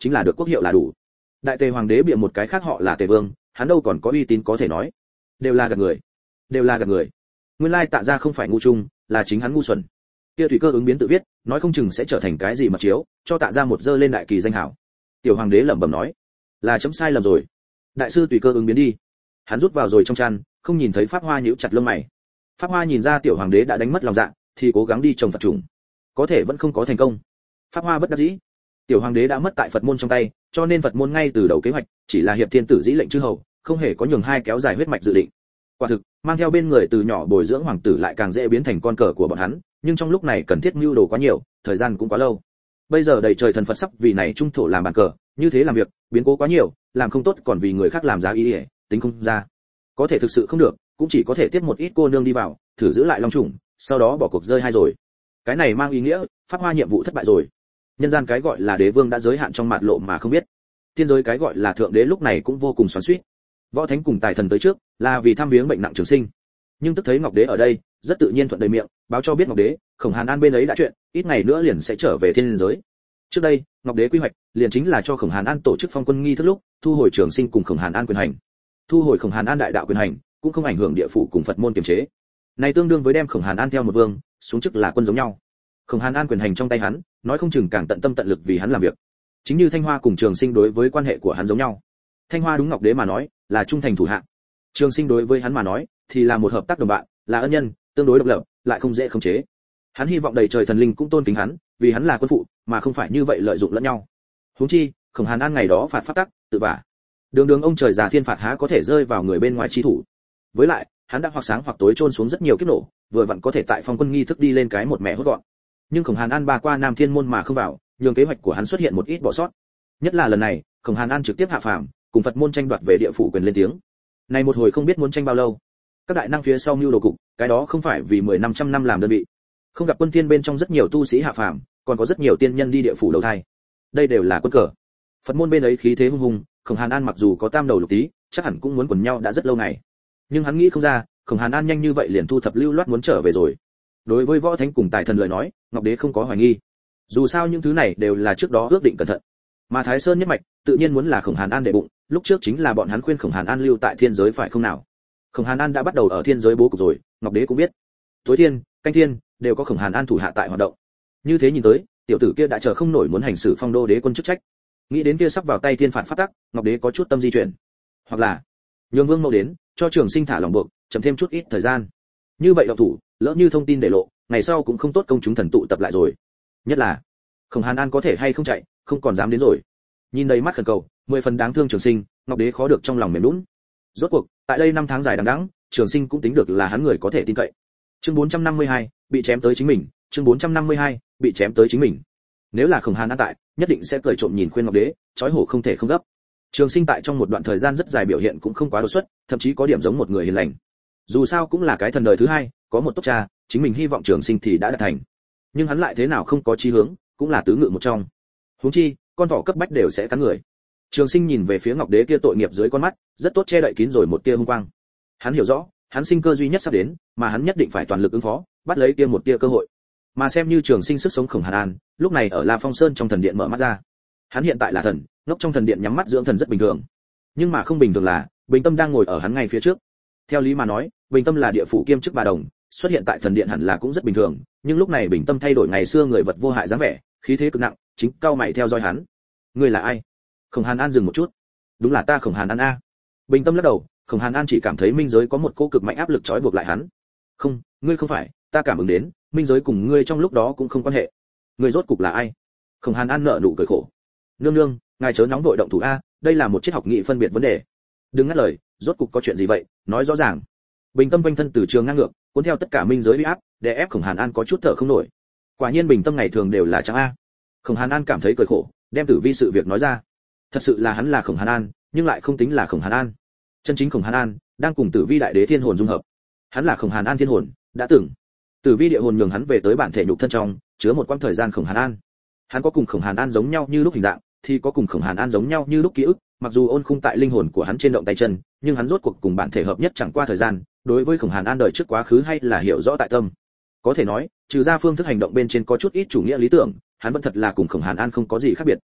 Speaker 1: chính là được quốc hiệu là đủ. Đại Tề hoàng đế bịa một cái khác họ là Tề Vương, hắn đâu còn có uy tín có thể nói. Đều là gạt người, đều là gạt người. Nguyên lai Tạ gia không phải ngu trung, là chính hắn ngu xuẩn. Kia Tùy Cơ ứng biến tự viết, nói không chừng sẽ trở thành cái gì mà chiếu, cho Tạ gia một dơ lên đại kỳ danh hảo. Tiểu hoàng đế lẩm bẩm nói, là chấm sai lầm rồi. Đại sư Tùy Cơ ứng biến đi. Hắn rút vào rồi trong chăn, không nhìn thấy Pháp Hoa nhíu chặt lông mày. Pháp Hoa nhìn ra tiểu hoàng đế đã đánh mất lòng dạ, thì cố gắng đi trồng Phật trùng. Có thể vẫn không có thành công. Pháp Hoa bất đắc dĩ. Tiểu hoàng đế đã mất tại Phật môn trong tay, cho nên Phật môn ngay từ đầu kế hoạch chỉ là hiệp thiên tử dĩ lệnh chư hầu, không hề có nhường hai kéo dài huyết mạch dự định. Quả thực, mang theo bên người từ nhỏ bồi dưỡng hoàng tử lại càng dễ biến thành con cờ của bọn hắn, nhưng trong lúc này cần thiết mưu đồ quá nhiều, thời gian cũng quá lâu. Bây giờ đầy trời thần Phật sắp vì này trung thổ làm bàn cờ, như thế làm việc, biến cố quá nhiều, làm không tốt còn vì người khác làm giá ý, ý tính không ra. Có thể thực sự không được, cũng chỉ có thể tiếp một ít cô nương đi vào, thử giữ lại long trùng, sau đó bỏ cuộc rơi hai rồi. Cái này mang ý nghĩa, Pháp Hoa nhiệm vụ thất bại rồi. Nhân gian cái gọi là đế vương đã giới hạn trong mạt lộ mà không biết. Tiên giới cái gọi là thượng đế lúc này cũng vô cùng xoắn xuýt. Võ Thánh cùng Tài Thần tới trước, là vì thăm viếng bệnh nặng Trường Sinh. Nhưng tức thấy Ngọc Đế ở đây, rất tự nhiên thuận đầy miệng, báo cho biết Ngọc Đế, Khổng Hàn An bên ấy đã chuyện, ít ngày nữa liền sẽ trở về thiên giới. Trước đây, Ngọc Đế quy hoạch, liền chính là cho Khổng Hàn An tổ chức phong quân nghi thức lúc, thu hồi Trường Sinh cùng Khổng Hàn An quyền hành. Thu hồi Khổng Hàn An đại đạo quyền hành, cũng không ảnh hưởng địa phủ cùng Phật môn kiềm chế. Này tương đương với đem Khổng Hàn An theo một vương, xuống chức là quân giống nhau. Khổng Hàn An quyền hành trong tay hắn, nói không chừng càng tận tâm tận lực vì hắn làm việc. Chính như Thanh Hoa cùng Trường Sinh đối với quan hệ của hắn giống nhau. Thanh Hoa đúng Ngọc Đế mà nói, là trung thành thủ hạ. Trường Sinh đối với hắn mà nói, thì là một hợp tác đồng bạn, là ân nhân, tương đối độc lập, lại không dễ khống chế. Hắn hy vọng đầy trời thần linh cũng tôn kính hắn, vì hắn là quân phụ, mà không phải như vậy lợi dụng lẫn nhau. Huống chi, Khổng Hàn An ngày đó phạt pháp tắc, tự vả. Đường đường ông trời già thiên phạt há có thể rơi vào người bên ngoài chi thủ. Với lại, hắn đã hoặc sáng hoặc tối trôn xuống rất nhiều kiếp nổ, vừa vặn có thể tại phong quân nghi thức đi lên cái một mẹ hốt gọn. Nhưng Khổng Hàn An ba qua Nam Thiên môn mà không vào, nhường kế hoạch của hắn xuất hiện một ít bỏ sót. Nhất là lần này, Khổng Hàn An trực tiếp hạ phàm, cùng Phật môn tranh đoạt về địa phủ quyền lên tiếng. Này một hồi không biết muốn tranh bao lâu. Các đại năng phía sau mưu đồ cục, cái đó không phải vì mười năm trăm năm làm đơn vị. Không gặp quân thiên bên trong rất nhiều tu sĩ hạ phàm, còn có rất nhiều tiên nhân đi địa phủ đầu thai. Đây đều là quân cờ. Phật môn bên ấy khí thế hung hùng, Khổng Hàn An mặc dù có tam đầu lục tí, chắc hẳn cũng muốn quần nhau đã rất lâu ngày. Nhưng hắn nghĩ không ra, Khổng Hàn An nhanh như vậy liền thu thập lưu loát muốn trở về rồi. Đối với Võ Thánh cùng Tài Thần lời nói, Ngọc Đế không có hoài nghi. Dù sao những thứ này đều là trước đó ước định cẩn thận. Mà Thái Sơn nhất mạch, tự nhiên muốn là Khổng Hàn An để bụng, lúc trước chính là bọn hắn khuyên Khổng Hàn An lưu tại thiên giới phải không nào? Khổng Hàn An đã bắt đầu ở thiên giới bố cục rồi, Ngọc Đế cũng biết. Tối thiên, canh thiên đều có Khổng Hàn An thủ hạ tại hoạt động. Như thế nhìn tới, tiểu tử kia đã chờ không nổi muốn hành xử phong đô đế quân chức trách. Nghĩ đến kia sắp vào tay thiên phạt pháp tắc, Ngọc Đế có chút tâm di chuyển. Hoặc là, nhường Vương Mẫu đến, cho Trường Sinh thả lòng buộc, chậm thêm chút ít thời gian. Như vậy động thủ, lỡ như thông tin để lộ, ngày sau cũng không tốt công chúng thần tụ tập lại rồi. Nhất là, Khổng Hàn An có thể hay không chạy, không còn dám đến rồi. Nhìn đầy mắt khẩn cầu, mười phần đáng thương Trường Sinh, Ngọc Đế khó được trong lòng mềm nhũn. Rốt cuộc, tại đây năm tháng dài đằng đẵng, Trường Sinh cũng tính được là hắn người có thể tin cậy. Chương bốn trăm năm mươi hai, bị chém tới chính mình, chương bốn trăm năm mươi hai, bị chém tới chính mình. Nếu là Khổng Hàn An tại, nhất định sẽ cười trộm nhìn khuyên Ngọc Đế, chói hổ không thể không gấp. Trường Sinh tại trong một đoạn thời gian rất dài biểu hiện cũng không quá đột xuất, thậm chí có điểm giống một người hiền lành. Dù sao cũng là cái thần đời thứ hai, có một tốc cha, chính mình hy vọng Trường Sinh thì đã đạt thành. Nhưng hắn lại thế nào không có chí hướng, cũng là tứ ngự một trong. Huống chi, con thỏ cấp bách đều sẽ cắn người. Trường Sinh nhìn về phía Ngọc Đế kia tội nghiệp dưới con mắt, rất tốt che đậy kín rồi một tia hung quang. Hắn hiểu rõ, hắn sinh cơ duy nhất sắp đến, mà hắn nhất định phải toàn lực ứng phó, bắt lấy kia một tia cơ hội. Mà xem như Trường Sinh sức sống Khổng Hàn An, lúc này ở La Phong Sơn trong thần điện mở mắt ra. Hắn hiện tại là thần, ngốc trong thần điện nhắm mắt dưỡng thần rất bình thường. Nhưng mà không bình thường là, Bình Tâm đang ngồi ở hắn ngay phía trước. Theo lý mà nói, Bình Tâm là địa phủ kiêm chức bà đồng, xuất hiện tại thần điện hẳn là cũng rất bình thường, nhưng lúc này Bình Tâm thay đổi ngày xưa người vật vô hại dáng vẻ, khí thế cực nặng, chính cao mày theo dõi hắn. Ngươi là ai? Khổng Hàn An dừng một chút. Đúng là ta Khổng Hàn An a. Bình Tâm lắc đầu, Khổng Hàn An chỉ cảm thấy minh giới có một cỗ cực mạnh áp lực trói buộc lại hắn. Không, ngươi không phải, ta cảm ứng đến, minh giới cùng ngươi trong lúc đó cũng không quan hệ. Ngươi rốt cục là ai? Khổng Hàn An nở nụ cười khổ. Nương nương, ngài chớ nóng vội động thủ a, đây là một triết học nghị phân biệt vấn đề. Đừng ngắt lời, rốt cục có chuyện gì vậy, nói rõ ràng. Bình Tâm quanh thân từ trường ngang ngược, cuốn theo tất cả minh giới uy áp, để ép Khổng Hàn An có chút thở không nổi. Quả nhiên Bình Tâm ngày thường đều là trắng a. Khổng Hàn An cảm thấy cười khổ, đem Tử Vi sự việc nói ra. Thật sự là hắn là Khổng Hàn An, nhưng lại không tính là Khổng Hàn An. Chân chính Khổng Hàn An đang cùng Tử Vi đại đế thiên hồn dung hợp. Hắn là Khổng Hàn An thiên hồn, đã từng. Tử Vi địa hồn nhường hắn về tới bản thể nhục thân trong, chứa một quãng thời gian Khổng Hàn An. Hắn có cùng Khổng Hàn An giống nhau như lúc hình dạng, thì có cùng Khổng Hàn An giống nhau như lúc ký ức, mặc dù ôn khung tại linh hồn của hắn trên động tay chân, nhưng hắn rốt cuộc cùng bản thể hợp nhất chẳng qua thời gian, đối với Khổng Hàn An đời trước quá khứ hay là hiểu rõ tại tâm. Có thể nói, trừ ra phương thức hành động bên trên có chút ít chủ nghĩa lý tưởng, hắn vẫn thật là cùng Khổng Hàn An không có gì khác biệt.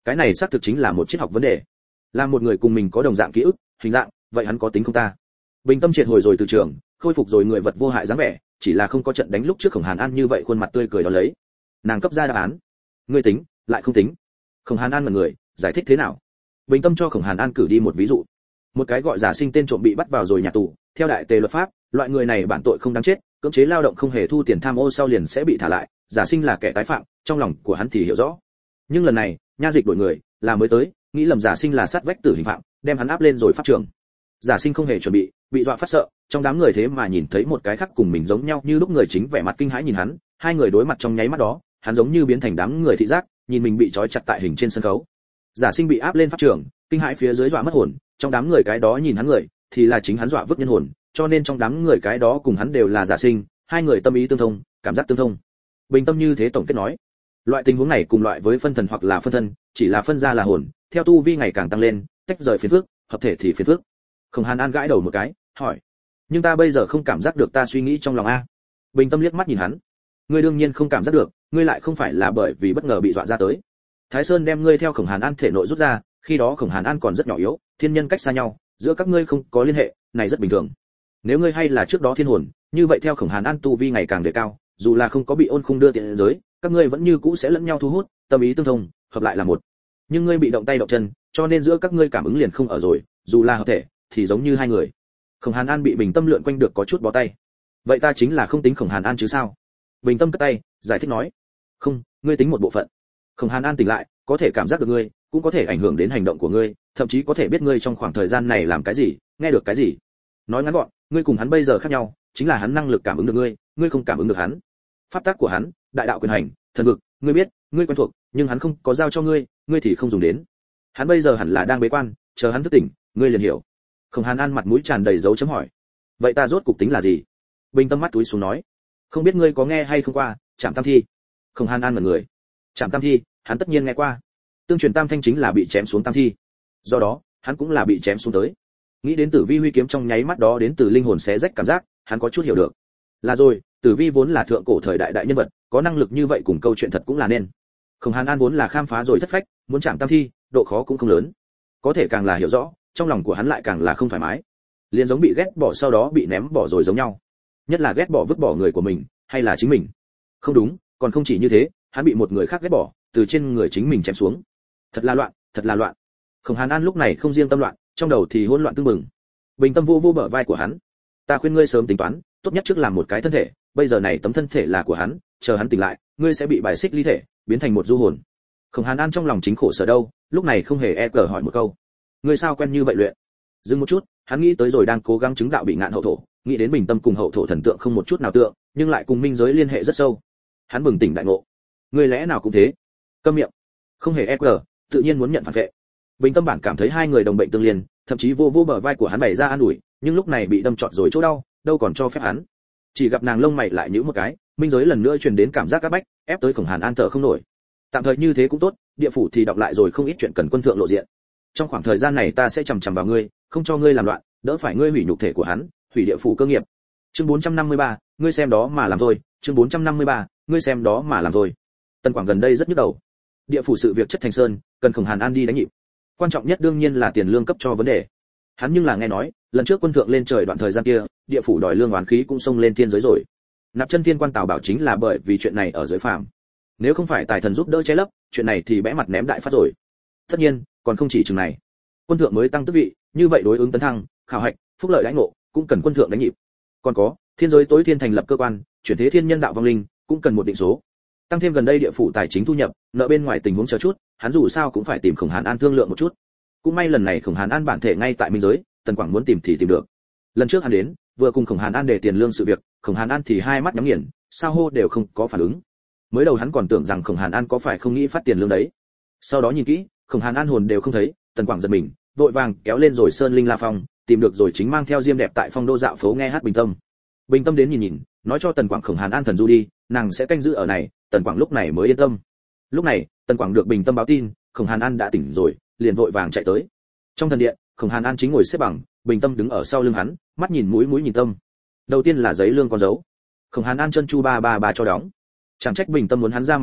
Speaker 1: cái này xác thực chính là một triết học vấn đề. Là một người cùng mình có đồng dạng ký ức, hình dạng, vậy hắn có tính không ta? Bình tâm triệt hồi rồi từ trường, khôi phục rồi người vật vô hại dáng vẻ, chỉ là không có trận đánh lúc trước Khổng Hàn An như vậy khuôn mặt tươi cười đó lấy. Nàng cấp ra đáp án. Ngươi tính, lại không tính. Khổng Hàn An ngẩn người, giải thích thế nào? Bình tâm cho Khổng Hàn An cử đi một ví dụ. Một cái gọi giả sinh tên trộm bị bắt vào rồi nhà tù, theo đại tề luật pháp, loại người này bản tội không đáng chết, cưỡng chế lao động không hề thu tiền tham ô sau liền sẽ bị thả lại, giả sinh là kẻ tái phạm, trong lòng của hắn thì hiểu rõ. Nhưng lần này, nha dịch đổi người, là mới tới, nghĩ lầm giả sinh là sát vách tử hình phạm, đem hắn áp lên rồi pháp trường. Giả sinh không hề chuẩn bị, bị dọa phát sợ, trong đám người thế mà nhìn thấy một cái khác cùng mình giống nhau như lúc người chính vẻ mặt kinh hãi nhìn hắn, hai người đối mặt trong nháy mắt đó, hắn giống như biến thành đám người thị giác, nhìn mình bị trói chặt tại hình trên sân khấu. Giả sinh bị áp lên pháp trường, kinh hãi phía dưới dọa mất hồn, trong đám người cái đó nhìn hắn người, thì là chính hắn dọa vứt nhân hồn, cho nên trong đám người cái đó cùng hắn đều là giả sinh, hai người tâm ý tương thông, cảm giác tương thông. Bình tâm như thế tổng kết nói, loại tình huống này cùng loại với phân thần hoặc là phân thân, chỉ là phân ra là hồn, theo tu vi ngày càng tăng lên, tách rời phiền phức, hợp thể thì phiền phức. Khổng Hàn An gãi đầu một cái, hỏi, nhưng ta bây giờ không cảm giác được ta suy nghĩ trong lòng a. Bình tâm liếc mắt nhìn hắn, ngươi đương nhiên không cảm giác được, ngươi lại không phải là bởi vì bất ngờ bị dọa ra tới. Thái Sơn đem ngươi theo Khổng Hàn An thể nội rút ra, khi đó Khổng Hàn An còn rất nhỏ yếu, thiên nhân cách xa nhau, giữa các ngươi không có liên hệ, này rất bình thường. Nếu ngươi hay là trước đó thiên hồn, như vậy theo Khổng Hàn An tu vi ngày càng đề cao, dù là không có bị ôn khung đưa tiện giới, các ngươi vẫn như cũ sẽ lẫn nhau thu hút, tâm ý tương thông, hợp lại là một. Nhưng ngươi bị động tay động chân, cho nên giữa các ngươi cảm ứng liền không ở rồi, dù là hợp thể, thì giống như hai người. Khổng Hàn An bị Bình tâm lượn quanh được có chút bó tay. Vậy ta chính là không tính Khổng Hàn An chứ sao? Bình tâm cất tay, giải thích nói, không, ngươi tính một bộ phận. Khổng Hàn An tỉnh lại, có thể cảm giác được ngươi, cũng có thể ảnh hưởng đến hành động của ngươi, thậm chí có thể biết ngươi trong khoảng thời gian này làm cái gì, nghe được cái gì. Nói ngắn gọn, ngươi cùng hắn bây giờ khác nhau, chính là hắn năng lực cảm ứng được ngươi, ngươi không cảm ứng được hắn. Pháp tắc của hắn, đại đạo quyền hành, thần vực, ngươi biết, ngươi quen thuộc, nhưng hắn không có giao cho ngươi, ngươi thì không dùng đến. Hắn bây giờ hẳn là đang bế quan, chờ hắn thức tỉnh, ngươi liền hiểu. Khổng Hàn An mặt mũi tràn đầy dấu chấm hỏi. Vậy ta rốt cục tính là gì? Bình tâm mắt túi xuống nói, không biết ngươi có nghe hay không qua, Trảm Tam Thi. Khổng Hàn An ngẩn người. Trảm Tam Thi, hắn tất nhiên nghe qua. Tương truyền Tam Thanh chính là bị chém xuống Tam Thi, do đó hắn cũng là bị chém xuống tới. Nghĩ đến Tử Vi huy kiếm trong nháy mắt đó đến từ linh hồn xé rách cảm giác, hắn có chút hiểu được. Là rồi, Tử Vi vốn là thượng cổ thời đại đại nhân vật, có năng lực như vậy cùng câu chuyện thật cũng là nên. Khổng Hàn An vốn là khám phá rồi thất phách, muốn chạm Tam Thi, độ khó cũng không lớn. Có thể càng là hiểu rõ, trong lòng của hắn lại càng là không thoải mái. Liền giống bị ghét bỏ sau đó bị ném bỏ rồi giống nhau. Nhất là ghét bỏ vứt bỏ người của mình, hay là chính mình. Không đúng, còn không chỉ như thế, hắn bị một người khác ghét bỏ, từ trên người chính mình chém xuống. Thật là loạn, thật là loạn. Khổng Hàn An lúc này không riêng tâm loạn, trong đầu thì hỗn loạn tương bừng. Bình tâm vô vô bờ vai của hắn. Ta khuyên ngươi sớm tính toán, tốt nhất trước làm một cái thân thể, bây giờ này tấm thân thể là của hắn, chờ hắn tỉnh lại, ngươi sẽ bị bài xích ly thể, biến thành một du hồn. Khổng Hàn An trong lòng chính khổ sở đâu, lúc này không hề e cờ hỏi một câu. Ngươi sao quen như vậy luyện? Dừng một chút, hắn nghĩ tới rồi đang cố gắng chứng đạo bị ngạn hậu thổ, nghĩ đến Bình tâm cùng hậu thổ thần tượng không một chút nào tượng, nhưng lại cùng minh giới liên hệ rất sâu. Hắn bừng tỉnh đại ngộ. Ngươi lẽ nào cũng thế? Câm miệng. Không hề e cờ, tự nhiên muốn nhận phản vệ. Bình tâm bản cảm thấy hai người đồng bệnh tương liên, thậm chí vô vô bờ vai của hắn bày ra an ủi, nhưng lúc này bị đâm trọt rồi chỗ đau, đâu còn cho phép hắn. Chỉ gặp nàng lông mày lại nhíu một cái, minh giới lần nữa truyền đến cảm giác áp bách, ép tới Khổng Hàn An thở không nổi. Tạm thời như thế cũng tốt, địa phủ thì đọc lại rồi không ít chuyện cần quân thượng lộ diện. Trong khoảng thời gian này ta sẽ chằm chằm vào ngươi, không cho ngươi làm loạn, đỡ phải ngươi hủy nhục thể của hắn, hủy địa phủ cơ nghiệp. Chương bốn trăm năm mươi ba, ngươi xem đó mà làm thôi, chương bốn trăm năm mươi ba, ngươi xem đó mà làm thôi. Tân Quảng gần đây rất nhức đầu. Địa phủ sự việc chất thành sơn, cần Khổng Hàn An đi đánh nhịp. Quan trọng nhất đương nhiên là tiền lương cấp cho vấn đề. Hắn nhưng là nghe nói, lần trước quân thượng lên trời đoạn thời gian kia, địa phủ đòi lương oán khí cũng xông lên thiên giới rồi. Nạp chân thiên quan Tào Bảo chính là bởi vì chuyện này ở dưới phàm. Nếu không phải tài thần giúp đỡ che lấp, chuyện này thì bẽ mặt ném đại phát rồi. Tất nhiên, còn không chỉ chừng này. Quân thượng mới tăng tước vị, như vậy đối ứng tấn thăng, khảo hạch, phúc lợi đãi ngộ, cũng cần quân thượng đánh nhịp. Còn có, thiên giới tối thiên thành lập cơ quan, chuyển thế thiên nhân đạo vong linh, cũng cần một định số. Tăng thêm gần đây địa phủ tài chính thu nhập, nợ bên ngoài tình huống chờ chút, hắn dù sao cũng phải tìm Khổng Hàn An thương lượng một chút. Cũng may lần này Khổng Hàn An bản thể ngay tại minh giới, Tần Quảng muốn tìm thì tìm được. Lần trước hắn đến, vừa cùng Khổng Hàn An đề tiền lương sự việc, Khổng Hàn An thì hai mắt nhắm nghiền, sao hô đều không có phản ứng. Mới đầu hắn còn tưởng rằng Khổng Hàn An có phải không nghĩ phát tiền lương đấy. Sau đó nhìn kỹ, Khổng Hàn An hồn đều không thấy, Tần Quảng giật mình, vội vàng kéo lên rồi Sơn Linh La Phong, tìm được rồi chính mang theo diêm đẹp tại phong đô dạo phố nghe hát Bình Tâm. Bình Tâm đến nhìn nhìn, nói cho Tần Quảng Khổng Hàn An thần du đi, nàng sẽ canh giữ ở này, Tần Quảng lúc này mới yên tâm. Lúc này, Tần Quảng được Bình Tâm báo tin, Khổng Hàn An đã tỉnh rồi, liền vội vàng chạy tới. Trong thần điện, Khổng Hàn An chính ngồi xếp bằng, Bình Tâm đứng ở sau lưng hắn, mắt nhìn mũi mũi nhìn tâm. Đầu tiên là giấy lương con dấu. Khổng Hàn An chân chu ba ba ba cho đóng. Chẳng trách Bình Tâm muốn hắn ra mặt đâu,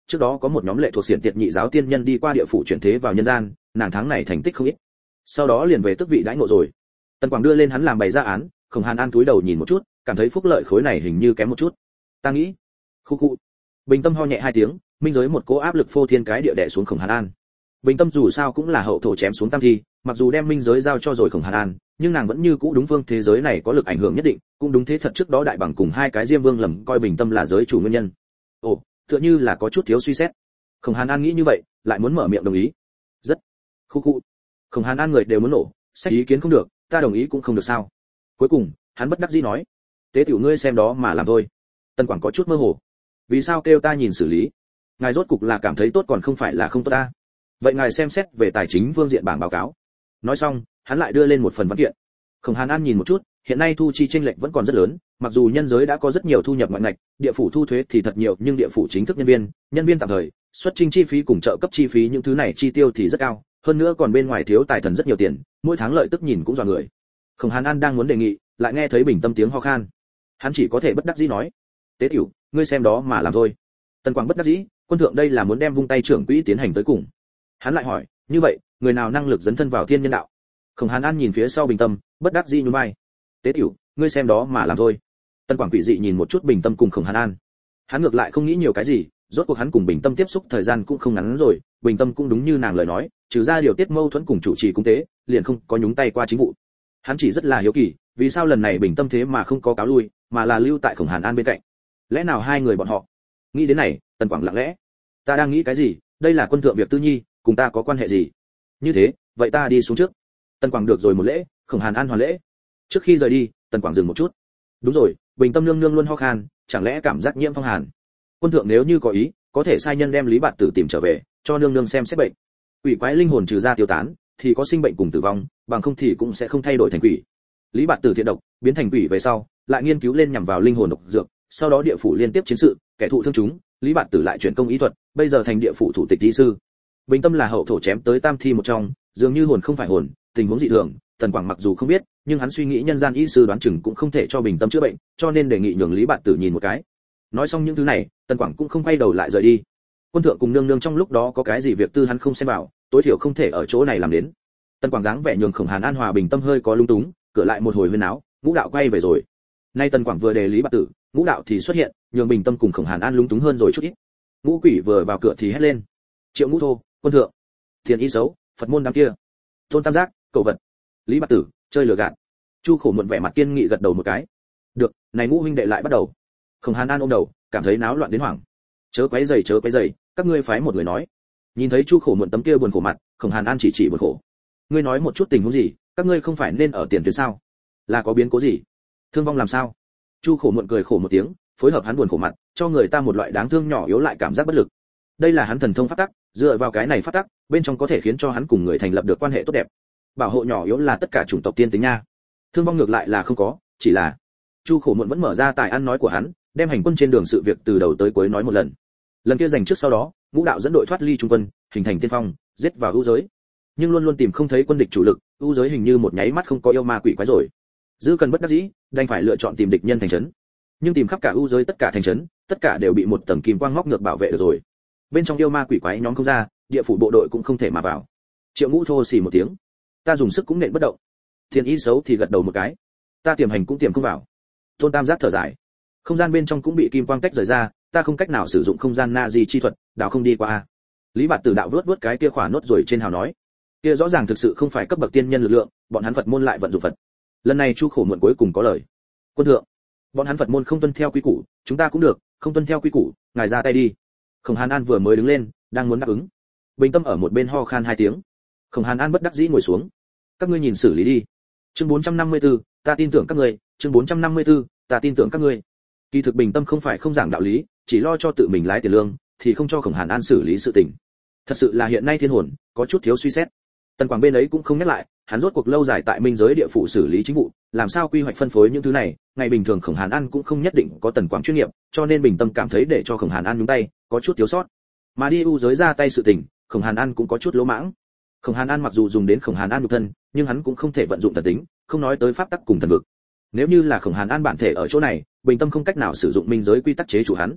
Speaker 1: trước đó có một nhóm lệ thuộc xiển tiệt nhị giáo tiên nhân đi qua địa phủ chuyển thế vào nhân gian, nàng tháng này thành tích không ít. Sau đó liền về tước vị đãi ngộ rồi. Tần Quảng đưa lên hắn làm bày ra án, Khổng Hàn An cúi đầu nhìn một chút, cảm thấy phúc lợi khối này hình như kém một chút. Ta nghĩ, khu khu. Bình Tâm ho nhẹ hai tiếng, minh giới một cỗ áp lực phô thiên cái địa đè xuống Khổng Hàn An. Bình Tâm dù sao cũng là hậu thổ chém xuống tam thi, mặc dù đem minh giới giao cho rồi Khổng Hàn An, nhưng nàng vẫn như cũ đúng phương thế giới này có lực ảnh hưởng nhất định, cũng đúng thế thật trước đó đại bằng cùng hai cái Diêm Vương lầm coi Bình Tâm là giới chủ nguyên nhân. Ồ, tựa như là có chút thiếu suy xét. Khổng Hàn An nghĩ như vậy, lại muốn mở miệng đồng ý. Rất. Khu khu. Khổng Hàn An người đều muốn nổ, xét ý kiến không được, ta đồng ý cũng không được sao? Cuối cùng, hắn bất đắc dĩ nói, tế tiểu ngươi xem đó mà làm thôi. Tân Quảng có chút mơ hồ. Vì sao kêu ta nhìn xử lý? Ngài rốt cục là cảm thấy tốt còn không phải là không tốt ta? Vậy ngài xem xét về tài chính phương diện bảng báo cáo. Nói xong, hắn lại đưa lên một phần văn kiện. Khổng Hàn An nhìn một chút, hiện nay thu chi chênh lệch vẫn còn rất lớn, mặc dù nhân giới đã có rất nhiều thu nhập ngoại ngạch, địa phủ thu thuế thì thật nhiều, nhưng địa phủ chính thức nhân viên, nhân viên tạm thời, xuất trình chi phí cùng trợ cấp chi phí những thứ này chi tiêu thì rất cao, hơn nữa còn bên ngoài thiếu tài thần rất nhiều tiền, mỗi tháng lợi tức nhìn cũng dọa người. Khổng Hàn An đang muốn đề nghị, lại nghe thấy Bình Tâm tiếng ho khan. Hắn chỉ có thể bất đắc dĩ nói, tế tiểu, ngươi xem đó mà làm thôi. Tần Quảng bất đắc dĩ, quân thượng đây là muốn đem vung tay trưởng quỹ tiến hành tới cùng. Hắn lại hỏi, như vậy, người nào năng lực dấn thân vào thiên nhân đạo? Khổng Hàn An nhìn phía sau Bình Tâm, bất đắc dĩ nhún vai. Tế tiểu, ngươi xem đó mà làm thôi. Tần Quảng quỷ dị nhìn một chút Bình Tâm cùng Khổng Hàn An. Hắn ngược lại không nghĩ nhiều cái gì, rốt cuộc hắn cùng Bình Tâm tiếp xúc thời gian cũng không ngắn rồi, Bình Tâm cũng đúng như nàng lời nói, trừ ra điều tiết mâu thuẫn cùng chủ trì cung tế, liền không có nhúng tay qua chính vụ. Hắn chỉ rất là hiếu kỳ, vì sao lần này Bình Tâm thế mà không có cáo lui, mà là lưu tại Khổng Hàn An bên cạnh. Lẽ nào hai người bọn họ? Nghĩ đến này, Tần Quảng lặng lẽ. Ta đang nghĩ cái gì, đây là quân thượng việc tư nhi, cùng ta có quan hệ gì? Như thế, vậy ta đi xuống trước. Tần Quảng được rồi một lễ, Khổng Hàn An hoàn lễ. Trước khi rời đi, Tần Quảng dừng một chút. Đúng rồi, Bình Tâm nương nương luôn ho khan, chẳng lẽ cảm giác nhiễm phong hàn? Quân thượng nếu như có ý, có thể sai nhân đem Lý Bạt Tử tìm trở về, cho nương nương xem xét bệnh. Quỷ quái linh hồn trừ ra tiêu tán, thì có sinh bệnh cùng tử vong, bằng không thì cũng sẽ không thay đổi thành quỷ. Lý Bạt Tử thiện độc, biến thành quỷ về sau, lại nghiên cứu lên nhằm vào linh hồn độc dược, sau đó địa phủ liên tiếp chiến sự, kẻ thụ thương chúng, Lý Bạt Tử lại chuyển công y thuật, bây giờ thành địa phủ thủ tịch y sư. Bình Tâm là hậu thổ chém tới tam thi một trong, dường như hồn không phải hồn, tình huống dị thường, Tần Quảng mặc dù không biết, nhưng hắn suy nghĩ nhân gian y sư đoán chừng cũng không thể cho Bình Tâm chữa bệnh, cho nên đề nghị nhường Lý Bạt Tử nhìn một cái. Nói xong những thứ này, Tần Quảng cũng không quay đầu lại rời đi. Quân thượng cùng nương nương trong lúc đó có cái gì việc tư hắn không xem vào, tối thiểu không thể ở chỗ này làm đến. Tần Quảng dáng vẻ nhường Khổng Hàn An hòa Bình Tâm hơi có lung túng, cửa lại một hồi huyên náo, ngũ đạo quay về rồi. Nay Tần Quảng vừa đề Lý Bạt Tử, ngũ đạo thì xuất hiện, nhường Bình Tâm cùng Khổng Hàn An lung túng hơn rồi chút ít. Ngũ quỷ vừa vào cửa thì hét lên, Triệu Ngũ Thô, quân thượng, Thiền Y xấu, Phật môn đám kia, Tôn Tam Giác, cậu vật, Lý Bạt Tử, chơi lừa gạt. Chu Khổ muộn vẻ mặt kiên nghị gật đầu một cái. Được, này ngũ huynh đệ lại bắt đầu. Khổng Hàn An ôm đầu, cảm thấy náo loạn đến hoảng. Chớ quấy rầy, chớ quấy rầy, các ngươi phái một người nói. Nhìn thấy Chu Khổ muộn tấm kia buồn khổ mặt, Khổng Hàn An chỉ chỉ buồn khổ. Ngươi nói một chút tình huống gì, các ngươi không phải nên ở tiền tuyến sao? Là có biến cố gì? Thương vong làm sao? Chu Khổ muộn cười khổ một tiếng, phối hợp hắn buồn khổ mặt, cho người ta một loại đáng thương nhỏ yếu lại cảm giác bất lực. Đây là hắn thần thông pháp tắc, dựa vào cái này pháp tắc, bên trong có thể khiến cho hắn cùng người thành lập được quan hệ tốt đẹp. Bảo hộ nhỏ yếu là tất cả chủng tộc tiên tính nha. Thương vong ngược lại là không có, chỉ là Chu Khổ muộn vẫn mở ra tài ăn nói của hắn, đem hành quân trên đường sự việc từ đầu tới cuối nói một lần. Lần kia giành trước sau đó, ngũ đạo dẫn đội thoát ly trung quân, hình thành tiên phong, giết vào ưu giới. Nhưng luôn luôn tìm không thấy quân địch chủ lực, ưu giới hình như một nháy mắt không có yêu ma quỷ quái rồi. Dư cần bất đắc dĩ, đành phải lựa chọn tìm địch nhân thành trấn. Nhưng tìm khắp cả ưu giới tất cả thành trấn, tất cả đều bị một tầng kim quang ngóc ngược bảo vệ được rồi. Bên trong yêu ma quỷ quái nhóm không ra, địa phủ bộ đội cũng không thể mà vào. Triệu Ngũ Thô xì một tiếng, ta dùng sức cũng nện bất động. Thiên Y xấu thì gật đầu một cái, ta tiềm hành cũng tiềm không vào. Tôn Tam Giác thở dài, không gian bên trong cũng bị kim quang tách rời ra, ta không cách nào sử dụng không gian na di chi thuật, đạo không đi qua a. Lý Bạt Tử đạo vớt vớt cái kia khỏa nốt rồi trên hào nói, kia rõ ràng thực sự không phải cấp bậc tiên nhân lực lượng, bọn hắn Phật môn lại vận dụng Phật. Lần này Chu Khổ muộn cuối cùng có lời, quân thượng, bọn hắn Phật môn không tuân theo quy củ, chúng ta cũng được, không tuân theo quy củ, ngài ra tay đi. Khổng Hàn An vừa mới đứng lên, đang muốn đáp ứng, Bình Tâm ở một bên ho khan hai tiếng. Khổng Hàn An bất đắc dĩ ngồi xuống, các ngươi nhìn xử lý đi. Chương bốn trăm năm mươi tư, ta tin tưởng các ngươi, chương bốn trăm năm mươi tư, ta tin tưởng các ngươi. Kỳ thực Bình Tâm không phải không giảng đạo lý, chỉ lo cho tự mình lái tiền lương, thì không cho Khổng Hàn An xử lý sự tình. Thật sự là hiện nay thiên hồn có chút thiếu suy xét. Tần Quảng bên ấy cũng không nhắc lại, hắn rốt cuộc lâu dài tại minh giới địa phủ xử lý chính vụ, làm sao quy hoạch phân phối những thứ này, ngày bình thường Khổng Hàn An cũng không nhất định có Tần Quảng chuyên nghiệp, cho nên Bình Tâm cảm thấy để cho Khổng Hàn An nhúng tay, có chút thiếu sót. Mà đi ưu giới ra tay sự tình, Khổng Hàn An cũng có chút lỗ mãng. Khổng Hàn An mặc dù dùng đến Khổng Hàn An nhục thân, nhưng hắn cũng không thể vận dụng thần tính, không nói tới pháp tắc cùng thần vực. Nếu như là Khổng Hàn An bản thể ở chỗ này, Bình Tâm không cách nào sử dụng minh giới quy tắc chế chủ hắn.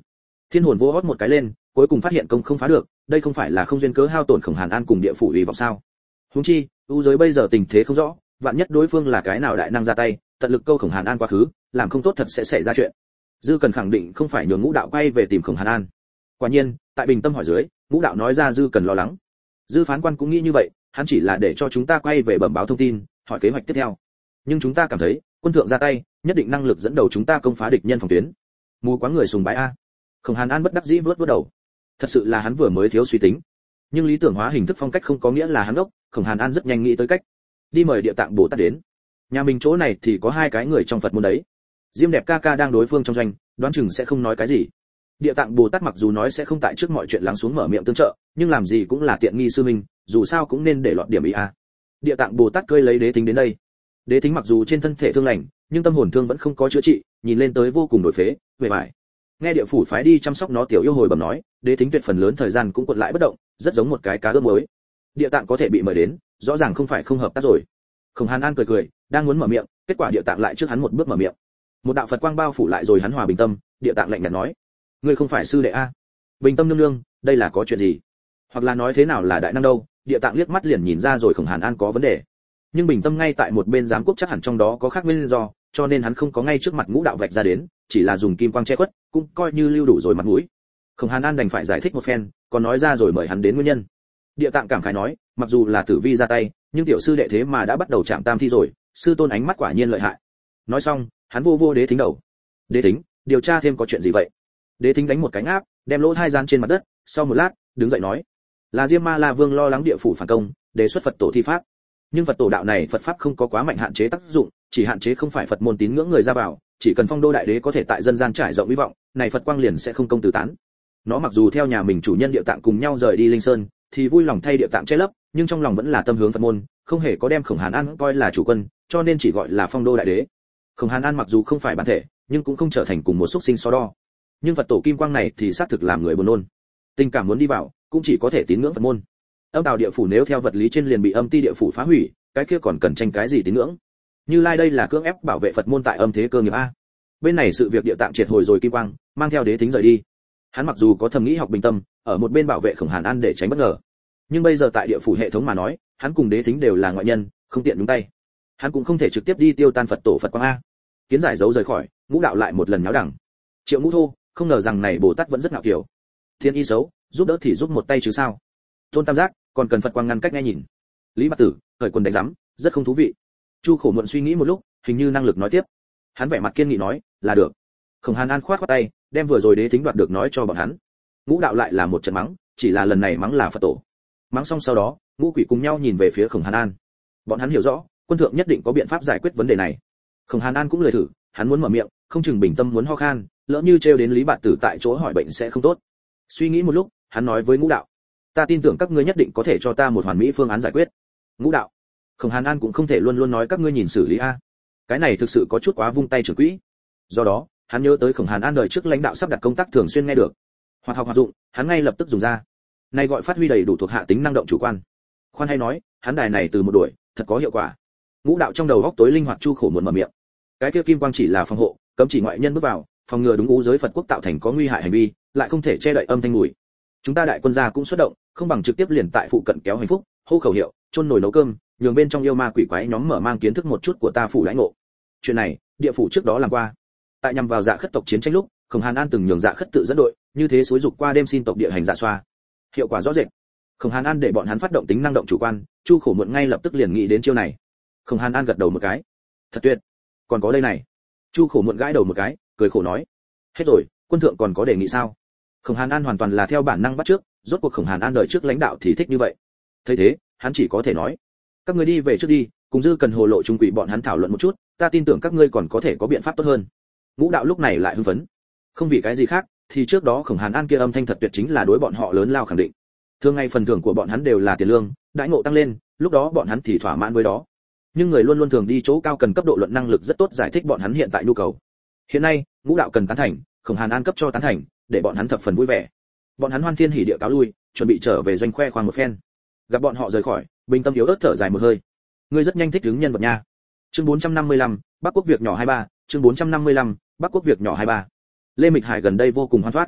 Speaker 1: Thiên hồn vô hót một cái lên, cuối cùng phát hiện công không phá được, đây không phải là không duyên cớ hao tổn Khổng Hàn An cùng địa phủ ủy vọng sao? Huống chi, u giới bây giờ tình thế không rõ, vạn nhất đối phương là cái nào đại năng ra tay, tận lực câu Khổng Hàn An quá khứ, làm không tốt thật sẽ xảy ra chuyện. Dư Cần khẳng định không phải nhường Ngũ đạo quay về tìm Khổng Hàn An. Quả nhiên, tại bình tâm hỏi dưới, Ngũ đạo nói ra Dư Cần lo lắng. Dư phán quan cũng nghĩ như vậy, hắn chỉ là để cho chúng ta quay về bẩm báo thông tin, hỏi kế hoạch tiếp theo. Nhưng chúng ta cảm thấy, quân thượng ra tay, nhất định năng lực dẫn đầu chúng ta công phá địch nhân phòng tuyến. Mù quá người sùng bái a. Khổng Hàn An bất đắc dĩ vớt vớt đầu. Thật sự là hắn vừa mới thiếu suy tính. Nhưng lý tưởng hóa hình thức phong cách không có nghĩa là hắn đốc, Khổng Hàn An rất nhanh nghĩ tới cách. Đi mời Địa Tạng Bồ Tát đến. Nhà mình chỗ này thì có hai cái người trong Phật môn đấy. Diêm Đẹp ca ca đang đối phương trong doanh, đoán chừng sẽ không nói cái gì. Địa Tạng Bồ Tát mặc dù nói sẽ không tại trước mọi chuyện lắng xuống mở miệng tương trợ, nhưng làm gì cũng là tiện nghi sư minh, dù sao cũng nên để lọt điểm ý a. Địa Tạng Bồ Tát cơi lấy Đế Thính đến đây. Đế Thính mặc dù trên thân thể thương lành, nhưng tâm hồn thương vẫn không có chữa trị, nhìn lên tới vô cùng đổi phế, về bại. Nghe địa phủ phái đi chăm sóc nó tiểu yêu hồi bẩm nói, Đế Thính tuyệt phần lớn thời gian cũng cuộn lại bất động, rất giống một cái cá ướp muối. Địa Tạng có thể bị mời đến, rõ ràng không phải không hợp tác rồi. Khổng Hàn An cười cười, đang muốn mở miệng, kết quả Địa Tạng lại trước hắn một bước mở miệng. Một đạo Phật quang bao phủ lại rồi hắn hòa bình tâm, Địa Tạng lạnh nhạt nói: "Ngươi không phải sư đệ a?" Bình tâm nương nương, đây là có chuyện gì? Hoặc là nói thế nào là đại năng đâu? Địa Tạng liếc mắt liền nhìn ra rồi Khổng Hàn An có vấn đề. Nhưng bình tâm ngay tại một bên giám quốc chắc hẳn trong đó có khác nguyên do, cho nên hắn không có ngay trước mặt Ngũ đạo vạch ra đến, chỉ là dùng kim quang che khuất, cũng coi như lưu đủ rồi mặt mũi. Khổng Hàn An đành phải giải thích một phen, còn nói ra rồi mời hắn đến nguyên nhân. Địa Tạng cảm khái nói, mặc dù là Tử Vi ra tay, nhưng tiểu sư đệ thế mà đã bắt đầu chạm tam thi rồi, sư tôn ánh mắt quả nhiên lợi hại. Nói xong, hắn vô vô Đế Thính đầu. Đế Thính, điều tra thêm có chuyện gì vậy? Đế Thính đánh một cái áp, đem lỗ hai gian trên mặt đất, sau một lát, đứng dậy nói, là Diêm Ma La Vương lo lắng địa phủ phản công, đề xuất Phật tổ thi pháp. Nhưng Phật tổ đạo này Phật pháp không có quá mạnh hạn chế tác dụng, chỉ hạn chế không phải Phật môn tín ngưỡng người ra vào, chỉ cần Phong Đô đại đế có thể tại dân gian trải rộng hy vọng, này Phật quang liền sẽ không công từ tán. Nó mặc dù theo nhà mình chủ nhân Địa Tạng cùng nhau rời đi Linh Sơn, thì vui lòng thay Địa Tạng che lấp, nhưng trong lòng vẫn là tâm hướng Phật môn, không hề có đem Khổng Hàn An coi là chủ quân, cho nên chỉ gọi là Phong Đô đại đế. Khổng Hàn An mặc dù không phải bản thể, nhưng cũng không trở thành cùng một xúc sinh so đo. Nhưng Phật tổ kim quang này thì xác thực làm người buồn nôn. Tình cảm muốn đi vào, cũng chỉ có thể tín ngưỡng Phật môn. Âm Tào địa phủ nếu theo vật lý trên liền bị Âm Ti địa phủ phá hủy, cái kia còn cần tranh cái gì tín ngưỡng? Như Lai đây là cưỡng ép bảo vệ Phật môn tại âm thế cơ nghiệp a. Bên này sự việc Địa Tạng triệt hồi rồi kim quang, mang theo Đế Thính rời đi. Hắn mặc dù có thầm nghĩ học bình tâm, ở một bên bảo vệ Khổng Hàn An để tránh bất ngờ. Nhưng bây giờ tại địa phủ hệ thống mà nói, hắn cùng Đế Thính đều là ngoại nhân, không tiện nhúng tay. Hắn cũng không thể trực tiếp đi tiêu tan Phật tổ Phật quang a. Kiến giải dấu rời khỏi, Ngũ đạo lại một lần nháo đẳng. Triệu Ngũ Thô, không ngờ rằng này Bồ Tát vẫn rất ngạo kiều. Thiên y xấu, giúp đỡ thì giúp một tay chứ sao? Tôn Tam Giác, còn cần Phật quang ngăn cách nghe nhìn. Lý Bạt Tử, khởi quần đánh rắm, rất không thú vị. Chu Khổ Muộn suy nghĩ một lúc, hình như năng lực nói tiếp. Hắn vẻ mặt kiên nghị nói, là được. Khổng Hàn An khoát khoát tay, đem vừa rồi Đế Thính đoạt được nói cho bọn hắn. Ngũ đạo lại là một trận mắng, chỉ là lần này mắng là Phật tổ. Mắng xong sau đó, ngũ quỷ cùng nhau nhìn về phía Khổng Hàn An. Bọn hắn hiểu rõ, quân thượng nhất định có biện pháp giải quyết vấn đề này. Khổng Hàn An cũng lười thử, hắn muốn mở miệng, không chừng bình tâm muốn ho khan, lỡ như trêu đến Lý Bạt Tử tại chỗ hỏi bệnh sẽ không tốt. Suy nghĩ một lúc, hắn nói với Ngũ đạo, ta tin tưởng các ngươi nhất định có thể cho ta một hoàn mỹ phương án giải quyết. Ngũ đạo, Khổng Hàn An cũng không thể luôn luôn nói các ngươi nhìn xử lý a. Cái này thực sự có chút quá vung tay trưởng quỹ. Do đó, hắn nhớ tới Khổng Hàn An đời trước lãnh đạo sắp đặt công tác thường xuyên nghe được. Hoạt học hoạt dụng, hắn ngay lập tức dùng ra. Này gọi phát huy đầy đủ thuộc hạ tính năng động chủ quan. Khoan hay nói, hắn đài này từ một đuổi, thật có hiệu quả. Ngũ đạo trong đầu góc tối linh hoạt Chu Khổ Muộn mở miệng. Cái kia kim quang chỉ là phòng hộ, cấm chỉ ngoại nhân bước vào, phòng ngừa đúng ú giới Phật quốc tạo thành có nguy hại hành vi, lại không thể che đậy âm thanh mùi. Chúng ta đại quân gia cũng xuất động, không bằng trực tiếp liền tại phụ cận kéo hành phúc, hô khẩu hiệu, chôn nồi nấu cơm, nhường bên trong yêu ma quỷ quái nhóm mở mang kiến thức một chút của ta phủ lãnh ngộ. Chuyện này, địa phủ trước đó làm qua. Tại nhằm vào Dạ Khất tộc chiến tranh lúc, Khổng Hàn An từng nhường Dạ Khất tự dẫn đội, như thế xúi dục qua đêm xin tộc địa hành dạ xoa. Hiệu quả rõ rệt. Khổng Hàn An để bọn hắn phát động tính năng động chủ quan, Chu Khổ Muộn ngay lập tức liền nghĩ đến chiêu này. Khổng Hàn An gật đầu một cái. Thật tuyệt. Còn có đây này. Chu Khổ Muộn gãi đầu một cái, cười khổ nói. Hết rồi, quân thượng còn có đề nghị sao? Khổng Hàn An hoàn toàn là theo bản năng bắt trước, rốt cuộc Khổng Hàn An đời trước lãnh đạo thì thích như vậy. Thấy thế, hắn chỉ có thể nói, các ngươi đi về trước đi, cùng Dư Cần hồ lộ trung quỷ bọn hắn thảo luận một chút, ta tin tưởng các ngươi còn có thể có biện pháp tốt hơn. Ngũ đạo lúc này lại hưng phấn. Không vì cái gì khác, thì trước đó Khổng Hàn An kia âm thanh thật tuyệt chính là đối bọn họ lớn lao khẳng định. Thường ngày phần thưởng của bọn hắn đều là tiền lương, đãi ngộ tăng lên, lúc đó bọn hắn thì thỏa mãn với đó. Nhưng người luôn luôn thường đi chỗ cao cần cấp độ luận năng lực rất tốt giải thích bọn hắn hiện tại nhu cầu. Hiện nay, Ngũ đạo cần tán thành, Khổng Hàn An cấp cho tán thành, để bọn hắn thập phần vui vẻ. Bọn hắn hoan thiên hỉ địa cáo lui, chuẩn bị trở về doanh khoe khoang một phen. Gặp bọn họ rời khỏi, Bình Tâm yếu ớt thở dài một hơi. Ngươi rất nhanh thích ứng nhân vật nha. Chương bốn trăm năm mươi lăm, Bắc Quốc việc nhỏ hai mươi ba, chương bốn trăm năm mươi lăm, Bắc Quốc việc nhỏ hai mươi ba. Lê Mịch Hải gần đây vô cùng hoan thoát.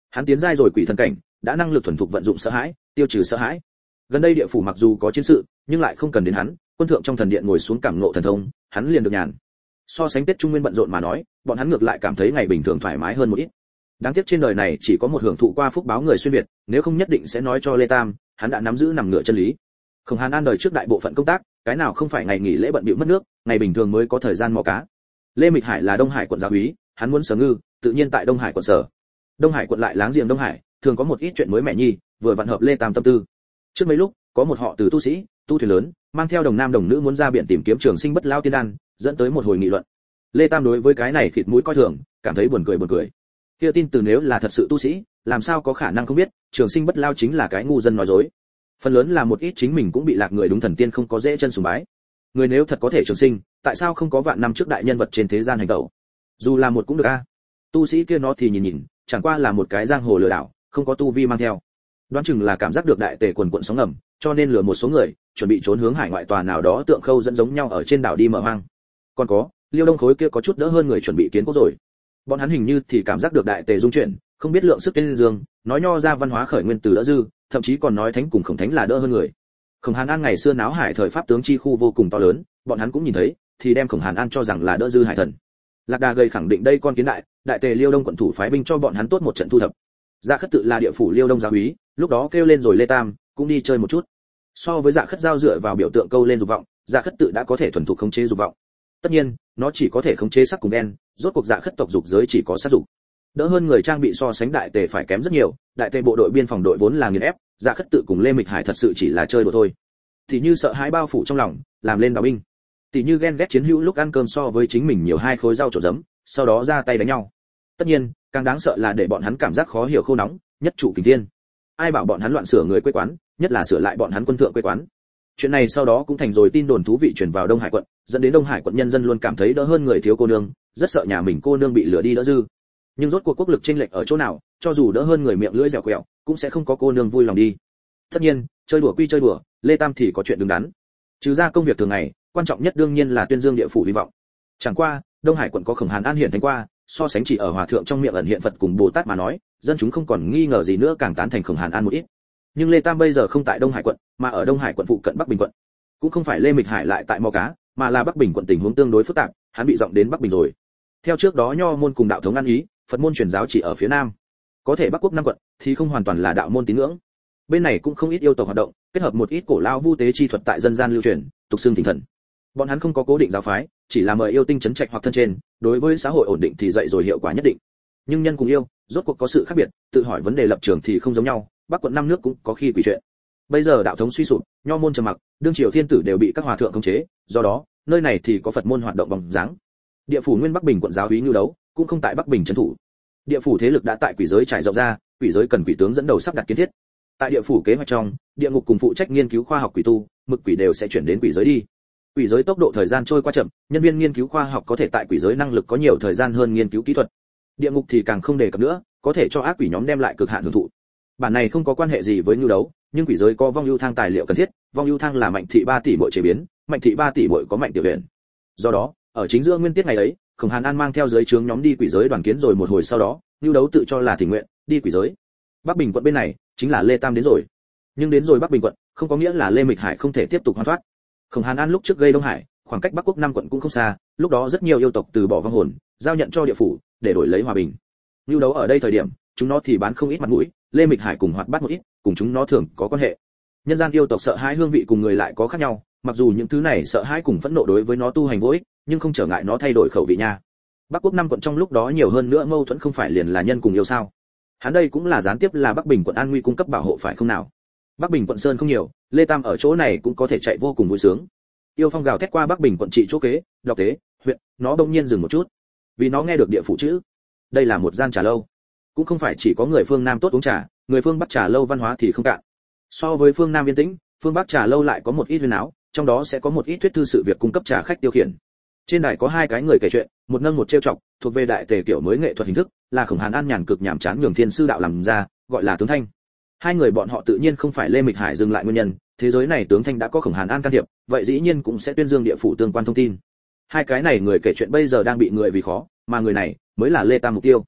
Speaker 1: Hắn tiến giai rồi quỷ thần cảnh, đã năng lực thuần thục vận dụng sợ hãi, tiêu trừ sợ hãi. Gần đây địa phủ mặc dù có chiến sự, nhưng lại không cần đến hắn, quân thượng trong thần điện ngồi xuống cảm ngộ thần thông, hắn liền được nhàn. So sánh Tết Trung Nguyên bận rộn mà nói, bọn hắn ngược lại cảm thấy ngày bình thường thoải mái hơn một ít. Đáng tiếc trên đời này chỉ có một hưởng thụ qua phúc báo người xuyên việt, nếu không nhất định sẽ nói cho Lê Tam, hắn đã nắm giữ nằm ngựa chân lý. Khổng Hàn An đời trước đại bộ phận công tác, cái nào không phải ngày nghỉ lễ bận bịu mất nước, ngày bình thường mới có thời gian mò cá. Lê Mịch Hải là Đông Hải quận giáo úy, hắn muốn sở ngư, tự nhiên tại Đông Hải quận sở. Đông Hải quận lại láng giềng Đông Hải, thường có một ít chuyện mới mẻ nhi, vừa vặn hợp Lê Tam tâm tư. Trước mấy lúc, có một họ từ tu sĩ, tu thuyền lớn, mang theo đồng nam đồng nữ muốn ra biển tìm kiếm trường sinh bất lao tiên đan, dẫn tới một hồi nghị luận. Lê Tam đối với cái này khịt mũi coi thường, cảm thấy buồn cười buồn cười. Kia tin từ nếu là thật sự tu sĩ, làm sao có khả năng không biết, trường sinh bất lao chính là cái ngu dân nói dối. Phần lớn là một ít chính mình cũng bị lạc người đúng thần tiên không có dễ chân sùng bái. Người nếu thật có thể trường sinh, tại sao không có vạn năm trước đại nhân vật trên thế gian hành động? Dù là một cũng được a. Tu sĩ kia nó thì nhìn nhìn, chẳng qua là một cái giang hồ lừa đảo, không có tu vi mang theo. Đoán chừng là cảm giác được đại tề quần quần sóng ngầm, cho nên lừa một số người, chuẩn bị trốn hướng hải ngoại tòa nào đó tượng khâu dẫn giống nhau ở trên đảo đi mở hoang. Còn có, Liêu Đông khối kia có chút đỡ hơn người chuẩn bị kiến quốc rồi. Bọn hắn hình như thì cảm giác được đại tề dung chuyển, không biết lượng sức tên dương, nói nho ra văn hóa khởi nguyên từ đỡ dư, thậm chí còn nói thánh cùng khổng thánh là đỡ hơn người. Khổng Hàn An ngày xưa náo hải thời pháp tướng chi khu vô cùng to lớn, bọn hắn cũng nhìn thấy, thì đem Khổng Hàn An cho rằng là đỡ dư hải thần. Lạc Đà gây khẳng định đây con kiến đại, đại tề Liêu Đông quận thủ phái binh cho bọn hắn tốt một trận thu thập. Dạ Khất tự là địa phủ Liêu Đông giáo úy, lúc đó kêu lên rồi Lê Tam, cũng đi chơi một chút. So với Dạ Khất giao dựa vào biểu tượng câu lên dục vọng, Dạ Khất tự đã có thể thuần thục khống chế dục vọng. Tất nhiên, nó chỉ có thể khống chế sắc cùng đen, rốt cuộc Dạ Khất tộc dục giới chỉ có sát dục. Đỡ hơn người trang bị so sánh đại tề phải kém rất nhiều, đại tề bộ đội biên phòng đội vốn là nghiền ép, Dạ Khất tự cùng Lê Mịch Hải thật sự chỉ là chơi đùa thôi. Thì như sợ hãi bao phủ trong lòng, làm lên đào binh. Tỷ như ghen ghét chiến hữu lúc ăn cơm so với chính mình nhiều hai khối rau trộn giấm, sau đó ra tay đánh nhau. Tất nhiên, càng đáng sợ là để bọn hắn cảm giác khó hiểu khô nóng, nhất trụ kình thiên. Ai bảo bọn hắn loạn sửa người quê quán, nhất là sửa lại bọn hắn quân thượng quê quán. Chuyện này sau đó cũng thành rồi tin đồn thú vị truyền vào Đông Hải quận, dẫn đến Đông Hải quận nhân dân luôn cảm thấy đỡ hơn người thiếu cô nương, rất sợ nhà mình cô nương bị lừa đi đỡ dư. Nhưng rốt cuộc quốc lực chênh lệch ở chỗ nào, cho dù đỡ hơn người miệng lưỡi dẻo quẹo, cũng sẽ không có cô nương vui lòng đi. Tất nhiên, chơi đùa quy chơi đùa, Lê Tam thì có chuyện đứng đắn. Trừ ra công việc thường ngày, quan trọng nhất đương nhiên là tuyên dương địa phủ hy vọng. Chẳng qua, Đông Hải quận có Khổng Hàn An hiện thánh qua, so sánh chỉ ở hòa thượng trong miệng ẩn hiện Phật cùng Bồ Tát mà nói, dân chúng không còn nghi ngờ gì nữa càng tán thành Khổng Hàn An một ít. Nhưng Lê Tam bây giờ không tại Đông Hải quận, mà ở Đông Hải quận phụ cận Bắc Bình quận. Cũng không phải Lê Mịch Hải lại tại Mò Cá, mà là Bắc Bình quận tình huống tương đối phức tạp, hắn bị dọn đến Bắc Bình rồi. Theo trước đó Nho môn cùng đạo thống ăn ý, Phật môn truyền giáo chỉ ở phía Nam. Có thể Bắc quốc năm quận thì không hoàn toàn là đạo môn tín ngưỡng. Bên này cũng không ít yêu tộc hoạt động, kết hợp một ít cổ lao vu tế chi thuật tại dân gian lưu truyền, tục xưng thỉnh thần. Bọn hắn không có cố định giáo phái, chỉ là mời yêu tinh chấn trạch hoặc thân trên, đối với xã hội ổn định thì dạy rồi hiệu quả nhất định. Nhưng nhân cùng yêu, rốt cuộc có sự khác biệt, tự hỏi vấn đề lập trường thì không giống nhau, Bắc quận năm nước cũng có khi quỷ chuyện. Bây giờ đạo thống suy sụp, Nho môn trầm mặc, đương triều thiên tử đều bị các hòa thượng khống chế, do đó, nơi này thì có Phật môn hoạt động bóng dáng. Địa phủ nguyên Bắc Bình quận giáo úy nhu đấu, cũng không tại Bắc Bình trấn thủ. Địa phủ thế lực đã tại quỷ giới trải rộng ra, quỷ giới cần quỷ tướng dẫn đầu sắp đặt kiến thiết. Tại địa phủ kế hoạch trong, địa ngục cùng phụ trách nghiên cứu khoa học quỷ tu, mực quỷ đều sẽ chuyển đến quỷ giới đi. Quỷ giới tốc độ thời gian trôi qua chậm, nhân viên nghiên cứu khoa học có thể tại quỷ giới năng lực có nhiều thời gian hơn nghiên cứu kỹ thuật. Địa ngục thì càng không đề cập nữa, có thể cho ác quỷ nhóm đem lại cực hạn hưởng thụ. Bản này không có quan hệ gì với nhu đấu, nhưng quỷ giới có vong ưu thang tài liệu cần thiết, vong ưu thang là mạnh thị ba tỷ mỗi chế biến, mạnh thị ba tỷ mỗi có mạnh tiểu viện. Do đó, ở chính giữa nguyên tiết ngày ấy, Khổng Hàn An mang theo giới trướng nhóm đi quỷ giới đoàn kiến rồi một hồi sau đó, nhu đấu tự cho là thỉnh nguyện, đi quỷ giới. Bắc Bình quận bên này, chính là Lê Tam đến rồi. Nhưng đến rồi Bắc Bình quận, không có nghĩa là Lê Mịch Hải không thể tiếp tục hoàn thoát. Khổng Hàn An lúc trước gây Đông Hải, khoảng cách Bắc quốc năm quận cũng không xa, lúc đó rất nhiều yêu tộc từ bỏ vong hồn, giao nhận cho địa phủ, để đổi lấy hòa bình. Nhu đấu ở đây thời điểm, chúng nó thì bán không ít mặt mũi, Lê Mịch Hải cùng hoạt bát một ít, cùng chúng nó thường có quan hệ. Nhân gian yêu tộc sợ hãi hương vị cùng người lại có khác nhau, mặc dù những thứ này sợ hãi cùng phẫn nộ đối với nó tu hành vô ích, nhưng không trở ngại nó thay đổi khẩu vị nha. Bắc quốc năm quận trong lúc đó nhiều hơn nữa mâu thuẫn không phải liền là nhân cùng yêu sao? Hắn đây cũng là gián tiếp là Bắc Bình quận an nguy cung cấp bảo hộ phải không nào? Bắc Bình quận sơn không nhiều, Lê Tam ở chỗ này cũng có thể chạy vô cùng vui sướng. Yêu phong gào thét qua Bắc Bình quận trị chỗ kế, đọc tế, huyện, nó đông nhiên dừng một chút, vì nó nghe được địa phủ chữ. Đây là một gian trà lâu, cũng không phải chỉ có người phương Nam tốt uống trà, người phương Bắc trà lâu văn hóa thì không cạn. So với phương Nam yên tĩnh, phương Bắc trà lâu lại có một ít huyền áo, trong đó sẽ có một ít thuyết thư sự việc cung cấp trà khách tiêu khiển. Trên đài có hai cái người kể chuyện, một nâng một trêu chọc, thuộc về đại tề kiểu mới nghệ thuật hình thức, là Khổng Hàn An nhàn cực nhảm chán nhường thiên sư đạo làm ra, gọi là tướng thanh. Hai người bọn họ tự nhiên không phải Lê Mịch Hải dừng lại nguyên nhân, thế giới này tướng thanh đã có Khổng Hàn An can thiệp, vậy dĩ nhiên cũng sẽ tuyên dương địa phủ tương quan thông tin. Hai cái này người kể chuyện bây giờ đang bị người vì khó, mà người này mới là Lê Tam mục tiêu.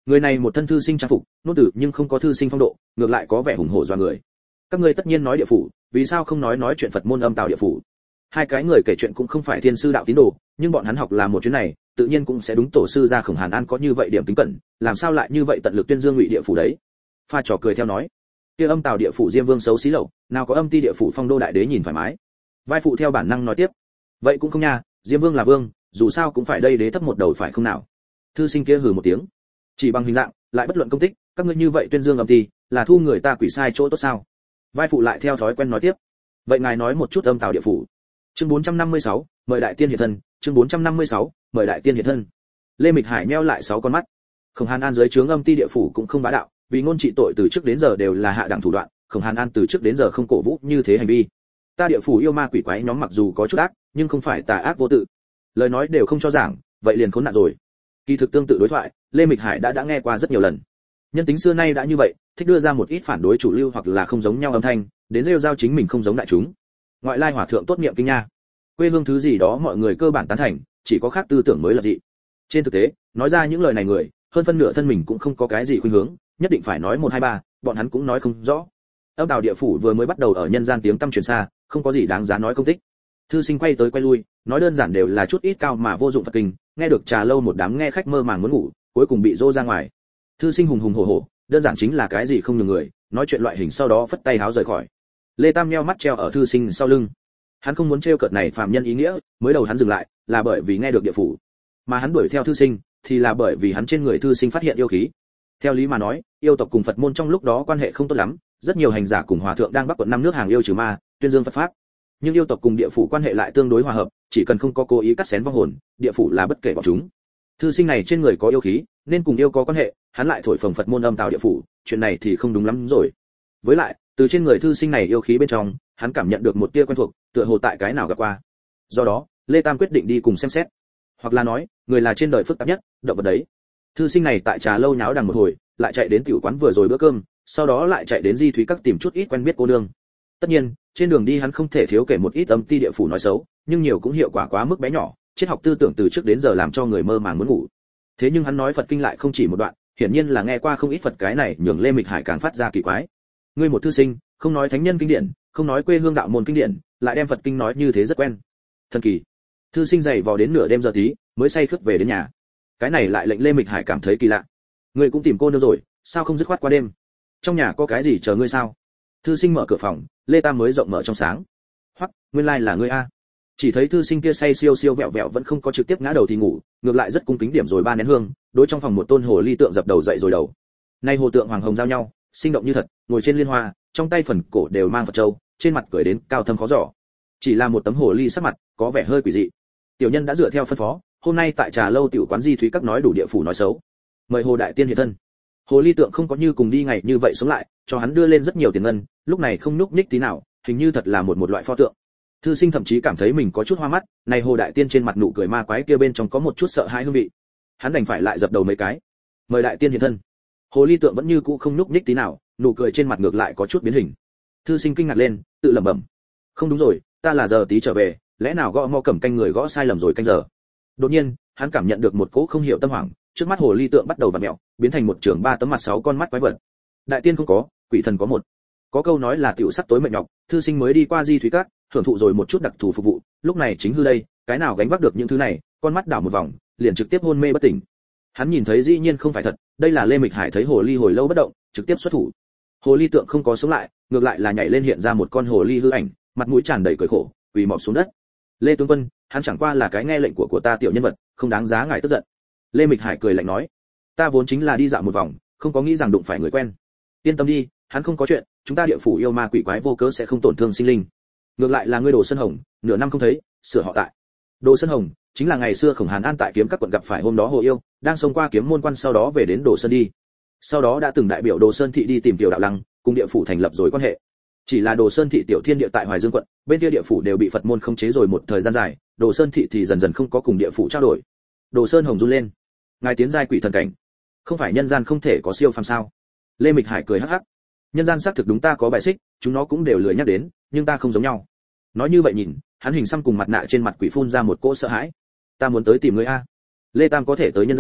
Speaker 1: Người này một thân thư sinh trang phục, nôn tử nhưng không có thư sinh phong độ, ngược lại có vẻ hùng hổ doa người. Các ngươi tất nhiên nói địa phủ, vì sao không nói nói chuyện Phật môn âm tào địa phủ? Hai cái người kể chuyện cũng không phải thiên sư đạo tín đồ, nhưng bọn hắn học làm một chuyến này, tự nhiên cũng sẽ đúng tổ sư gia Khổng Hàn An có như vậy điểm kính cẩn, làm sao lại như vậy tận lực tuyên dương ngụy địa phủ đấy? Pha trò cười theo nói, kia âm tào địa phủ diêm vương xấu xí lậu, nào có âm ti địa phủ phong đô đại đế nhìn thoải mái. Vai phụ theo bản năng nói tiếp, vậy cũng không nha, diêm vương là vương, dù sao cũng phải đây đế thấp một đầu phải không nào? Thư sinh kia hừ một tiếng, chỉ bằng hình dạng, lại bất luận công tích, các ngươi như vậy tuyên dương âm ti, là thu người ta quỷ sai chỗ tốt sao? Vai phụ lại theo thói quen nói tiếp, vậy ngài nói một chút âm tào địa phủ. Chương bốn trăm năm mươi sáu, mời đại tiên hiện thân, chương bốn trăm năm mươi sáu, mời đại tiên hiện thân. Lê Mịch Hải nheo lại sáu con mắt. Khổng Hàn An dưới trướng âm ti địa phủ cũng không bá đạo, vì ngôn trị tội từ trước đến giờ đều là hạ đẳng thủ đoạn, Khổng Hàn An từ trước đến giờ không cổ vũ như thế hành vi. Ta địa phủ yêu ma quỷ quái nhóm mặc dù có chút ác, nhưng không phải tà ác vô tự. Lời nói đều không cho giảng, vậy liền khốn nạn rồi. Kỳ thực tương tự đối thoại, Lê Mịch Hải đã đã nghe qua rất nhiều lần. Nhân tính xưa nay đã như vậy, thích đưa ra một ít phản đối chủ lưu hoặc là không giống nhau âm thanh, đến rêu rao chính mình không giống đại chúng. Ngoại lai hòa thượng tốt niệm kinh nha. Quê hương thứ gì đó mọi người cơ bản tán thành, chỉ có khác tư tưởng mới là dị. Trên thực tế, nói ra những lời này người, hơn phân nửa thân mình cũng không có cái gì khuynh hướng, nhất định phải nói một hai ba, bọn hắn cũng nói không rõ. Âm tào địa phủ vừa mới bắt đầu ở nhân gian tiếng tăm truyền xa, không có gì đáng giá nói công tích. Thư sinh quay tới quay lui, nói đơn giản đều là chút ít cao mà vô dụng Phật kinh, nghe được trà lâu một đám nghe khách mơ màng muốn ngủ, cuối cùng bị dô ra ngoài. Thư sinh hùng hùng hổ hổ, đơn giản chính là cái gì không nhường người, nói chuyện loại hình sau đó phất tay háo rời khỏi. Lê Tam nheo mắt treo ở thư sinh sau lưng. Hắn không muốn trêu cợt này phàm nhân ý nghĩa, mới đầu hắn dừng lại, là bởi vì nghe được địa phủ, mà hắn đuổi theo thư sinh, thì là bởi vì hắn trên người thư sinh phát hiện yêu khí. Theo lý mà nói, yêu tộc cùng Phật môn trong lúc đó quan hệ không tốt lắm, rất nhiều hành giả cùng hòa thượng đang bắc quận năm nước hàng yêu trừ ma, tuyên dương Phật pháp. Nhưng yêu tộc cùng địa phủ quan hệ lại tương đối hòa hợp, chỉ cần không có cố ý cắt xén vong hồn, địa phủ là bất kể bọn chúng. Thư sinh này trên người có yêu khí, nên cùng yêu có quan hệ, hắn lại thổi phồng Phật môn âm tào địa phủ, chuyện này thì không đúng lắm rồi. Với lại, từ trên người thư sinh này yêu khí bên trong, hắn cảm nhận được một tia quen thuộc, tựa hồ tại cái nào gặp qua. Do đó, Lê Tam quyết định đi cùng xem xét, hoặc là nói, người là trên đời phức tạp nhất, động vật đấy. Thư sinh này tại trà lâu nháo đằng một hồi, lại chạy đến tiểu quán vừa rồi bữa cơm, sau đó lại chạy đến Di Thúy Các tìm chút ít quen biết cô nương. Tất nhiên, trên đường đi hắn không thể thiếu kể một ít âm ti địa phủ nói xấu, nhưng nhiều cũng hiệu quả quá mức bé nhỏ, triết học tư tưởng từ trước đến giờ làm cho người mơ màng muốn ngủ. Thế nhưng hắn nói Phật kinh lại không chỉ một đoạn, hiển nhiên là nghe qua không ít Phật, cái này nhường Lê Mịch Hải càng phát ra kỳ quái. Ngươi một thư sinh, không nói thánh nhân kinh điển, không nói quê hương đạo môn kinh điển, lại đem Phật kinh nói như thế rất quen. Thần kỳ. Thư sinh dậy vò đến nửa đêm giờ tí, mới say khướt về đến nhà. Cái này lại lệnh Lê Mịch Hải cảm thấy kỳ lạ. Ngươi cũng tìm cô nương rồi, sao không dứt khoát qua đêm? Trong nhà có cái gì chờ ngươi sao? Thư sinh mở cửa phòng, Lê Tam mới rộng mở trong sáng. Hoắc, nguyên lai là ngươi a. Chỉ thấy thư sinh kia say siêu siêu vẹo vẹo vẫn không có trực tiếp ngã đầu thì ngủ, ngược lại rất cung kính điểm rồi ba nén hương, đối trong phòng một tôn hồ ly tượng dập đầu dậy rồi đầu. Nay hồ tượng hoàng hồng giao nhau, sinh động như thật, ngồi trên liên hoa, trong tay phần cổ đều mang Phật châu, trên mặt cười đến cao thâm khó dò. Chỉ là một tấm hồ ly sắc mặt, có vẻ hơi quỷ dị. Tiểu nhân đã dựa theo phân phó, hôm nay tại trà lâu tiểu quán Di Thúy Các nói đủ địa phủ nói xấu. Mời hồ đại tiên hiện thân. Hồ ly tượng không có như cùng đi ngày như vậy sống lại, cho hắn đưa lên rất nhiều tiền ngân, lúc này không núc ních tí nào, hình như thật là một một loại pho tượng. Thư sinh thậm chí cảm thấy mình có chút hoa mắt, này hồ đại tiên trên mặt nụ cười ma quái kia bên trong có một chút sợ hãi hương vị. Hắn đành phải lại dập đầu mấy cái. Mời đại tiên hiện thân. Hồ ly tượng vẫn như cũ không núc ních tí nào, nụ cười trên mặt ngược lại có chút biến hình. Thư sinh kinh ngạc lên, tự lẩm bẩm, không đúng rồi, ta là giờ tí trở về, lẽ nào gõ mò cẩm canh người gõ sai lầm rồi canh giờ. Đột nhiên, hắn cảm nhận được một cỗ không hiểu tâm hoảng, trước mắt hồ ly tượng bắt đầu vặn mèo, biến thành một trường ba tấm mặt sáu con mắt quái vật. Đại tiên không có, quỷ thần có một. Có câu nói là tiểu sắc tối mệt nhọc, thư sinh mới đi qua Di Thúy Các, thưởng thụ rồi một chút đặc thù phục vụ, lúc này chính hư đây, cái nào gánh vác được những thứ này, con mắt đảo một vòng, liền trực tiếp hôn mê bất tỉnh. Hắn nhìn thấy dĩ nhiên không phải thật, đây là Lê Mịch Hải thấy hồ ly hồi lâu bất động, trực tiếp xuất thủ. Hồ ly tượng không có sống lại, ngược lại là nhảy lên hiện ra một con hồ ly hư ảnh, mặt mũi tràn đầy cười khổ, quỳ mọp xuống đất. Lê tướng quân, hắn chẳng qua là cái nghe lệnh của của ta tiểu nhân vật, không đáng giá ngài tức giận. Lê Mịch Hải cười lạnh nói, ta vốn chính là đi dạo một vòng, không có nghĩ rằng đụng phải người quen. Yên tâm đi, hắn không có chuyện, chúng ta địa phủ yêu ma quỷ quái vô cớ sẽ không tổn thương sinh linh. Ngược lại là ngươi Đồ Sơn Hồng, nửa năm không thấy, sửa họ tại. Đồ Sơn Hồng chính là ngày xưa Khổng Hàn An tại kiếm các quận gặp phải hôm đó hồ yêu, đang xông qua kiếm môn quan sau đó về đến Đồ Sơn đi. Sau đó đã từng đại biểu Đồ Sơn thị đi tìm Tiểu Đạo Lăng, cùng địa phủ thành lập rồi quan hệ. Chỉ là Đồ Sơn thị tiểu thiên địa tại Hoài Dương quận, bên kia địa phủ đều bị Phật môn khống chế rồi một thời gian dài, Đồ Sơn thị thì dần dần không có cùng địa phủ trao đổi. Đồ Sơn Hồng run lên. Ngài tiến giai quỷ thần cảnh, không phải nhân gian không thể có siêu phàm sao? Lê Mịch Hải cười hắc hắc. Nhân gian xác thực đúng ta có bài xích, chúng nó cũng đều lười nhắc đến, nhưng ta không giống nhau. Nói như vậy nhìn, hắn hình xăm cùng mặt nạ trên mặt quỷ phun ra một cỗ sợ hãi. Ta muốn tới tìm ngươi a. Lê Tam có thể tới nhân gian,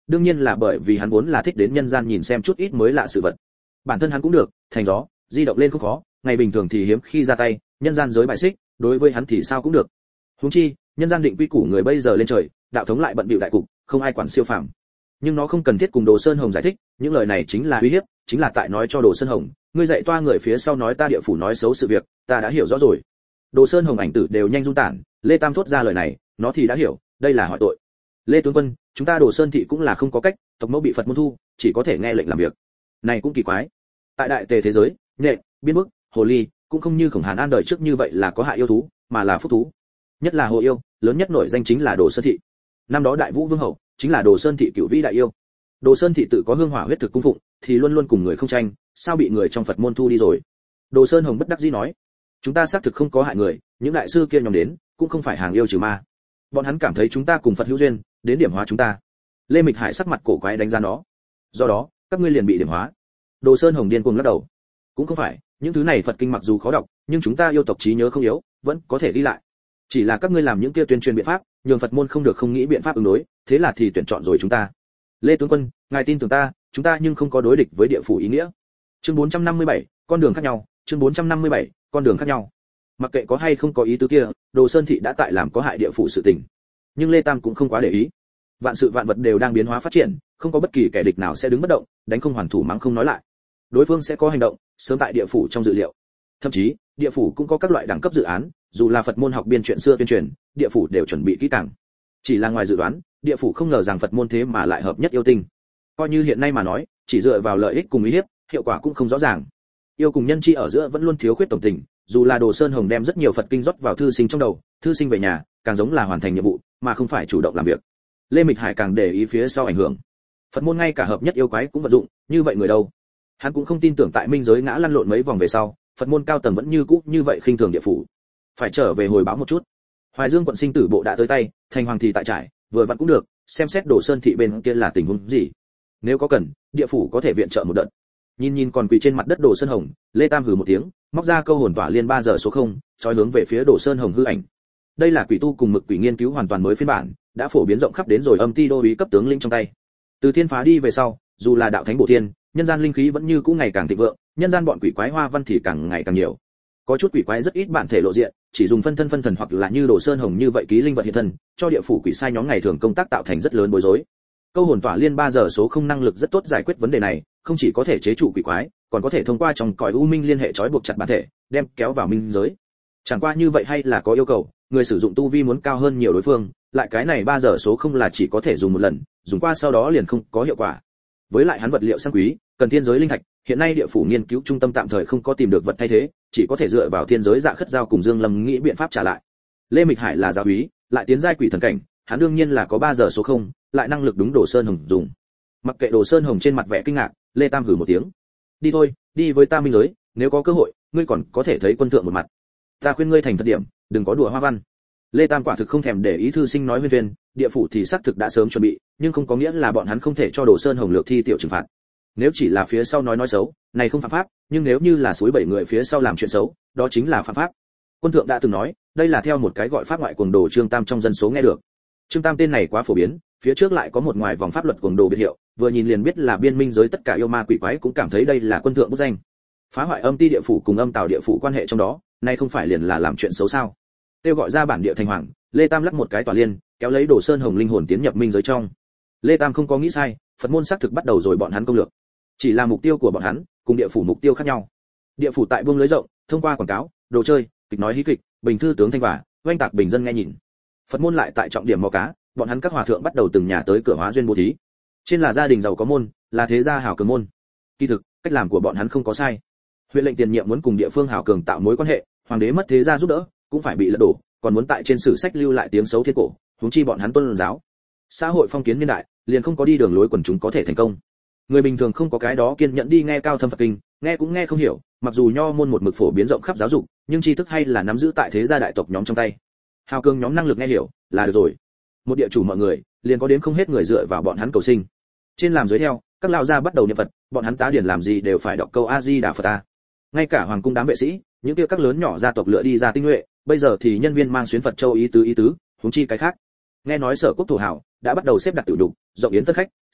Speaker 1: đương nhiên là bởi vì hắn vốn là thích đến nhân gian nhìn xem chút ít mới lạ sự vật. Bản thân hắn cũng được, thành gió, di động lên không khó, ngày bình thường thì hiếm khi ra tay, nhân gian giới bài xích, đối với hắn thì sao cũng được. Huống chi, nhân gian định quy củ người bây giờ lên trời, đạo thống lại bận bịu đại cục, không ai quản siêu phàm. Nhưng nó không cần thiết cùng Đồ Sơn Hồng giải thích, những lời này chính là uy hiếp, chính là tại nói cho Đồ Sơn Hồng, ngươi dạy toa người phía sau nói ta địa phủ nói xấu sự việc, ta đã hiểu rõ rồi. Đồ Sơn Hồng ảnh tử đều nhanh run tản, Lê Tam thốt ra lời này, nó thì đã hiểu, đây là hỏi tội. Lê tướng quân, chúng ta Đồ Sơn thị cũng là không có cách, tộc mẫu bị Phật môn thu, chỉ có thể nghe lệnh làm việc. Này cũng kỳ quái. Tại đại tề thế giới, nhện, biên bức, hồ ly, cũng không như Khổng Hàn An đời trước như vậy là có hại yêu thú, mà là phúc thú. Nhất là hồ yêu, lớn nhất nổi danh chính là Đồ Sơn thị. Năm đó Đại Vũ Vương hậu chính là Đồ Sơn thị cửu vĩ đại yêu. Đồ Sơn thị tự có hương hỏa huyết thực cung phụng, thì luôn luôn cùng người không tranh, sao bị người trong Phật môn thu đi rồi? Đồ Sơn Hồng bất đắc dĩ nói, chúng ta xác thực không có hại người, những đại sư kia nhóm đến, cũng không phải hàng yêu trừ ma. Bọn hắn cảm thấy chúng ta cùng Phật hữu duyên, đến điểm hóa chúng ta. Lê Mịch Hải sắc mặt cổ quái đánh giá nó. Do đó, các ngươi liền bị điểm hóa. Đồ Sơn Hồng điên cuồng lắc đầu. Cũng không phải, những thứ này Phật kinh mặc dù khó đọc, nhưng chúng ta yêu tộc trí nhớ không yếu, vẫn có thể đi lại. Chỉ là các ngươi làm những kia tuyên truyền biện pháp, nhường Phật môn không được không nghĩ biện pháp ứng đối, thế là thì tuyển chọn rồi chúng ta. Lê tướng quân, ngài tin tưởng ta, chúng ta nhưng không có đối địch với địa phủ ý nghĩa. Chương bốn trăm năm mươi bảy, con đường khác nhau, chương bốn trăm năm mươi bảy, con đường khác nhau. Mặc kệ có hay không có ý tứ kia, Đồ Sơn thị đã tại làm có hại địa phủ sự tình. Nhưng Lê Tam cũng không quá để ý. Vạn sự vạn vật đều đang biến hóa phát triển, không có bất kỳ kẻ địch nào sẽ đứng bất động, đánh không hoàn thủ mắng không nói lại. Đối phương sẽ có hành động, sớm tại địa phủ trong dự liệu. Thậm chí, địa phủ cũng có các loại đẳng cấp dự án, dù là Phật môn học biên chuyện xưa tuyên truyền, địa phủ đều chuẩn bị kỹ càng. Chỉ là ngoài dự đoán, địa phủ không ngờ rằng Phật môn thế mà lại hợp nhất yêu tinh. Coi như hiện nay mà nói, chỉ dựa vào lợi ích cùng ý hiếp, hiệu quả cũng không rõ ràng. Yêu cùng nhân chi ở giữa vẫn luôn thiếu khuyết tổng tình, dù là Đồ Sơn Hồng đem rất nhiều Phật kinh rót vào thư sinh trong đầu, thư sinh về nhà, càng giống là hoàn thành nhiệm vụ, mà không phải chủ động làm việc. Lê Mịch Hải càng để ý phía sau ảnh hưởng. Phật môn ngay cả hợp nhất yêu quái cũng vận dụng, như vậy người đâu? Hắn cũng không tin tưởng tại minh giới ngã lăn lộn mấy vòng về sau, Phật môn cao tầng vẫn như cũ như vậy khinh thường địa phủ. Phải trở về hồi báo một chút. Hoài Dương quận sinh tử bộ đã tới tay, thành hoàng thì tại trại, vừa vặn cũng được, xem xét Đồ Sơn thị bên kia là tình huống gì. Nếu có cần, địa phủ có thể viện trợ một đợt. Nhìn nhìn còn quỳ trên mặt đất Đồ Sơn Hồng, Lê Tam hừ một tiếng, móc ra câu hồn tỏa liên ba giờ số không, chói hướng về phía Đồ Sơn Hồng hư ảnh. Đây là quỷ tu cùng mực quỷ nghiên cứu hoàn toàn mới phiên bản, đã phổ biến rộng khắp đến rồi âm ti đô úy cấp tướng lĩnh trong tay. Từ thiên phá đi về sau, dù là đạo thánh bổ thiên, nhân gian linh khí vẫn như cũ ngày càng thịnh vượng, nhân gian bọn quỷ quái hoa văn thì càng ngày càng nhiều. Có chút quỷ quái rất ít bản thể lộ diện, chỉ dùng phân thân phân thần hoặc là như Đồ Sơn Hồng như vậy ký linh vật hiện thân, cho địa phủ quỷ sai nhóm ngày thường công tác tạo thành rất lớn bối rối. Câu hồn tỏa liên ba giờ số không năng lực rất tốt giải quyết vấn đề này, không chỉ có thể chế trụ quỷ quái, còn có thể thông qua trong cõi u minh liên hệ trói buộc chặt bản thể, đem kéo vào minh giới. Chẳng qua như vậy hay là có yêu cầu, người sử dụng tu vi muốn cao hơn nhiều đối phương, lại cái này ba giờ số không là chỉ có thể dùng một lần, dùng qua sau đó liền không có hiệu quả. Với lại hắn vật liệu sang quý, cần thiên giới linh thạch, hiện nay địa phủ nghiên cứu trung tâm tạm thời không có tìm được vật thay thế, chỉ có thể dựa vào thiên giới dạ khất giao cùng Dương Lâm nghĩ biện pháp trả lại. Lê Mịch Hải là giáo úy, lại tiến giai quỷ thần cảnh, hắn đương nhiên là có ba giờ số không, lại năng lực đúng Đồ Sơn Hồng dùng. Mặc kệ Đồ Sơn Hồng trên mặt vẻ kinh ngạc, Lê Tam hừ một tiếng. Đi thôi, đi với ta minh giới, nếu có cơ hội, ngươi còn có thể thấy quân thượng một mặt. Ta khuyên ngươi thành thật điểm, đừng có đùa hoa văn. Lê Tam quả thực không thèm để ý thư sinh nói huyên viên, địa phủ thì xác thực đã sớm chuẩn bị, nhưng không có nghĩa là bọn hắn không thể cho Đồ Sơn Hồng lược thi tiểu trừng phạt. Nếu chỉ là phía sau nói nói xấu, này không phạm pháp, nhưng nếu như là suối bảy người phía sau làm chuyện xấu, đó chính là phạm pháp. Quân thượng đã từng nói, đây là theo một cái gọi pháp ngoại cuồng đồ Trương Tam trong dân số nghe được. Trương Tam tên này quá phổ biến, phía trước lại có một ngoài vòng pháp luật cuồng đồ biệt hiệu, vừa nhìn liền biết là biên minh giới tất cả yêu ma quỷ quái cũng cảm thấy đây là quân thượng bút danh. Phá hoại âm ti địa phủ cùng âm tào địa phủ quan hệ trong đó, này không phải liền là làm chuyện xấu sao? Kêu gọi ra bản địa thành hoàng, Lê Tam lắc một cái tỏa liên, kéo lấy Đồ Sơn Hồng linh hồn tiến nhập minh giới trong. Lê Tam không có nghĩ sai, Phật môn xác thực bắt đầu rồi bọn hắn công lược. Chỉ là mục tiêu của bọn hắn, cùng địa phủ mục tiêu khác nhau. Địa phủ tại buông lưới rộng, thông qua quảng cáo, đồ chơi, kịch nói hí kịch, bình thư tướng thanh vả, oanh tạc bình dân nghe nhìn. Phật môn lại tại trọng điểm mò cá, bọn hắn các hòa thượng bắt đầu từng nhà tới cửa hóa duyên bố thí. Trên là gia đình giàu có môn, là thế gia hảo cường môn. Kỳ thực, cách làm của bọn hắn không có sai. Huyện lệnh tiền nhiệm muốn cùng địa phương hảo cường tạo mối quan hệ, hoàng đế mất thế gia giúp đỡ, cũng phải bị lật đổ, còn muốn tại trên sử sách lưu lại tiếng xấu thiên cổ, huống chi bọn hắn tôn giáo. Xã hội phong kiến niên đại, liền không có đi đường lối quần chúng có thể thành công. Người bình thường không có cái đó kiên nhẫn đi nghe cao thâm Phật kinh, nghe cũng nghe không hiểu, mặc dù nho môn một mực phổ biến rộng khắp giáo dục, nhưng tri thức hay là nắm giữ tại thế gia đại tộc nhóm trong tay. Hào cường nhóm năng lực nghe hiểu, là được rồi. Một địa chủ mọi người, liền có đến không hết người dựa vào bọn hắn cầu sinh. Trên làm dưới theo, các lão gia bắt đầu niệm Phật, bọn hắn tá điển làm gì đều phải đọc câu A Di Đà Phật a. Ngay cả hoàng cung đám vệ sĩ, những kia các lớn nhỏ gia tộc lựa đi ra tinh nhuệ, bây giờ thì nhân viên mang xuyến Phật châu ý tứ ý tứ, huống chi cái khác. Nghe nói Sở Quốc thổ hảo đã bắt đầu xếp đặt tiểu đủ, rộng yến tất khách,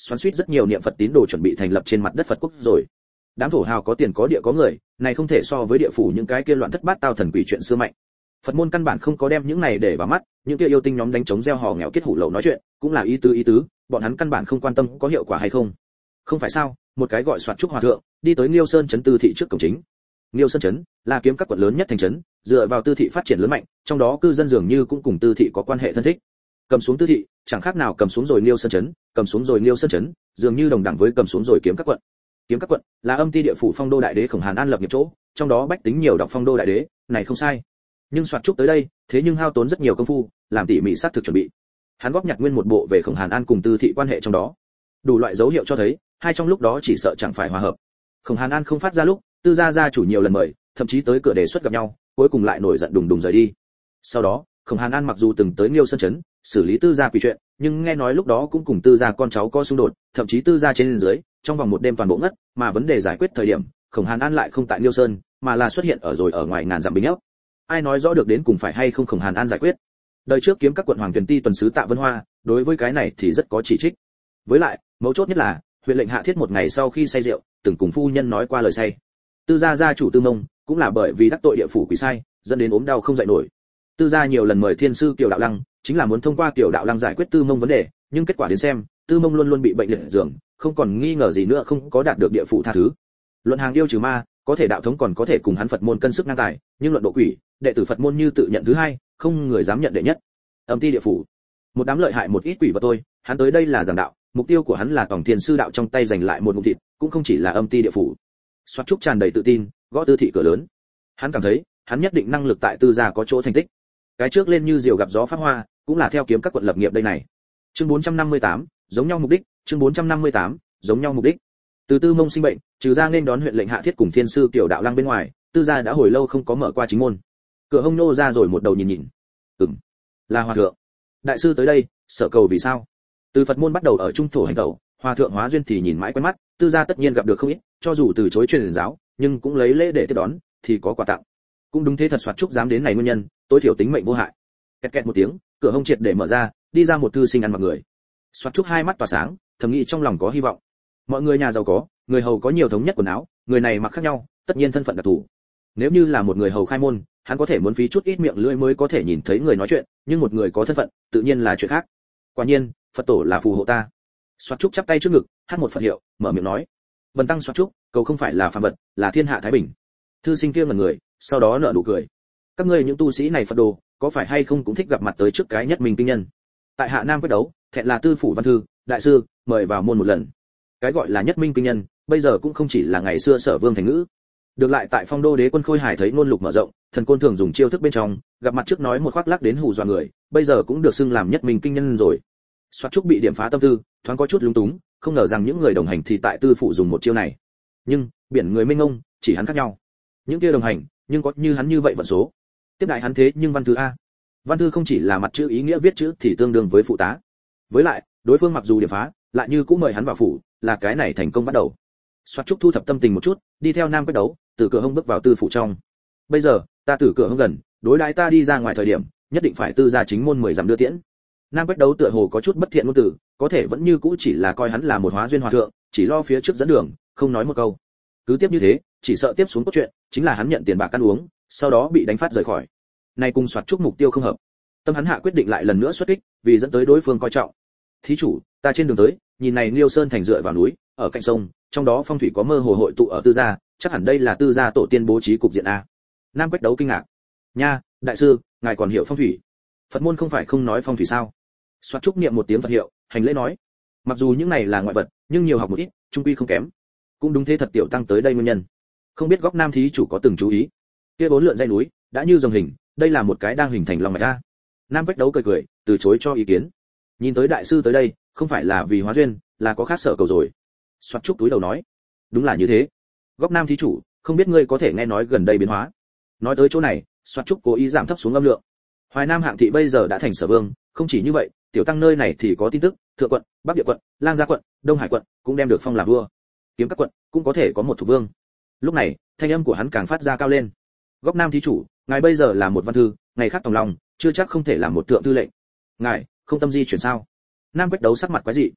Speaker 1: xoắn xuýt rất nhiều niệm Phật tín đồ chuẩn bị thành lập trên mặt đất Phật quốc rồi. Đám thổ hào có tiền có địa có người, này không thể so với địa phủ những cái kia loạn thất bát tao thần quỷ chuyện xưa mạnh. Phật môn căn bản không có đem những này để vào mắt, những kia yêu tinh nhóm đánh trống gieo hò nghèo kết hủ lậu nói chuyện, cũng là ý tứ ý tứ, bọn hắn căn bản không quan tâm có hiệu quả hay không. Không phải sao? Một cái gọi Soạt Trúc hòa thượng, đi tới Liêu Sơn trấn Tư thị trước cổng chính. Liêu Sơn trấn là kiếm các quận lớn nhất thành trấn, dựa vào Tư thị phát triển lớn mạnh, trong đó cư dân dường như cũng cùng Tư thị có quan hệ thân thích. Cầm xuống Tư thị, chẳng khác nào cầm xuống rồi Liêu Sơn trấn, cầm xuống rồi Liêu Sơn trấn, dường như đồng đẳng với cầm xuống rồi kiếm các quận. Kiếm các quận là âm ty địa phủ phong đô đại đế Khổng Hàn An lập nghiệp chỗ, trong đó bách tính nhiều đọc phong đô đại đế, này không sai. Nhưng Soạt Trúc tới đây, thế nhưng hao tốn rất nhiều công phu, làm tỉ mỉ xác thực chuẩn bị. Hắn góp nhặt nguyên một bộ về Khổng Hàn An cùng Tư thị quan hệ trong đó. Đủ loại dấu hiệu cho thấy, hai trong lúc đó chỉ sợ chẳng phải hòa hợp. Khổng Hàn An không phát ra lúc, Tư gia gia chủ nhiều lần mời, thậm chí tới cửa đề xuất gặp nhau, cuối cùng lại nổi giận đùng đùng rời đi. Sau đó, Khổng Hàn An mặc dù từng tới Liêu Sơn trấn, xử lý Tư gia quỷ chuyện, nhưng nghe nói lúc đó cũng cùng Tư gia con cháu có xung đột, thậm chí Tư gia trên dưới, trong vòng một đêm toàn bộ ngất, mà vấn đề giải quyết thời điểm, Khổng Hàn An lại không tại Liêu Sơn, mà là xuất hiện ở rồi ở ngoài ngàn dặm bình ốc. Ai nói rõ được đến cùng phải hay không Khổng Hàn An giải quyết. Đời trước kiếm các quận hoàng tuyển ti tuần sứ Tạ Vân Hoa, đối với cái này thì rất có chỉ trích. Với lại, mấu chốt nhất là, huyện lệnh hạ thiết một ngày sau khi say rượu, từng cùng phu nhân nói qua lời say. Tư gia gia chủ Tư Mông, cũng là bởi vì đắc tội địa phủ quỷ sai, dẫn đến ốm đau không dậy nổi. Tư gia nhiều lần mời thiên sư Kiều Đạo Lăng, chính là muốn thông qua Kiều Đạo Lăng giải quyết Tư Mông vấn đề, nhưng kết quả đến xem, Tư Mông luôn luôn bị bệnh liệt giường, không còn nghi ngờ gì nữa không có đạt được địa phủ tha thứ. Luận hàng yêu trừ ma, có thể đạo thống còn có thể cùng hắn Phật môn cân sức ngang tài, nhưng luận độ quỷ, đệ tử Phật môn như tự nhận thứ hai, không người dám nhận đệ nhất. Âm ty địa phủ, một đám lợi hại một ít quỷ vật thôi, hắn tới đây là giảng đạo, mục tiêu của hắn là tổng thiên sư đạo trong tay giành lại một ngụm thịt, cũng không chỉ là âm ty địa phủ. Soạt Trúc tràn đầy tự tin, gõ Tư thị cửa lớn. Hắn cảm thấy, hắn nhất định năng lực tại Tư gia có chỗ thành tích. Cái trước lên như diều gặp gió phát hoa, cũng là theo kiếm các quận lập nghiệp đây này. Chương bốn trăm năm mươi tám, giống nhau mục đích, chương bốn trăm năm mươi tám, giống nhau mục đích. Từ Tư Mông sinh bệnh, trừ ra nên đón huyện lệnh hạ thiết cùng thiên sư Kiều Đạo Lăng bên ngoài, Tư gia đã hồi lâu không có mở qua chính môn. Cửa hông nô ra rồi một đầu nhìn nhìn. Ừm, là hòa thượng. Đại sư tới đây, sở cầu vì sao? Từ Phật môn bắt đầu ở trung thổ hành tẩu, hòa thượng hóa duyên thì nhìn mãi quen mắt, Tư gia tất nhiên gặp được không ít, cho dù từ chối truyền giáo, nhưng cũng lấy lễ để tiếp đón, thì có quà tặng. Cũng đúng thế thật Soạt Trúc dám đến này nguyên nhân, tối thiểu tính mệnh vô hại. Kẹt kẹt một tiếng, cửa hông triệt để mở ra, đi ra một thư sinh ăn mặc người. Soạt Trúc hai mắt tỏa sáng, thầm nghĩ trong lòng có hy vọng. Mọi người nhà giàu có, người hầu có nhiều thống nhất quần áo, người này mặc khác nhau, tất nhiên thân phận đặc thù. Nếu như là một người hầu khai môn, hắn có thể muốn phí chút ít miệng lưỡi mới có thể nhìn thấy người nói chuyện, nhưng một người có thân phận, tự nhiên là chuyện khác. Quả nhiên, Phật tổ là phù hộ ta. Soạt Trúc chắp tay trước ngực, hát một Phật hiệu, mở miệng nói: "Bần tăng Soạt Trúc, cầu không phải là phàm vật, là thiên hạ thái bình." Thư sinh kia ngẩn người, sau đó nở nụ cười: "Các ngươi những tu sĩ này Phật đồ, có phải hay không cũng thích gặp mặt tới trước cái nhất mình kinh nhân? Tại Hạ Nam quyết đấu, thẹn là tư phủ văn thư, đại sư, mời vào môn một lần." Cái gọi là nhất minh kinh nhân, bây giờ cũng không chỉ là ngày xưa Sở Vương thành ngữ. Được lại tại Phong Đô Đế quân Khôi Hải thấy ngôn lục mở rộng, thần côn thường dùng chiêu thức bên trong, gặp mặt trước nói một khoác lác đến hù dọa người, bây giờ cũng được xưng làm nhất minh kinh nhân rồi. Soạt Trúc bị điểm phá tâm tư, thoáng có chút lúng túng, không ngờ rằng những người đồng hành thì tại tư phủ dùng một chiêu này. Nhưng, biển người mênh mông, chỉ hắn khác nhau. Những kia đồng hành, nhưng có như hắn như vậy vận số. Tiếp đại hắn thế nhưng văn thư a. Văn thư không chỉ là mặt chữ ý nghĩa viết chữ thì tương đương với phụ tá. Với lại, đối phương mặc dù điểm phá, lại như cũng mời hắn vào phủ, là cái này thành công bắt đầu. Soạt Trúc thu thập tâm tình một chút, đi theo Nam quyết đấu, từ cửa hông bước vào tư phủ trong. Bây giờ, ta từ cửa hông gần, đối đãi ta đi ra ngoài thời điểm, nhất định phải tư gia chính môn mười dặm đưa tiễn. Nam quyết đấu tựa hồ có chút bất thiện ngôn từ, có thể vẫn như cũ chỉ là coi hắn là một hóa duyên hòa thượng, chỉ lo phía trước dẫn đường, không nói một câu. Cứ tiếp như thế, chỉ sợ tiếp xuống cốt truyện, chính là hắn nhận tiền bạc ăn uống, sau đó bị đánh phát rời khỏi. Này cùng Soạt Trúc mục tiêu không hợp. Tâm hắn hạ quyết định lại lần nữa xuất kích, vì dẫn tới đối phương coi trọng. Thí chủ, ta trên đường tới, nhìn này Liêu Sơn thành dựa vào núi, ở cạnh sông, trong đó phong thủy có mơ hồ hội tụ ở tư gia, chắc hẳn đây là tư gia tổ tiên bố trí cục diện a. Nam quyết đấu kinh ngạc. Nha, đại sư, ngài còn hiểu phong thủy? Phật môn không phải không nói phong thủy sao? Soạt Trúc niệm một tiếng Phật hiệu, hành lễ nói: mặc dù những này là ngoại vật, nhưng nhiều học một ít, trung quy không kém. Cũng đúng thế thật tiểu tăng tới đây nguyên nhân. Không biết góc Nam thí chủ có từng chú ý, kia bốn lượn dãy núi, đã như rồng hình, đây là một cái đang hình thành lòng mạch a. Nam quyết đấu cười cười, từ chối cho ý kiến. Nhìn tới đại sư tới đây, không phải là vì hóa duyên, là có khác sở cầu rồi. Soạt Trúc túi đầu nói: đúng là như thế. Góc Nam thí chủ, không biết ngươi có thể nghe nói gần đây biến hóa. Nói tới chỗ này, Soạt Trúc cố ý giảm thấp xuống âm lượng. Hoài Nam hạng thị bây giờ đã thành Sở Vương, không chỉ như vậy, tiểu tăng nơi này thì có tin tức, Thượng quận, Bắc Địa quận, Lang Gia quận, Đông Hải quận cũng đem được phong làm vua. Kiếm các quận cũng có thể có một thủ vương. Lúc này, thanh âm của hắn càng phát ra cao lên. Góc Nam thí chủ, ngài bây giờ là một văn thư, ngày khác tòng lòng, chưa chắc không thể làm một thượng thư lệnh. Ngài không tâm di chuyển sao? Nam quyết đấu sắc mặt quái dị.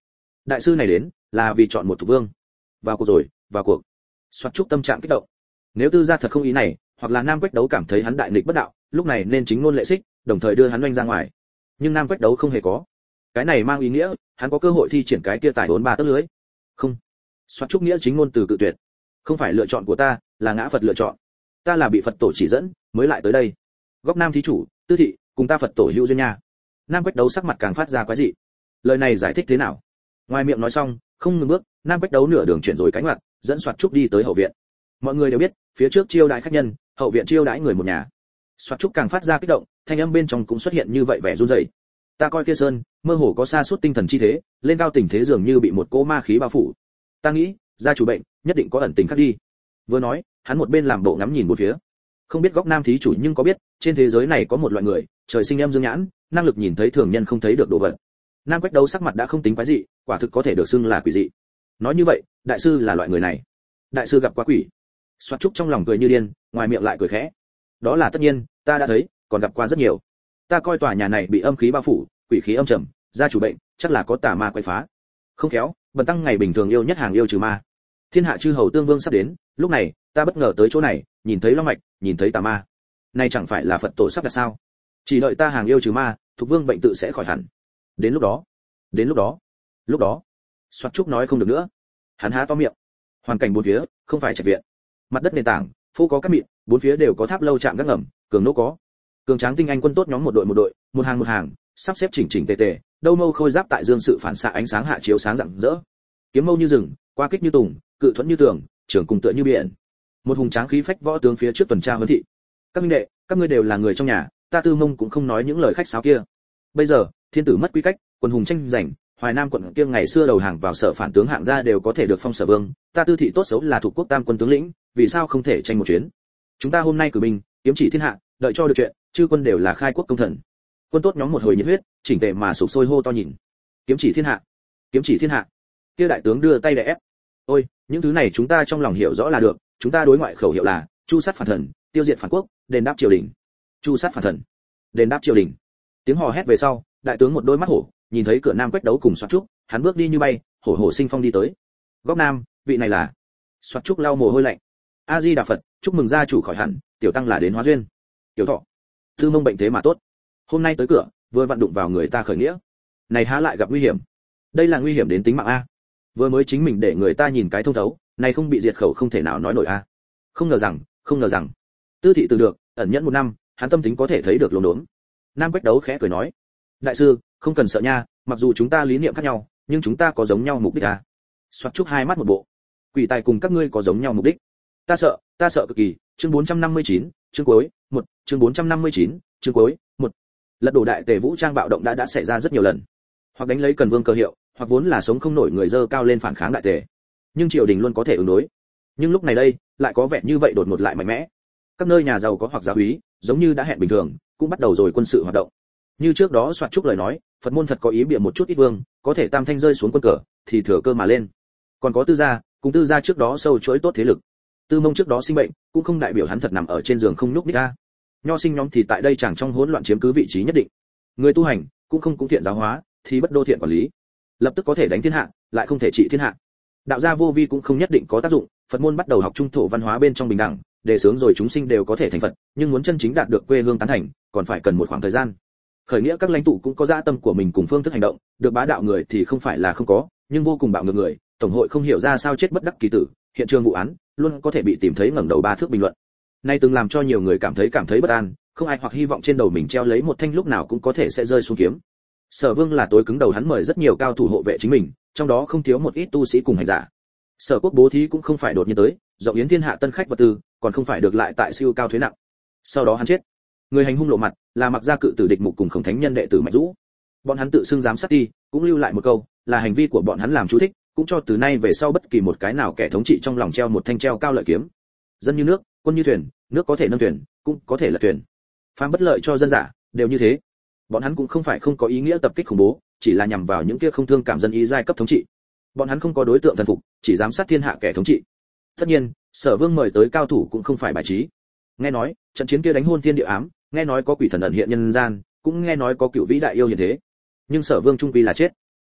Speaker 1: Đại sư này đến là vì chọn một thủ vương. Vào cuộc rồi, vào cuộc. Soạt Trúc tâm trạng kích động. Nếu Tư gia thật không ý này, hoặc là Nam Quách Đấu cảm thấy hắn đại nghịch bất đạo, lúc này nên chính ngôn lệ xích, đồng thời đưa hắn oanh ra ngoài. Nhưng Nam Quách Đấu không hề có. Cái này mang ý nghĩa, hắn có cơ hội thi triển cái kia tài vốn ba tấc lưới. Không. Soạt Trúc nghĩa chính ngôn từ cự tuyệt. Không phải lựa chọn của ta, là ngã Phật lựa chọn. Ta là bị Phật tổ chỉ dẫn, mới lại tới đây. Góc Nam thí chủ, Tư thị, cùng ta Phật tổ hữu duyên nha. Nam Quách Đấu sắc mặt càng phát ra quái dị. Lời này giải thích thế nào? Ngoài miệng nói xong, không ngừng bước, Nam Quách Đấu nửa đường chuyển rồi cánh ngoặt, dẫn Soạt Trúc đi tới hậu viện. Mọi người đều biết, phía trước chiêu đãi khách nhân, hậu viện chiêu đãi người một nhà. Soạt Trúc càng phát ra kích động, thanh âm bên trong cũng xuất hiện như vậy vẻ run rẩy. Ta coi kia sơn, mơ hồ có sa sút tinh thần chi thế, lên cao tình thế dường như bị một cỗ ma khí bao phủ. Ta nghĩ, gia chủ bệnh, nhất định có ẩn tình khác đi. Vừa nói, hắn một bên làm bộ ngắm nhìn một phía. Không biết Góc Nam thí chủ nhưng có biết, trên thế giới này có một loại người, trời sinh âm dương nhãn, năng lực nhìn thấy thường nhân không thấy được đồ vật. Nam Quách Đấu sắc mặt đã không tính quái dị, quả thực có thể được xưng là quỷ dị. Nói như vậy, đại sư là loại người này. Đại sư gặp quá quỷ. Soạt Trúc trong lòng cười như điên, ngoài miệng lại cười khẽ. Đó là tất nhiên, ta đã thấy, còn gặp qua rất nhiều. Ta coi tòa nhà này bị âm khí bao phủ, quỷ khí âm trầm, gia chủ bệnh, chắc là có tà ma quấy phá. Không khéo, bần tăng ngày bình thường yêu nhất hàng yêu trừ ma. Thiên hạ chư hầu tương vương sắp đến, lúc này, ta bất ngờ tới chỗ này, nhìn thấy long mạch, nhìn thấy tà ma. Này chẳng phải là Phật tổ sắp đặt sao? Chỉ đợi ta hàng yêu trừ ma, thuộc vương bệnh tự sẽ khỏi hẳn. Đến lúc đó, đến lúc đó, lúc đó. Soạt Trúc nói không được nữa. Hắn há to miệng. Hoàn cảnh bốn phía, không phải trạch viện. Mặt đất nền tảng, phố có các mịn, bốn phía đều có tháp lâu chạm gác ngầm, cường nỗ có. Cường tráng tinh anh quân tốt nhóm một đội một đội, một hàng một hàng, sắp xếp chỉnh chỉnh tề tề, đâu mâu khôi giáp tại dương sự phản xạ ánh sáng hạ chiếu sáng rạng rỡ. Kiếm mâu như rừng, qua kích như tùng, cự thuẫn như tường, trường cùng tựa như biển. Một hùng tráng khí phách võ tướng phía trước tuần tra huấn thị. Các minh đệ, các ngươi đều là người trong nhà, ta Tư Mông cũng không nói những lời khách sáo kia. Bây giờ, thiên tử mất quy cách, quân hùng tranh giành, Hoài Nam quận kia ngày xưa đầu hàng vào sở phản tướng hạng gia đều có thể được phong sở vương, ta Tư thị tốt xấu là thuộc quốc tam quân tướng lĩnh, vì sao không thể tranh một chuyến? Chúng ta hôm nay cử binh, kiếm chỉ thiên hạ, đợi cho được chuyện, chư quân đều là khai quốc công thần. Quân tốt nhóm một hồi nhiệt huyết, chỉnh tề mà sục sôi hô to nhìn. Kiếm chỉ thiên hạ, kiếm chỉ thiên hạ. Kia đại tướng đưa tay đè ép. Ôi, những thứ này chúng ta trong lòng hiểu rõ là được, chúng ta đối ngoại khẩu hiệu là chu sát phản thần, tiêu diệt phản quốc, đền đáp triều đình. Chu sát phản thần, đền đáp triều đình. Tiếng hò hét về sau, đại tướng một đôi mắt hổ, nhìn thấy cửa Nam Quách Đấu cùng Soạt Trúc, hắn bước đi như bay, hổ hổ sinh phong đi tới. Góc Nam, vị này là. Soạt Trúc lau mồ hôi lạnh. A Di Đà Phật, chúc mừng gia chủ khỏi hẳn, tiểu tăng là đến hóa duyên. Tiểu thọ, Tư Mông bệnh thế mà tốt. Hôm nay tới cửa, vừa vặn đụng vào người ta khởi nghĩa. Này há lại gặp nguy hiểm. Đây là nguy hiểm đến tính mạng a. Vừa mới chính mình để người ta nhìn cái thông thấu, này không bị diệt khẩu không thể nào nói nổi a. Không ngờ rằng, không ngờ rằng. Tư thị từ được, ẩn nhẫn một năm, hắn tâm tính có thể thấy được lồn đốn. Nam Quách Đấu khẽ cười nói, đại sư, không cần sợ nha, mặc dù chúng ta lý niệm khác nhau, nhưng chúng ta có giống nhau mục đích à? Soạt Trúc hai mắt một bộ. Quỷ tài cùng các ngươi có giống nhau mục đích. Ta sợ, ta sợ cực kỳ. Chương bốn trăm năm mươi chín, chương cuối, một, chương bốn trăm năm mươi chín, chương cuối, một. Lật đổ đại tề vũ trang bạo động đã đã xảy ra rất nhiều lần. Hoặc đánh lấy Cần Vương cơ hiệu, hoặc vốn là sống không nổi người dơ cao lên phản kháng đại tề. Nhưng triều đình luôn có thể ứng đối. Nhưng lúc này đây, lại có vẻ như vậy đột ngột lại mạnh mẽ. Các nơi nhà giàu có hoặc giáo úy, giống như đã hẹn bình thường, cũng bắt đầu rồi quân sự hoạt động. Như trước đó Soạt Trúc lời nói, Phật môn thật có ý bịa một chút ít vương, có thể tam thanh rơi xuống quân cờ, thì thừa cơ mà lên. Còn có Tư gia, cùng Tư gia trước đó sâu chuỗi tốt thế lực. Tư Mông trước đó sinh bệnh, cũng không đại biểu hắn thật nằm ở trên giường không nhúc nhích ra. Nho sinh nhóm thì tại đây chẳng trong hỗn loạn chiếm cứ vị trí nhất định. Người tu hành, cũng không cũng thiện giáo hóa, thì bất đô thiện quản lý. Lập tức có thể đánh thiên hạ, lại không thể trị thiên hạ. Đạo gia vô vi cũng không nhất định có tác dụng, Phật môn bắt đầu học trung thổ văn hóa bên trong bình đẳng, đề xướng rồi chúng sinh đều có thể thành Phật, nhưng muốn chân chính đạt được quê hương tán thành, còn phải cần một khoảng thời gian. Khởi nghĩa các lãnh tụ cũng có dã tâm của mình cùng phương thức hành động, được bá đạo người thì không phải là không có, nhưng vô cùng bạo ngược người, tổng hội không hiểu ra sao chết bất đắc kỳ tử, hiện trường vụ án luôn có thể bị tìm thấy ngẩng đầu ba thước bình luận. Nay từng làm cho nhiều người cảm thấy cảm thấy bất an, không ai hoặc hy vọng trên đầu mình treo lấy một thanh lúc nào cũng có thể sẽ rơi xuống kiếm. Sở Vương là tối cứng đầu, hắn mời rất nhiều cao thủ hộ vệ chính mình, trong đó không thiếu một ít tu sĩ cùng hành giả. Sở Quốc bố thí cũng không phải đột nhiên tới, rộng yến thiên hạ tân khách vật tư, còn không phải được lại tại siêu cao thuế nặng. Sau đó hắn chết. Người hành hung lộ mặt, là Mặc gia cự tử địch mục cùng Khổng Thánh Nhân đệ tử Mạnh Dũ. Bọn hắn tự xưng giám sát ti, cũng lưu lại một câu, là hành vi của bọn hắn làm chú thích, cũng cho từ nay về sau bất kỳ một cái nào kẻ thống trị trong lòng treo một thanh treo cao lợi kiếm. Dân như nước, quân như thuyền, nước có thể nâng thuyền, cũng có thể là thuyền. Phàm bất lợi cho dân giả, đều như thế. Bọn hắn cũng không phải không có ý nghĩa tập kích khủng bố, chỉ là nhằm vào những kia không thương cảm dân ý giai cấp thống trị. Bọn hắn không có đối tượng thần phục, chỉ giám sát thiên hạ kẻ thống trị. Tất nhiên, Sở Vương mời tới cao thủ cũng không phải bài trí. Nghe nói, trận chiến kia đánh hôn thiên địa ám, nghe nói có quỷ thần ẩn hiện nhân gian, cũng nghe nói có cựu vĩ đại yêu hiện thế. Nhưng Sở Vương trung quy là chết.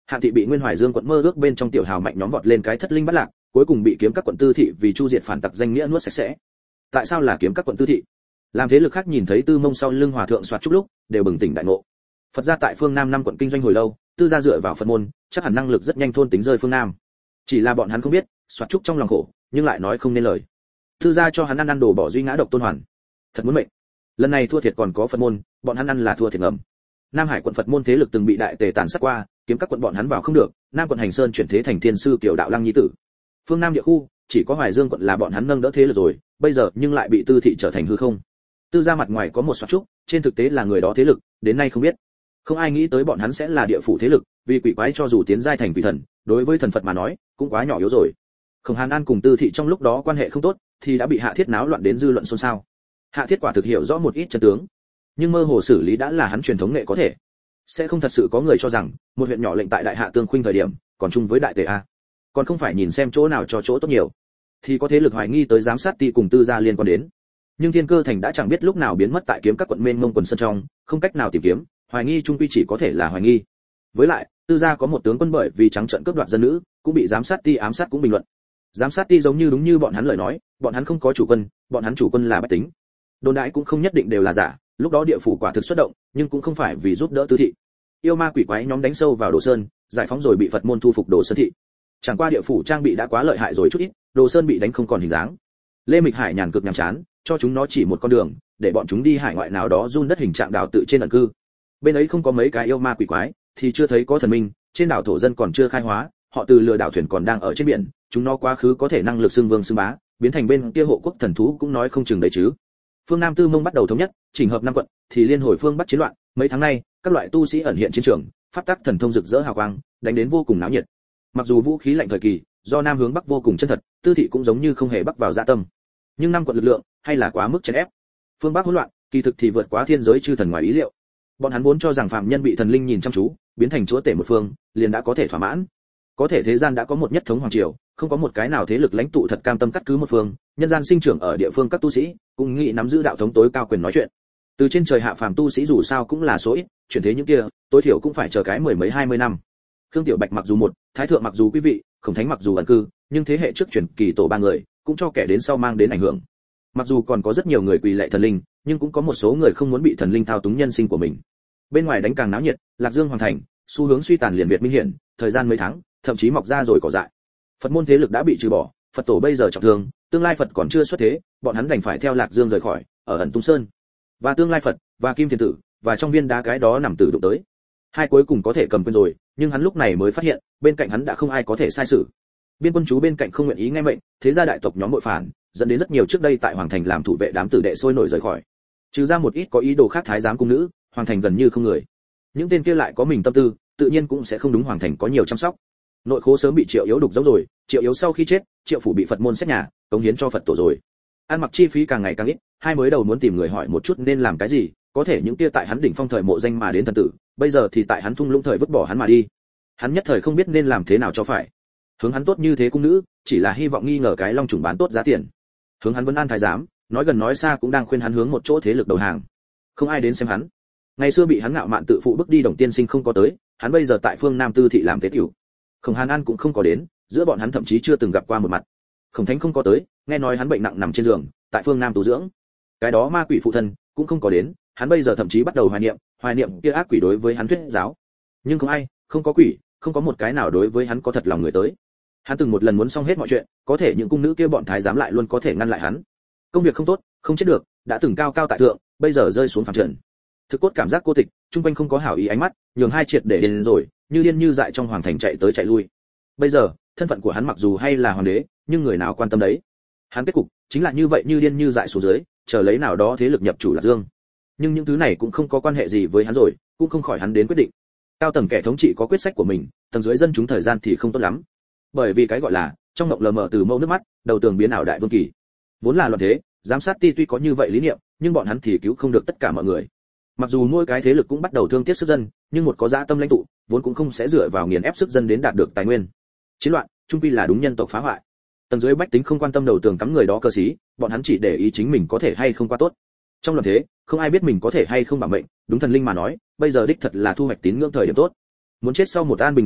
Speaker 1: Hạng thị bị Nguyên Hoài Dương quận mơ ước bên trong tiểu hào mạnh nhóm vọt lên cái thất linh bắt lạc, cuối cùng bị Kiếm Các quận Tư thị vì chu diệt phản tặc danh nghĩa nuốt sạch sẽ. Tại sao là Kiếm Các quận Tư thị? Làm thế lực khác nhìn thấy Tư Mông sau lưng hòa thượng soạt trúc lúc, đều bừng tỉnh đại ngộ. Phật gia tại phương Nam năm quận kinh doanh hồi lâu, Tư gia dựa vào Phật môn, chắc hẳn năng lực rất nhanh thôn tính rơi phương Nam. Chỉ là bọn hắn không biết, soạt trúc trong lòng khổ, nhưng lại nói không nên lời. Tư gia cho hắn ăn ăn đồ bỏ duy ngã độc tôn hoàn. Thật muốn mệnh. Lần này thua thiệt còn có Phật môn, bọn hắn ăn là thua thiệt ngầm. Nam Hải quận Phật môn thế lực từng bị đại tề tàn sát qua, Kiếm Các quận bọn hắn vào không được, Nam quận Hành Sơn chuyển thế thành thiên sư Kiều Đạo Lăng nhi tử. Phương Nam địa khu, chỉ có Hoài Dương quận là bọn hắn nâng đỡ thế lực rồi, bây giờ nhưng lại bị Tư thị trở thành hư không. Tư gia mặt ngoài có một soạt trúc, trên thực tế là người đó thế lực, đến nay không biết. Không ai nghĩ tới bọn hắn sẽ là địa phủ thế lực, vì quỷ quái cho dù tiến giai thành quỷ thần, đối với thần Phật mà nói, cũng quá nhỏ yếu rồi. Khổng Hàn An cùng Tư thị trong lúc đó quan hệ không tốt, thì đã bị Hạ Thiết náo loạn đến dư luận xôn xao. Hạ Thiết quả thực hiểu rõ một ít chân tướng, nhưng mơ hồ xử lý đã là hắn truyền thống nghệ có thể. Sẽ không thật sự có người cho rằng, một huyện nhỏ lệnh tại Đại Hạ Tương Khuynh thời điểm, còn chung với Đại Tề a. Còn không phải nhìn xem chỗ nào cho chỗ tốt nhiều, thì có thế lực hoài nghi tới giám sát ti cùng Tư gia liên quan đến. Nhưng Thiên Cơ Thành đã chẳng biết lúc nào biến mất tại Kiếm Các quận mênh mông quần sơn trong, không cách nào tìm kiếm, hoài nghi chung quy chỉ có thể là hoài nghi. Với lại, Tư gia có một tướng quân bởi vì trắng trợn cướp đoạt dân nữ, cũng bị giám sát ti ám sát cũng bình luận. Giám sát ti giống như đúng như bọn hắn lời nói, bọn hắn không có chủ quân, bọn hắn chủ quân là bách tính. Đồn đại cũng không nhất định đều là giả, lúc đó địa phủ quả thực xuất động, nhưng cũng không phải vì giúp đỡ Tư thị. Yêu ma quỷ quái nhóm đánh sâu vào Đồ Sơn, giải phóng rồi bị Phật môn thu phục Đồ Sơn thị. Chẳng qua địa phủ trang bị đã quá lợi hại rồi chút ít, Đồ Sơn bị đánh không còn hình dáng. Lê Mịch Hải nhàn cực nhàm chán, cho chúng nó chỉ một con đường, để bọn chúng đi hải ngoại nào đó run đất hình trạng đảo tự trên ẩn cư. Bên ấy không có mấy cái yêu ma quỷ quái, thì chưa thấy có thần minh, trên đảo thổ dân còn chưa khai hóa, họ từ lừa đảo thuyền còn đang ở trên biển, chúng nó quá khứ có thể năng lực xưng vương xưng bá, biến thành bên kia hộ quốc thần thú cũng nói không chừng đấy chứ. Phương Nam Tư Mông bắt đầu thống nhất, chỉnh hợp năm quận, thì liên hồi phương Bắc chiến loạn, mấy tháng nay, các loại tu sĩ ẩn hiện chiến trường, pháp tắc thần thông rực rỡ hào quang, đánh đến vô cùng náo nhiệt. Mặc dù vũ khí lạnh thời kỳ, do Nam hướng Bắc vô cùng chân thật, Tư thị cũng giống như không hề bắc vào dạ tâm. Nhưng năm quận lực lượng, hay là quá mức chèn ép. Phương Bắc hỗn loạn, kỳ thực thì vượt quá thiên giới chư thần ngoài ý liệu. Bọn hắn vốn cho rằng phạm nhân bị thần linh nhìn chăm chú, biến thành chúa tể một phương, liền đã có thể thỏa mãn. Có thể thế gian đã có một nhất thống hoàng triều, không có một cái nào thế lực lãnh tụ thật cam tâm cắt cứ một phương, nhân gian sinh trưởng ở địa phương các tu sĩ, cũng nghĩ nắm giữ đạo thống tối cao quyền nói chuyện. Từ trên trời hạ phàm tu sĩ dù sao cũng là số ít, chuyển thế những kia, tối thiểu cũng phải chờ cái mười mấy hai mươi năm. Khương Tiểu Bạch mặc dù một, Thái thượng mặc dù quý vị, Khổng Thánh mặc dù ẩn cư, nhưng thế hệ trước chuyển kỳ tổ ba người, cũng cho kẻ đến sau mang đến ảnh hưởng. Mặc dù còn có rất nhiều người quỳ lạy thần linh, nhưng cũng có một số người không muốn bị thần linh thao túng nhân sinh của mình. Bên ngoài đánh càng náo nhiệt, Lạc Dương hoàn thành, xu hướng suy tàn liền Việt minh hiển, thời gian mấy tháng, thậm chí mọc ra rồi cỏ dại. Phật môn thế lực đã bị trừ bỏ, Phật tổ bây giờ trọng thương, tương lai Phật còn chưa xuất thế, bọn hắn đành phải theo Lạc Dương rời khỏi, ở ẩn Tung Sơn. Và tương lai Phật, và Kim Thiền Tử, và trong viên đá cái đó nằm tử đụng tới. Hai cuối cùng có thể cầm quyền rồi, nhưng hắn lúc này mới phát hiện, bên cạnh hắn đã không ai có thể sai sự. Biên quân chú bên cạnh không nguyện ý nghe mệnh, thế gia đại tộc nhóm bội phản, dẫn đến rất nhiều trước đây tại hoàng thành làm thủ vệ đám tử đệ sôi nổi rời khỏi. Trừ ra một ít có ý đồ khác thái giám cung nữ, hoàng thành gần như không người. Những tên kia lại có mình tâm tư, tự nhiên cũng sẽ không đúng hoàng thành có nhiều chăm sóc. Nội khố sớm bị Triệu Yếu đục giống rồi, Triệu Yếu sau khi chết, Triệu phủ bị Phật môn xét nhà, cống hiến cho Phật tổ rồi. Ăn mặc chi phí càng ngày càng ít, hai mới đầu muốn tìm người hỏi một chút nên làm cái gì, có thể những kia tại hắn đỉnh phong thời mộ danh mà đến thần tử, bây giờ thì tại hắn thung lũng thời vứt bỏ hắn mà đi. Hắn nhất thời không biết nên làm thế nào cho phải. Hướng hắn tốt như thế cung nữ, chỉ là hy vọng nghi ngờ cái long trùng bán tốt giá tiền. Hướng hắn vẫn an thái giám, nói gần nói xa cũng đang khuyên hắn hướng một chỗ thế lực đầu hàng. Không ai đến xem hắn. Ngày xưa bị hắn ngạo mạn tự phụ bức đi Đồng Tiên Sinh không có tới, hắn bây giờ tại phương Nam Tư thị làm tế tiểu. Khổng Hàn An cũng không có đến, giữa bọn hắn thậm chí chưa từng gặp qua một mặt. Khổng Thánh không có tới, nghe nói hắn bệnh nặng nằm trên giường, tại phương Nam tu dưỡng. Cái đó ma quỷ phụ thân cũng không có đến, hắn bây giờ thậm chí bắt đầu hoài niệm, hoài niệm kia ác quỷ đối với hắn thuyết giáo. Nhưng không ai, không có quỷ, không có một cái nào đối với hắn có thật lòng người tới. Hắn từng một lần muốn xong hết mọi chuyện, có thể những cung nữ kia bọn thái giám lại luôn có thể ngăn lại hắn. Công việc không tốt, không chết được, đã từng cao cao tại thượng, bây giờ rơi xuống phàm trần. Thực cốt cảm giác cô tịch, trung quanh không có hảo ý ánh mắt, nhường hai triệt để đến rồi, như điên như dại trong hoàng thành chạy tới chạy lui. Bây giờ, thân phận của hắn mặc dù hay là hoàng đế, nhưng người nào quan tâm đấy. Hắn kết cục chính là như vậy, như điên như dại xuống dưới, chờ lấy nào đó thế lực nhập chủ Lạc Dương. Nhưng những thứ này cũng không có quan hệ gì với hắn rồi, cũng không khỏi hắn đến quyết định. Cao tầng kẻ thống trị có quyết sách của mình, tầng dưới dân chúng thời gian thì không tốt lắm. Bởi vì cái gọi là trong mộng lờ mờ từ mâu nước mắt, đầu tường biến ảo đại vương kỳ. Vốn là loạn thế, giám sát ti tuy có như vậy lý niệm, nhưng bọn hắn thì cứu không được tất cả mọi người. Mặc dù mỗi cái thế lực cũng bắt đầu thương tiếc sức dân, nhưng một có dã tâm lãnh tụ, vốn cũng không sẽ dựa vào nghiền ép sức dân đến đạt được tài nguyên. Chiến loạn, trung quy là đúng nhân tộc phá hoại. Tầng dưới bách tính không quan tâm đầu tường cắm người đó cơ sĩ, bọn hắn chỉ để ý chính mình có thể hay không qua tốt. Trong loạn thế, không ai biết mình có thể hay không bảo mệnh, đúng thần linh mà nói, bây giờ đích thật là thu hoạch tín ngưỡng thời điểm tốt. Muốn chết sau một an bình người,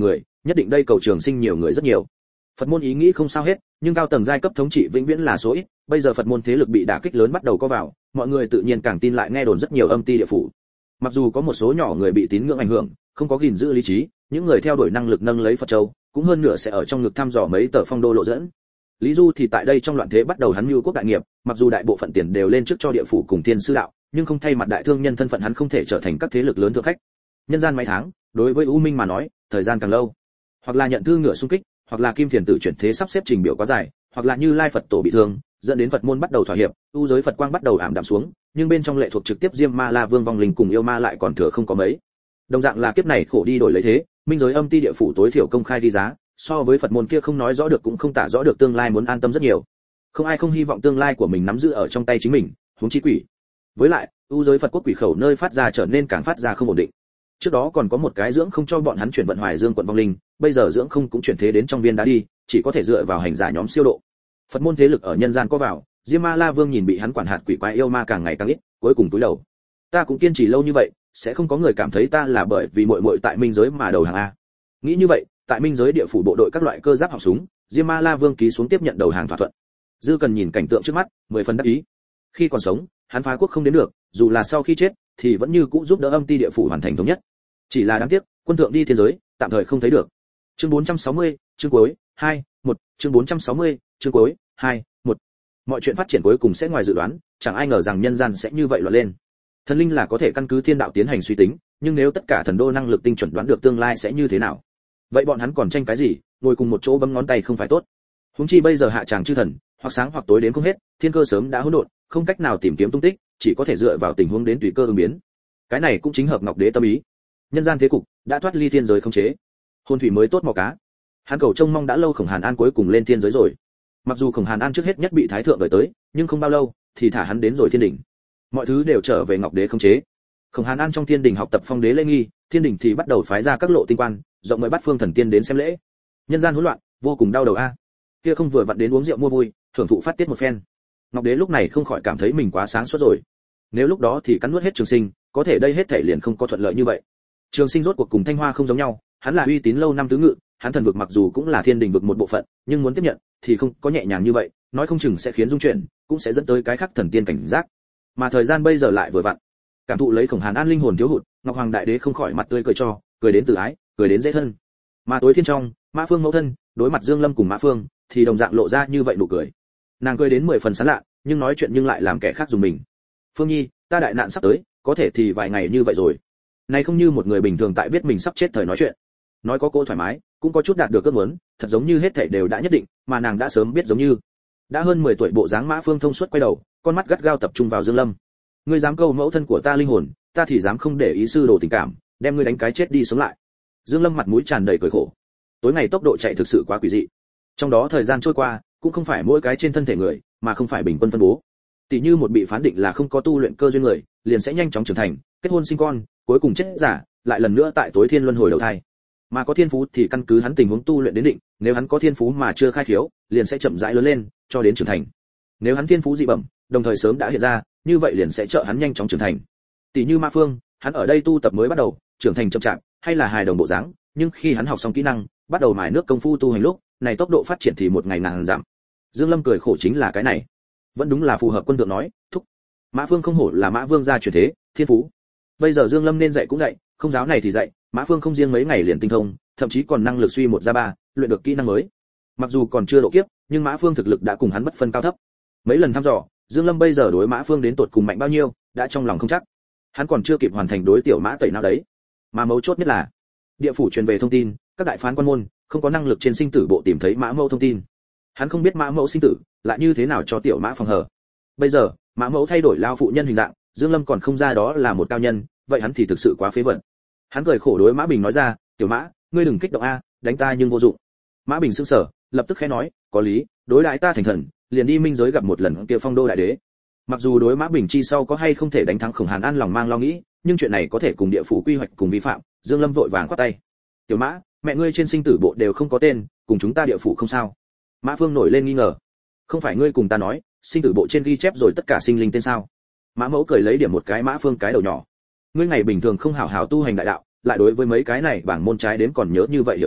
Speaker 1: nhất định đây cầu trường sinh nhiều người rất nhiều. Phật môn ý nghĩ không sao hết, nhưng cao tầng giai cấp thống trị vĩnh viễn là số ít, bây giờ Phật môn thế lực bị đả kích lớn bắt đầu có vào, mọi người tự nhiên càng tin lại nghe đồn rất nhiều âm ti địa phủ. Mặc dù có một số nhỏ người bị tín ngưỡng ảnh hưởng, không có gìn giữ lý trí, những người theo đuổi năng lực nâng lấy Phật châu, cũng hơn nửa sẽ ở trong ngực thăm dò mấy tờ phong đô lộ dẫn. Lý Du thì tại đây trong loạn thế bắt đầu hắn mưu quốc đại nghiệp, mặc dù đại bộ phận tiền đều lên trước cho địa phủ cùng tiên sư đạo, nhưng không thay mặt đại thương nhân thân phận hắn không thể trở thành các thế lực lớn thượng khách. Nhân gian mấy tháng, đối với U Minh mà nói, thời gian càng lâu, hoặc là nhận thư ngựa xung kích, hoặc là kim thiền tử chuyển thế sắp xếp trình biểu quá dài, hoặc là như lai Phật tổ bị thương, dẫn đến Phật môn bắt đầu thỏa hiệp, u giới Phật quang bắt đầu ảm đạm xuống, nhưng bên trong lệ thuộc trực tiếp Diêm Ma La Vương vong linh cùng yêu ma lại còn thừa không có mấy. Đồng dạng là kiếp này khổ đi đổi lấy thế, minh giới âm ti địa phủ tối thiểu công khai đi giá, so với Phật môn kia không nói rõ được cũng không tả rõ được tương lai muốn an tâm rất nhiều. Không ai không hy vọng tương lai của mình nắm giữ ở trong tay chính mình, huống chi quỷ. Với lại, u giới Phật quốc quỷ khẩu nơi phát ra trở nên càng phát ra không ổn định. Trước đó còn có một cái dưỡng không cho bọn hắn chuyển vận Hoài Dương quận vong linh, bây giờ dưỡng không cũng chuyển thế đến trong viên đá đi, chỉ có thể dựa vào hành giả nhóm siêu độ. Phật môn thế lực ở nhân gian có vào, Diêm Ma La Vương nhìn bị hắn quản hạt quỷ quái yêu ma càng ngày càng ít, cuối cùng túi đầu. Ta cũng kiên trì lâu như vậy, sẽ không có người cảm thấy ta là bởi vì muội muội tại minh giới mà đầu hàng a. Nghĩ như vậy, tại minh giới địa phủ bộ đội các loại cơ giáp họng súng, Diêm Ma La Vương ký xuống tiếp nhận đầu hàng thỏa thuận. Dư Cần nhìn cảnh tượng trước mắt, mười phần đắc ý. Khi còn sống, hắn phá quốc không đến được, dù là sau khi chết, thì vẫn như cũ giúp đỡ âm ti địa phủ hoàn thành thống nhất. Chỉ là đáng tiếc, quân thượng đi thiên giới, tạm thời không thấy được. Chương bốn trăm sáu mươi, chương cuối, hai, một, chương bốn trăm sáu mươi, chương cuối, hai, một. Mọi chuyện phát triển cuối cùng sẽ ngoài dự đoán, chẳng ai ngờ rằng nhân gian sẽ như vậy loạn lên. Thần linh là có thể căn cứ thiên đạo tiến hành suy tính, nhưng nếu tất cả thần đô năng lực tinh chuẩn đoán được tương lai sẽ như thế nào, vậy bọn hắn còn tranh cái gì, ngồi cùng một chỗ bấm ngón tay không phải tốt. Huống chi bây giờ hạ tràng chư thần, hoặc sáng hoặc tối đến không hết, thiên cơ sớm đã hỗn độn, không cách nào tìm kiếm tung tích, chỉ có thể dựa vào tình huống đến tùy cơ ứng biến. Cái này cũng chính hợp Ngọc Đế tâm ý. Nhân gian thế cục đã thoát ly thiên giới khống chế, hồn thủy mới tốt mò cá. Hắn cầu trông mong đã lâu Khổng Hàn An cuối cùng lên thiên giới rồi. Mặc dù Khổng Hàn An trước hết nhất bị thái thượng đợi tới, nhưng không bao lâu thì thả hắn đến rồi thiên đỉnh. Mọi thứ đều trở về Ngọc Đế khống chế. Khổng Hàn An trong thiên đỉnh học tập phong đế lễ nghi, thiên đỉnh thì bắt đầu phái ra các lộ tinh quan, rộng mời bắt phương thần tiên đến xem lễ. Nhân gian hỗn loạn, vô cùng đau đầu a. Kia không vừa vặn đến uống rượu mua vui, thưởng thụ phát tiết một phen. Ngọc Đế lúc này không khỏi cảm thấy mình quá sáng suốt rồi. Nếu lúc đó thì cắn nuốt hết Trường Sinh, có thể đây hết thảy liền không có thuận lợi như vậy. Trường Sinh rốt cuộc cùng Thanh Hoa không giống nhau, hắn là uy tín lâu năm tứ ngự, hắn thần vực mặc dù cũng là thiên đình vực một bộ phận, nhưng muốn tiếp nhận thì không có nhẹ nhàng như vậy, nói không chừng sẽ khiến dung chuyển, cũng sẽ dẫn tới cái khác thần tiên cảnh giác. Mà thời gian bây giờ lại vừa vặn. Cảm thụ lấy Khổng Hàn An linh hồn thiếu hụt, Ngọc Hoàng Đại Đế không khỏi mặt tươi cười cho, cười đến từ ái, cười đến dễ thân. Mà tối thiên trong, Mã Phương mẫu thân, đối mặt Dương Lâm cùng Mã Phương, thì đồng dạng lộ ra như vậy nụ cười. Nàng cười đến mười phần sán lạ, nhưng nói chuyện nhưng lại làm kẻ khác dùng mình. Phương Nhi, ta đại nạn sắp tới, có thể thì vài ngày như vậy rồi. Này không như một người bình thường tại biết mình sắp chết thời nói chuyện. Nói có cô thoải mái, cũng có chút đạt được ước muốn, thật giống như hết thảy đều đã nhất định, mà nàng đã sớm biết giống như. Đã hơn mười tuổi bộ dáng Mã Phương thông suốt quay đầu, con mắt gắt gao tập trung vào Dương Lâm. Ngươi dám câu mẫu thân của ta linh hồn, ta thì dám không để ý sư đồ tình cảm, đem ngươi đánh cái chết đi sống lại. Dương Lâm mặt mũi tràn đầy cười khổ. Tối ngày tốc độ chạy thực sự quá quỷ dị. Trong đó thời gian trôi qua, cũng không phải mỗi cái trên thân thể người, mà không phải bình quân phân bố. Tỷ như một bị phán định là không có tu luyện cơ duyên người, liền sẽ nhanh chóng trưởng thành, kết hôn sinh con, cuối cùng chết giả, lại lần nữa tại tối thiên luân hồi đầu thai. Mà có thiên phú thì căn cứ hắn tình huống tu luyện đến định, nếu hắn có thiên phú mà chưa khai khiếu, liền sẽ chậm rãi lớn lên, cho đến trưởng thành. Nếu hắn thiên phú dị bẩm, đồng thời sớm đã hiện ra, như vậy liền sẽ trợ hắn nhanh chóng trưởng thành. Tỷ như Ma Phương, hắn ở đây tu tập mới bắt đầu, trưởng thành chậm chạp, hay là hài đồng bộ dáng, nhưng khi hắn học xong kỹ năng, bắt đầu mài nước công phu tu hành lúc, này tốc độ phát triển thì một ngày ngàn dặm. Dương Lâm cười khổ chính là cái này. Vẫn đúng là phù hợp quân thượng nói, thúc. Mã Phương không hổ là Mã Vương gia truyền thế, thiên phú. Bây giờ Dương Lâm nên dạy cũng dạy, không giáo này thì dạy, Mã Phương không riêng mấy ngày liền tinh thông, thậm chí còn năng lực suy một ra ba, luyện được kỹ năng mới. Mặc dù còn chưa độ kiếp, nhưng Mã Phương thực lực đã cùng hắn bất phân cao thấp. Mấy lần thăm dò, Dương Lâm bây giờ đối Mã Phương đến tột cùng mạnh bao nhiêu, đã trong lòng không chắc. Hắn còn chưa kịp hoàn thành đối tiểu Mã tẩy nào đấy. Mà mấu chốt nhất là, địa phủ truyền về thông tin, các đại phán quan môn không có năng lực trên sinh tử bộ tìm thấy Mã Mẫu thông tin. Hắn không biết Mã Mẫu sinh tử, lại như thế nào cho tiểu Mã phòng hờ. Bây giờ, Mã Mẫu thay đổi lao phụ nhân hình dạng, Dương Lâm còn không ra đó là một cao nhân, vậy hắn thì thực sự quá phế vật. Hắn cười khổ đối Mã Bình nói ra, "Tiểu Mã, ngươi đừng kích động a, đánh ta nhưng vô dụng." Mã Bình sững sờ, lập tức khẽ nói, "Có lý, đối đãi ta thành thần, liền đi minh giới gặp một lần kia Phong Đô đại đế." Mặc dù đối Mã Bình chi sau có hay không thể đánh thắng Khổng Hàn An lòng mang lo nghĩ, nhưng chuyện này có thể cùng địa phủ quy hoạch cùng vi phạm, Dương Lâm vội vàng quát tay. "Tiểu Mã, mẹ ngươi trên sinh tử bộ đều không có tên, cùng chúng ta địa phủ không sao?" Mã Phương nổi lên nghi ngờ. "Không phải ngươi cùng ta nói, sinh tử bộ trên ghi chép rồi tất cả sinh linh tên sao?" Mã Mẫu cười lấy điểm một cái Mã Phương cái đầu nhỏ. "Ngươi ngày bình thường không hảo hảo tu hành đại đạo, lại đối với mấy cái này bảng môn trái đến còn nhớ như vậy hiểu rõ,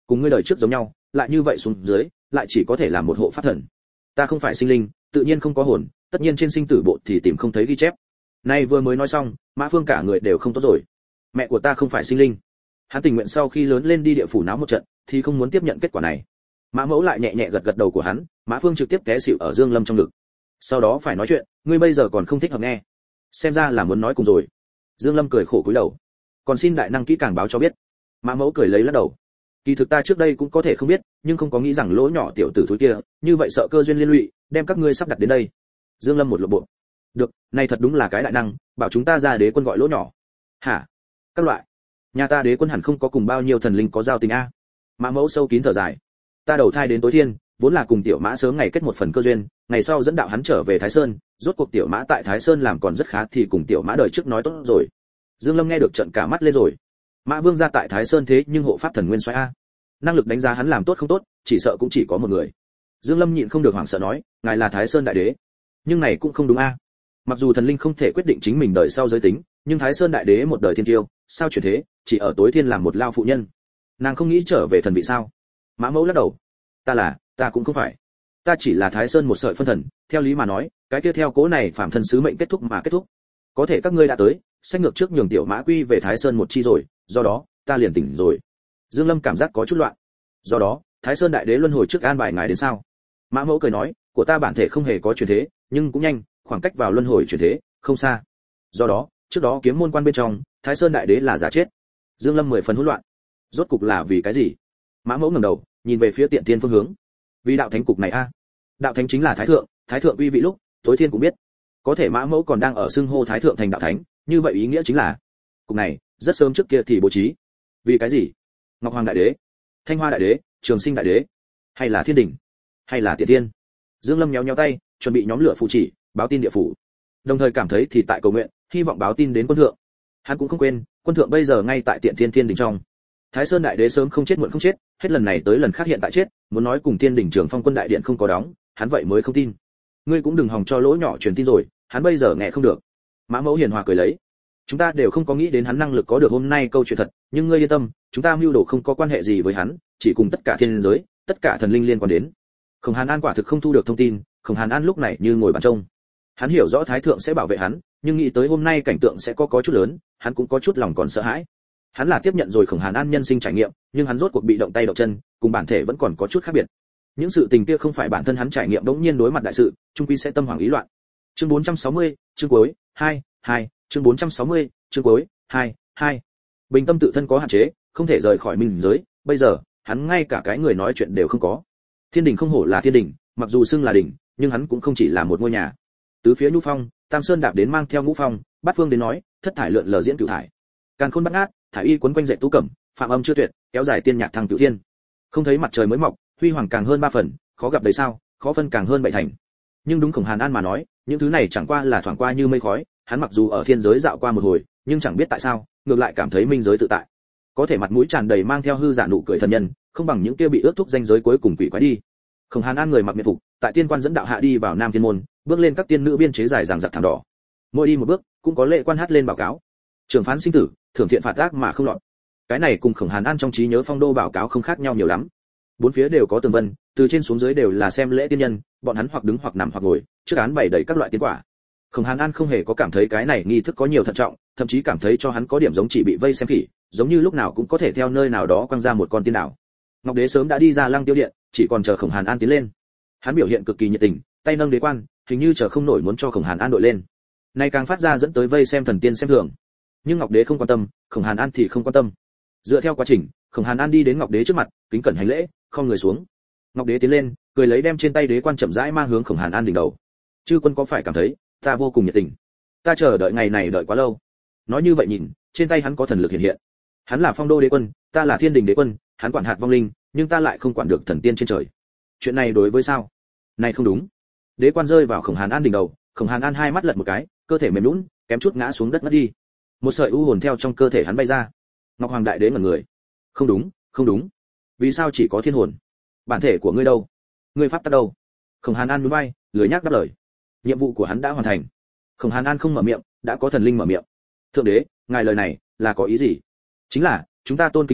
Speaker 1: cùng ngươi đời trước giống nhau, lại như vậy xuống dưới, lại chỉ có thể làm một hộ pháp thần. Ta không phải sinh linh, tự nhiên không có hồn, tất nhiên trên sinh tử bộ thì tìm không thấy ghi chép. Nay vừa mới nói xong, Mã Phương cả người đều không tốt rồi. Mẹ của ta không phải sinh linh. Hắn tình nguyện sau khi lớn lên đi địa phủ náo một trận, thì không muốn tiếp nhận kết quả này. Mã Mẫu lại nhẹ nhẹ gật gật đầu của hắn, Mã Phương trực tiếp té xỉu ở Dương Lâm trong ngực. Sau đó phải nói chuyện, ngươi bây giờ còn không thích hợp nghe. Xem ra là muốn nói cùng rồi. Dương Lâm cười khổ cúi đầu. Còn xin đại năng kỹ càng báo cho biết. Mã Mẫu cười lấy lắc đầu. Kỳ thực ta trước đây cũng có thể không biết, nhưng không có nghĩ rằng lỗ nhỏ tiểu tử thúi kia, như vậy sợ cơ duyên liên lụy, đem các ngươi sắp đặt đến đây. Dương Lâm một lộ bộ. Được, này thật đúng là cái đại năng, bảo chúng ta ra đế quân gọi lỗ nhỏ. Hả? Các loại. Nhà ta đế quân hẳn không có cùng bao nhiêu thần linh có giao tình a. Mã Mẫu sâu kín thở dài. Ta đầu thai đến tối thiên, vốn là cùng tiểu Mã sớm ngày kết một phần cơ duyên, ngày sau dẫn đạo hắn trở về Thái Sơn, rốt cuộc tiểu Mã tại Thái Sơn làm còn rất khá thì cùng tiểu Mã đời trước nói tốt rồi. Dương Lâm nghe được trợn cả mắt lên rồi. Mã Vương gia tại Thái Sơn thế nhưng hộ pháp thần nguyên soái a. Năng lực đánh giá hắn làm tốt không tốt, chỉ sợ cũng chỉ có một người. Dương Lâm nhịn không được hoảng sợ nói, ngài là Thái Sơn đại đế. Nhưng này cũng không đúng a. Mặc dù thần linh không thể quyết định chính mình đời sau giới tính, nhưng Thái Sơn đại đế một đời thiên tiêu, sao chuyển thế, chỉ ở tối thiên làm một lao phụ nhân. Nàng không nghĩ trở về thần vị sao? Mã Mẫu lắc đầu. Ta là, ta cũng không phải. Ta chỉ là Thái Sơn một sợi phân thần, theo lý mà nói, cái kia theo cố này phạm thần sứ mệnh kết thúc mà kết thúc. Có thể các ngươi đã tới, sách ngược trước nhường tiểu Mã quy về Thái Sơn một chi rồi, do đó, ta liền tỉnh rồi. Dương Lâm cảm giác có chút loạn. Do đó, Thái Sơn đại đế luân hồi trước an bài ngài đến sao? Mã Mẫu cười nói, của ta bản thể không hề có chuyển thế, nhưng cũng nhanh, khoảng cách vào luân hồi chuyển thế, không xa. Do đó, trước đó kiếm môn quan bên trong, Thái Sơn đại đế là giả chết. Dương Lâm mười phần hỗn loạn. Rốt cục là vì cái gì? Mã Mẫu ngẩng đầu, nhìn về phía Tiện Thiên phương hướng. Vì đạo thánh cục này a. Đạo thánh chính là thái thượng, thái thượng uy vị lúc, tối thiên cũng biết. Có thể Mã Mẫu còn đang ở xưng hô thái thượng thành đạo thánh, như vậy ý nghĩa chính là cục này rất sớm trước kia thì bố trí. Vì cái gì? Ngọc Hoàng đại đế, Thanh Hoa đại đế, Trường Sinh đại đế, hay là Thiên Đình, hay là Tiện Thiên? Dương Lâm nhéo nhéo tay, chuẩn bị nhóm lửa phụ chỉ, báo tin địa phủ. Đồng thời cảm thấy thì tại cầu nguyện, hy vọng báo tin đến quân thượng. Hắn cũng không quên, quân thượng bây giờ ngay tại Tiện Thiên Thiên Đình trong. Thái Sơn đại đế sớm không chết muộn không chết, hết lần này tới lần khác hiện tại chết, muốn nói cùng Thiên Đình Trường Phong quân đại điện không có đóng, hắn vậy mới không tin. Ngươi cũng đừng hòng cho lỗ nhỏ truyền tin rồi, hắn bây giờ nghe không được. Mã Mẫu hiền hòa cười lấy. Chúng ta đều không có nghĩ đến hắn năng lực có được hôm nay câu chuyện thật, nhưng ngươi yên tâm, chúng ta mưu đồ không có quan hệ gì với hắn, chỉ cùng tất cả thiên giới, tất cả thần linh liên quan đến. Khổng Hàn An quả thực không thu được thông tin, Khổng Hàn An lúc này như ngồi bàn trông. Hắn hiểu rõ thái thượng sẽ bảo vệ hắn, nhưng nghĩ tới hôm nay cảnh tượng sẽ có có chút lớn, hắn cũng có chút lòng còn sợ hãi. Hắn là tiếp nhận rồi Khổng Hàn An nhân sinh trải nghiệm, nhưng hắn rốt cuộc bị động tay động chân, cùng bản thể vẫn còn có chút khác biệt. Những sự tình kia không phải bản thân hắn trải nghiệm đống nhiên đối mặt đại sự, chung quy sẽ tâm hoảng ý loạn. Chương bốn trăm sáu mươi, chương cuối, hai, hai, chương bốn trăm sáu mươi, chương cuối, hai, hai. Bình tâm tự thân có hạn chế, không thể rời khỏi mình giới, bây giờ, hắn ngay cả cái người nói chuyện đều không có. Thiên Đình không hổ là Thiên Đình, mặc dù xưng là đỉnh, nhưng hắn cũng không chỉ là một ngôi nhà. Tứ phía nhu phong, Tam Sơn đạp đến mang theo ngũ phong, bát phương đến nói, thất thải lượn lờ diễn cửu thải. Càn khôn bát ngát, thải y quấn quanh dệt tú cẩm, phạm âm chưa tuyệt, kéo dài tiên nhạc thăng cửu thiên. Không thấy mặt trời mới mọc, huy hoàng càng hơn ba phần, khó gặp đầy sao, khó phân càng hơn bảy thành. Nhưng đúng Khổng Hàn An mà nói, những thứ này chẳng qua là thoảng qua như mây khói, hắn mặc dù ở thiên giới dạo qua một hồi, nhưng chẳng biết tại sao, ngược lại cảm thấy minh giới tự tại. Có thể mặt mũi tràn đầy mang theo hư giả nụ cười thần nhân, không bằng những kia bị ước thúc danh giới cuối cùng quỷ quái đi. Khổng Hàn An người mặc miện phục, tại tiên quan dẫn đạo hạ đi vào Nam Thiên môn, bước lên các tiên nữ biên chế dài dằng dặc thảm đỏ. Mỗi đi một bước, cũng có lệ quan hát lên báo cáo. Trường phán sinh tử, thưởng thiện phạt ác mà không lọt. Cái này cùng Khổng Hàn An trong trí nhớ phong đô báo cáo không khác nhau nhiều lắm. Bốn phía đều có tường vân, từ trên xuống dưới đều là xem lễ tiên nhân, bọn hắn hoặc đứng hoặc nằm hoặc ngồi, trước án bày đầy các loại tiên quả. Khổng Hàn An không hề có cảm thấy cái này nghi thức có nhiều thận trọng, thậm chí cảm thấy cho hắn có điểm giống chỉ bị vây xem khỉ, giống như lúc nào cũng có thể theo nơi nào đó quăng ra một con tiên đảo. Ngọc Đế sớm đã đi ra Lăng Tiêu điện, chỉ còn chờ Khổng Hàn An tiến lên. Hắn biểu hiện cực kỳ nhiệt tình, tay nâng đế quan, hình như chờ không nổi muốn cho Khổng Hàn An đội lên. Nay càng phát ra dẫn tới vây xem thần tiên xem thường. Nhưng Ngọc Đế không quan tâm, Khổng Hàn An thì không quan tâm. Dựa theo quá trình, Khổng Hàn An đi đến Ngọc Đế trước mặt, kính cẩn hành lễ, không người xuống. Ngọc Đế tiến lên, cười lấy đem trên tay đế quan chậm rãi mang hướng Khổng Hàn An đỉnh đầu. Chư quân có phải cảm thấy ta vô cùng nhiệt tình? Ta chờ đợi ngày này đợi quá lâu. Nói như vậy nhìn, trên tay hắn có thần lực hiện hiện. Hắn là phong đô đế quân, ta là thiên đình đế quân, hắn quản hạt vong linh, nhưng ta lại không quản được thần tiên trên trời. Chuyện này đối với sao? Này không đúng. Đế quan rơi vào Khổng Hàn An đỉnh đầu, Khổng Hàn An hai mắt lật một cái, cơ thể mềm nhũn, kém chút ngã xuống đất mất đi. Một sợi u hồn theo trong cơ thể hắn bay ra. Ngọc Hoàng đại đế ngẩn người. Không đúng, không đúng. Vì sao chỉ có thiên hồn? Bản thể của ngươi đâu? Ngươi pháp tắc đâu? Khổng Hàn An nhún vai, lười nhác đáp lời. Nhiệm vụ của hắn đã hoàn thành. Khổng Hàn An không mở miệng, đã có thần linh mở miệng. Thượng đế, ngài lời này là có ý gì? Chính là chúng ta tôn kính ngươi,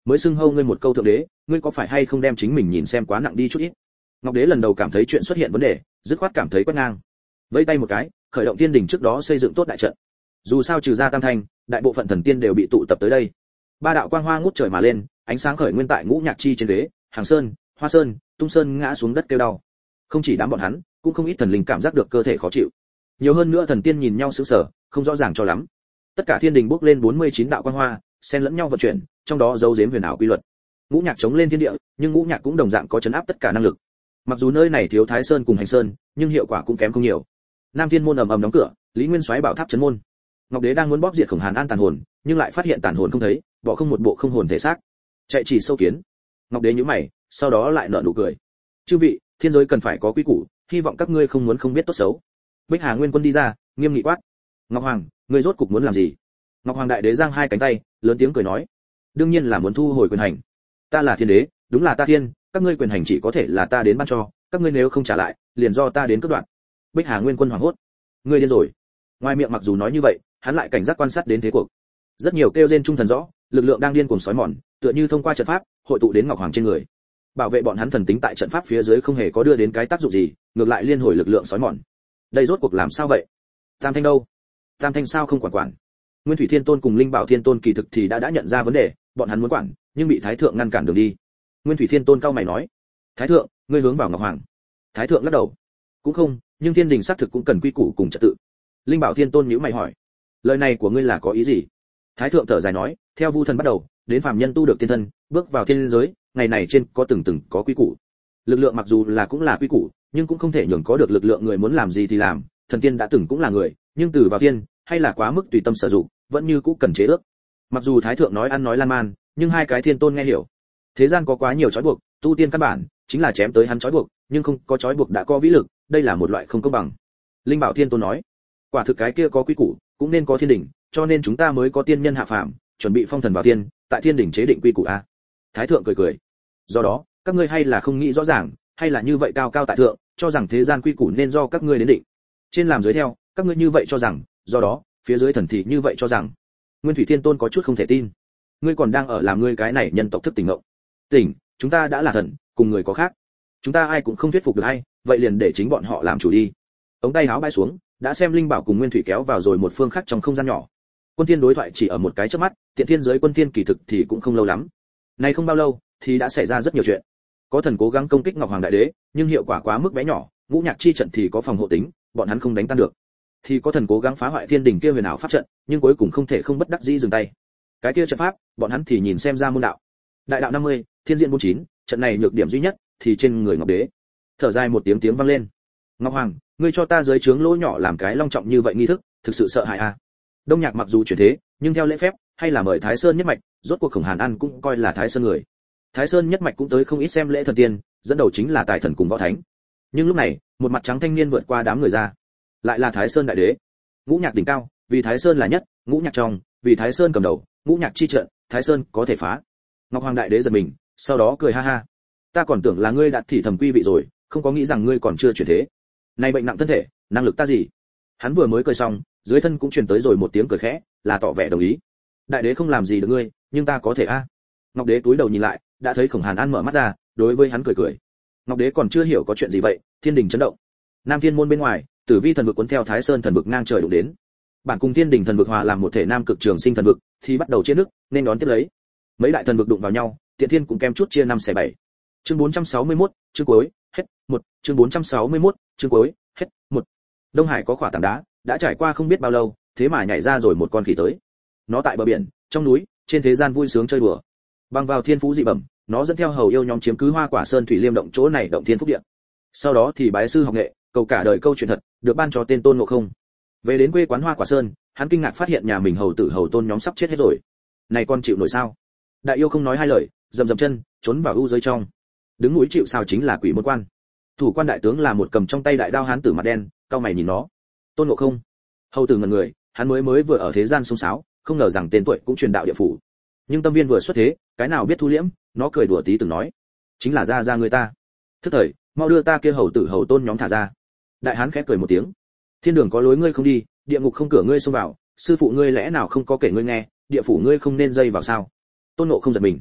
Speaker 1: mới xưng hô ngươi một câu thượng đế, ngươi có phải hay không đem chính mình nhìn xem quá nặng đi chút ít. Ngọc Đế lần đầu cảm thấy chuyện xuất hiện vấn đề, dứt khoát cảm thấy quét ngang. Vẫy tay một cái, khởi động thiên đình trước đó xây dựng tốt đại trận. Dù sao trừ ra Tam Thanh, đại bộ phận thần tiên đều bị tụ tập tới đây. Ba đạo quang hoa ngút trời mà lên, ánh sáng khởi nguyên tại ngũ nhạc chi trên đế, Hàng Sơn, Hoa Sơn, Tung Sơn ngã xuống đất kêu đau. Không chỉ đám bọn hắn, cũng không ít thần linh cảm giác được cơ thể khó chịu. Nhiều hơn nữa thần tiên nhìn nhau sững sờ, không rõ ràng cho lắm. Tất cả thiên đình bốc lên bốn mươi chín đạo quang hoa, xen lẫn nhau vận chuyển, trong đó giấu giếm huyền ảo quy luật. Ngũ nhạc chống lên thiên địa, nhưng ngũ nhạc cũng đồng dạng có chấn áp tất cả năng lực. Mặc dù nơi này thiếu Thái Sơn cùng Hành Sơn, nhưng hiệu quả cũng kém không nhiều. Nam Thiên môn ầm ầm đóng cửa, Lý Nguyên Soái bảo tháp chấn môn. Ngọc Đế đang muốn bóp diệt Khổng Hàn An tàn hồn, nhưng lại phát hiện tàn hồn không thấy, bỏ không một bộ không hồn thể xác. Chạy chỉ sâu kiến. Ngọc Đế nhíu mày, sau đó lại nở nụ cười. Chư vị, thiên giới cần phải có quy củ, hy vọng các ngươi không muốn không biết tốt xấu. Bích Hà Nguyên Quân đi ra, nghiêm nghị quát. Ngọc Hoàng, ngươi rốt cục muốn làm gì? Ngọc Hoàng đại đế giang hai cánh tay, lớn tiếng cười nói. Đương nhiên là muốn thu hồi quyền hành. Ta là thiên đế, đúng là ta thiên, các ngươi quyền hành chỉ có thể là ta đến ban cho, các ngươi nếu không trả lại, liền do ta đến cướp đoạt. Bích Hà Nguyên Quân hoảng hốt. Ngươi điên rồi. Ngoài miệng mặc dù nói như vậy, hắn lại cảnh giác quan sát đến thế cuộc. Rất nhiều kêu rên trung thần rõ, lực lượng đang điên cuồng sói mòn, tựa như thông qua trận pháp, hội tụ đến Ngọc Hoàng trên người. Bảo vệ bọn hắn thần tính tại trận pháp phía dưới không hề có đưa đến cái tác dụng gì, ngược lại liên hồi lực lượng sói mòn. Đây rốt cuộc làm sao vậy? Tam Thanh đâu? Tam Thanh sao không quản quản? Nguyên Thủy Thiên Tôn cùng Linh Bảo Thiên Tôn kỳ thực thì đã đã nhận ra vấn đề, bọn hắn muốn quản, nhưng bị Thái thượng ngăn cản đường đi. Nguyên Thủy Thiên Tôn cao mày nói: "Thái thượng, ngươi hướng vào Ngọc Hoàng." Thái thượng lắc đầu: "Cũng không, nhưng thiên đình xác thực cũng cần quy củ cùng trật tự." Linh Bảo Thiên Tôn nhíu mày hỏi: "Lời này của ngươi là có ý gì?" Thái thượng thở dài nói: "Theo Vu thần bắt đầu, đến phàm nhân tu được tiên thân, bước vào thiên giới, ngày này trên có từng từng có quy củ. Lực lượng mặc dù là cũng là quy củ, nhưng cũng không thể nhường có được lực lượng người muốn làm gì thì làm, thần tiên đã từng cũng là người, nhưng từ vào tiên, hay là quá mức tùy tâm sử dụng, vẫn như cũng cần chế ước." Mặc dù Thái thượng nói ăn nói lan man, nhưng hai cái thiên tôn nghe hiểu. Thế gian có quá nhiều trói buộc, tu tiên căn bản chính là chém tới hắn trói buộc, nhưng không có trói buộc đã có vĩ lực, đây là một loại không công bằng. Linh Bảo Thiên Tôn nói: "Quả thực cái kia có quy củ, cũng nên có thiên đỉnh, cho nên chúng ta mới có tiên nhân hạ phàm, chuẩn bị phong thần vào tiên, tại thiên đỉnh chế định quy củ a." Thái thượng cười cười: "Do đó, các ngươi hay là không nghĩ rõ ràng, hay là như vậy cao cao tại thượng, cho rằng thế gian quy củ nên do các ngươi đến định. Trên làm dưới theo, các ngươi như vậy cho rằng, do đó, phía dưới thần thì như vậy cho rằng." Nguyên Thủy Thiên Tôn có chút không thể tin: "Ngươi còn đang ở làm ngươi cái này nhân tộc thức tỉnh ngộ. Tỉnh, chúng ta đã là thần, cùng người có khác. Chúng ta ai cũng không thuyết phục được ai, vậy liền để chính bọn họ làm chủ đi." Ống tay áo bay xuống, đã xem Linh Bảo cùng Nguyên Thủy kéo vào rồi một phương khác trong không gian nhỏ. Quân thiên đối thoại chỉ ở một cái chớp mắt, tiện thiên giới quân thiên kỳ thực thì cũng không lâu lắm. Nay không bao lâu, thì đã xảy ra rất nhiều chuyện. Có thần cố gắng công kích Ngọc Hoàng đại đế, nhưng hiệu quả quá mức bé nhỏ, ngũ nhạc chi trận thì có phòng hộ tính, bọn hắn không đánh tan được. Thì có thần cố gắng phá hoại thiên đỉnh kia huyền ảo pháp trận, nhưng cuối cùng không thể không bất đắc dĩ dừng tay. Cái kia trận pháp, bọn hắn thì nhìn xem ra môn đạo. Đại đạo năm mươi, thiên diện bốn chín, trận này nhược điểm duy nhất thì trên người Ngọc đế. Thở dài một tiếng tiếng vang lên. "Ngọc Hoàng, ngươi cho ta dưới trướng lỗ nhỏ làm cái long trọng như vậy nghi thức, thực sự sợ hãi à?" Đông Nhạc mặc dù chuyển thế, nhưng theo lễ phép, hay là mời Thái Sơn nhất mạch, rốt cuộc Khổng Hàn An cũng coi là Thái Sơn người. Thái Sơn nhất mạch cũng tới không ít xem lễ thần tiên, dẫn đầu chính là Tài Thần cùng Võ Thánh. Nhưng lúc này, một mặt trắng thanh niên vượt qua đám người ra, lại là Thái Sơn đại đế. Ngũ nhạc đỉnh cao, vì Thái Sơn là nhất, ngũ nhạc trong, vì Thái Sơn cầm đầu, ngũ nhạc chi trận, Thái Sơn có thể phá. Ngọc Hoàng đại đế giật mình, sau đó cười ha ha: "Ta còn tưởng là ngươi đã thì thầm quy vị rồi, không có nghĩ rằng ngươi còn chưa chuyển thế. Này bệnh nặng thân thể, năng lực ta gì?" Hắn vừa mới cười xong, dưới thân cũng truyền tới rồi một tiếng cười khẽ, là tỏ vẻ đồng ý. "Đại đế không làm gì được ngươi, nhưng ta có thể a." Ngọc đế túi đầu nhìn lại, đã thấy Khổng Hàn An mở mắt ra, đối với hắn cười cười. Ngọc đế còn chưa hiểu có chuyện gì vậy, thiên đình chấn động. Nam Thiên môn bên ngoài, Tử Vi thần vực cuốn theo Thái Sơn thần vực ngang trời đụng đến. Bản cùng thiên đình thần vực hòa làm một thể nam cực trường sinh thần vực, thì bắt đầu chia nước, nên đón tiếp lấy. Mấy đại thần vực đụng vào nhau, Tiện Thiên cũng kem chút chia năm xẻ bảy. Chương bốn trăm sáu mươi mốt, chương cuối, hết, một, chương bốn trăm sáu mươi mốt, chương cuối, hết, một. Đông Hải có khỏa tảng đá, đã trải qua không biết bao lâu, thế mà nhảy ra rồi một con khỉ tới. Nó tại bờ biển, trong núi, trên thế gian vui sướng chơi đùa. Bằng vào thiên phú dị bẩm, nó dẫn theo hầu yêu nhóm chiếm cứ Hoa Quả Sơn thủy liêm động chỗ này động thiên phúc địa. Sau đó thì bái sư học nghệ, cầu cả đời câu chuyện thật, được ban cho tên Tôn Ngộ Không. Về đến quê quán Hoa Quả Sơn, hắn kinh ngạc phát hiện nhà mình hầu tử hầu tôn nhóm sắp chết hết rồi. Này con chịu nổi sao? Đại yêu không nói hai lời, dầm dầm chân, trốn vào u giới trong. Đứng núi chịu sao chính là Quỷ Môn Quan. Thủ quan đại tướng là một cầm trong tay đại đao hán tử mặt đen, cau mày nhìn nó. Tôn Ngộ Không. Hầu tử ngẩn người, hắn mới mới vừa ở thế gian sông sáo, không ngờ rằng tên tuổi cũng truyền đạo địa phủ. Nhưng tâm viên vừa xuất thế, cái nào biết thu liễm, nó cười đùa tí từng nói, chính là ra ra người ta. Thức thời, mau đưa ta kia hầu tử hầu tôn nhóm thả ra. Đại hán khẽ cười một tiếng. Thiên đường có lối ngươi không đi, địa ngục không cửa ngươi xông vào, sư phụ ngươi lẽ nào không có kể ngươi nghe, địa phủ ngươi không nên dây vào sao? Tôn Ngộ Không giật mình.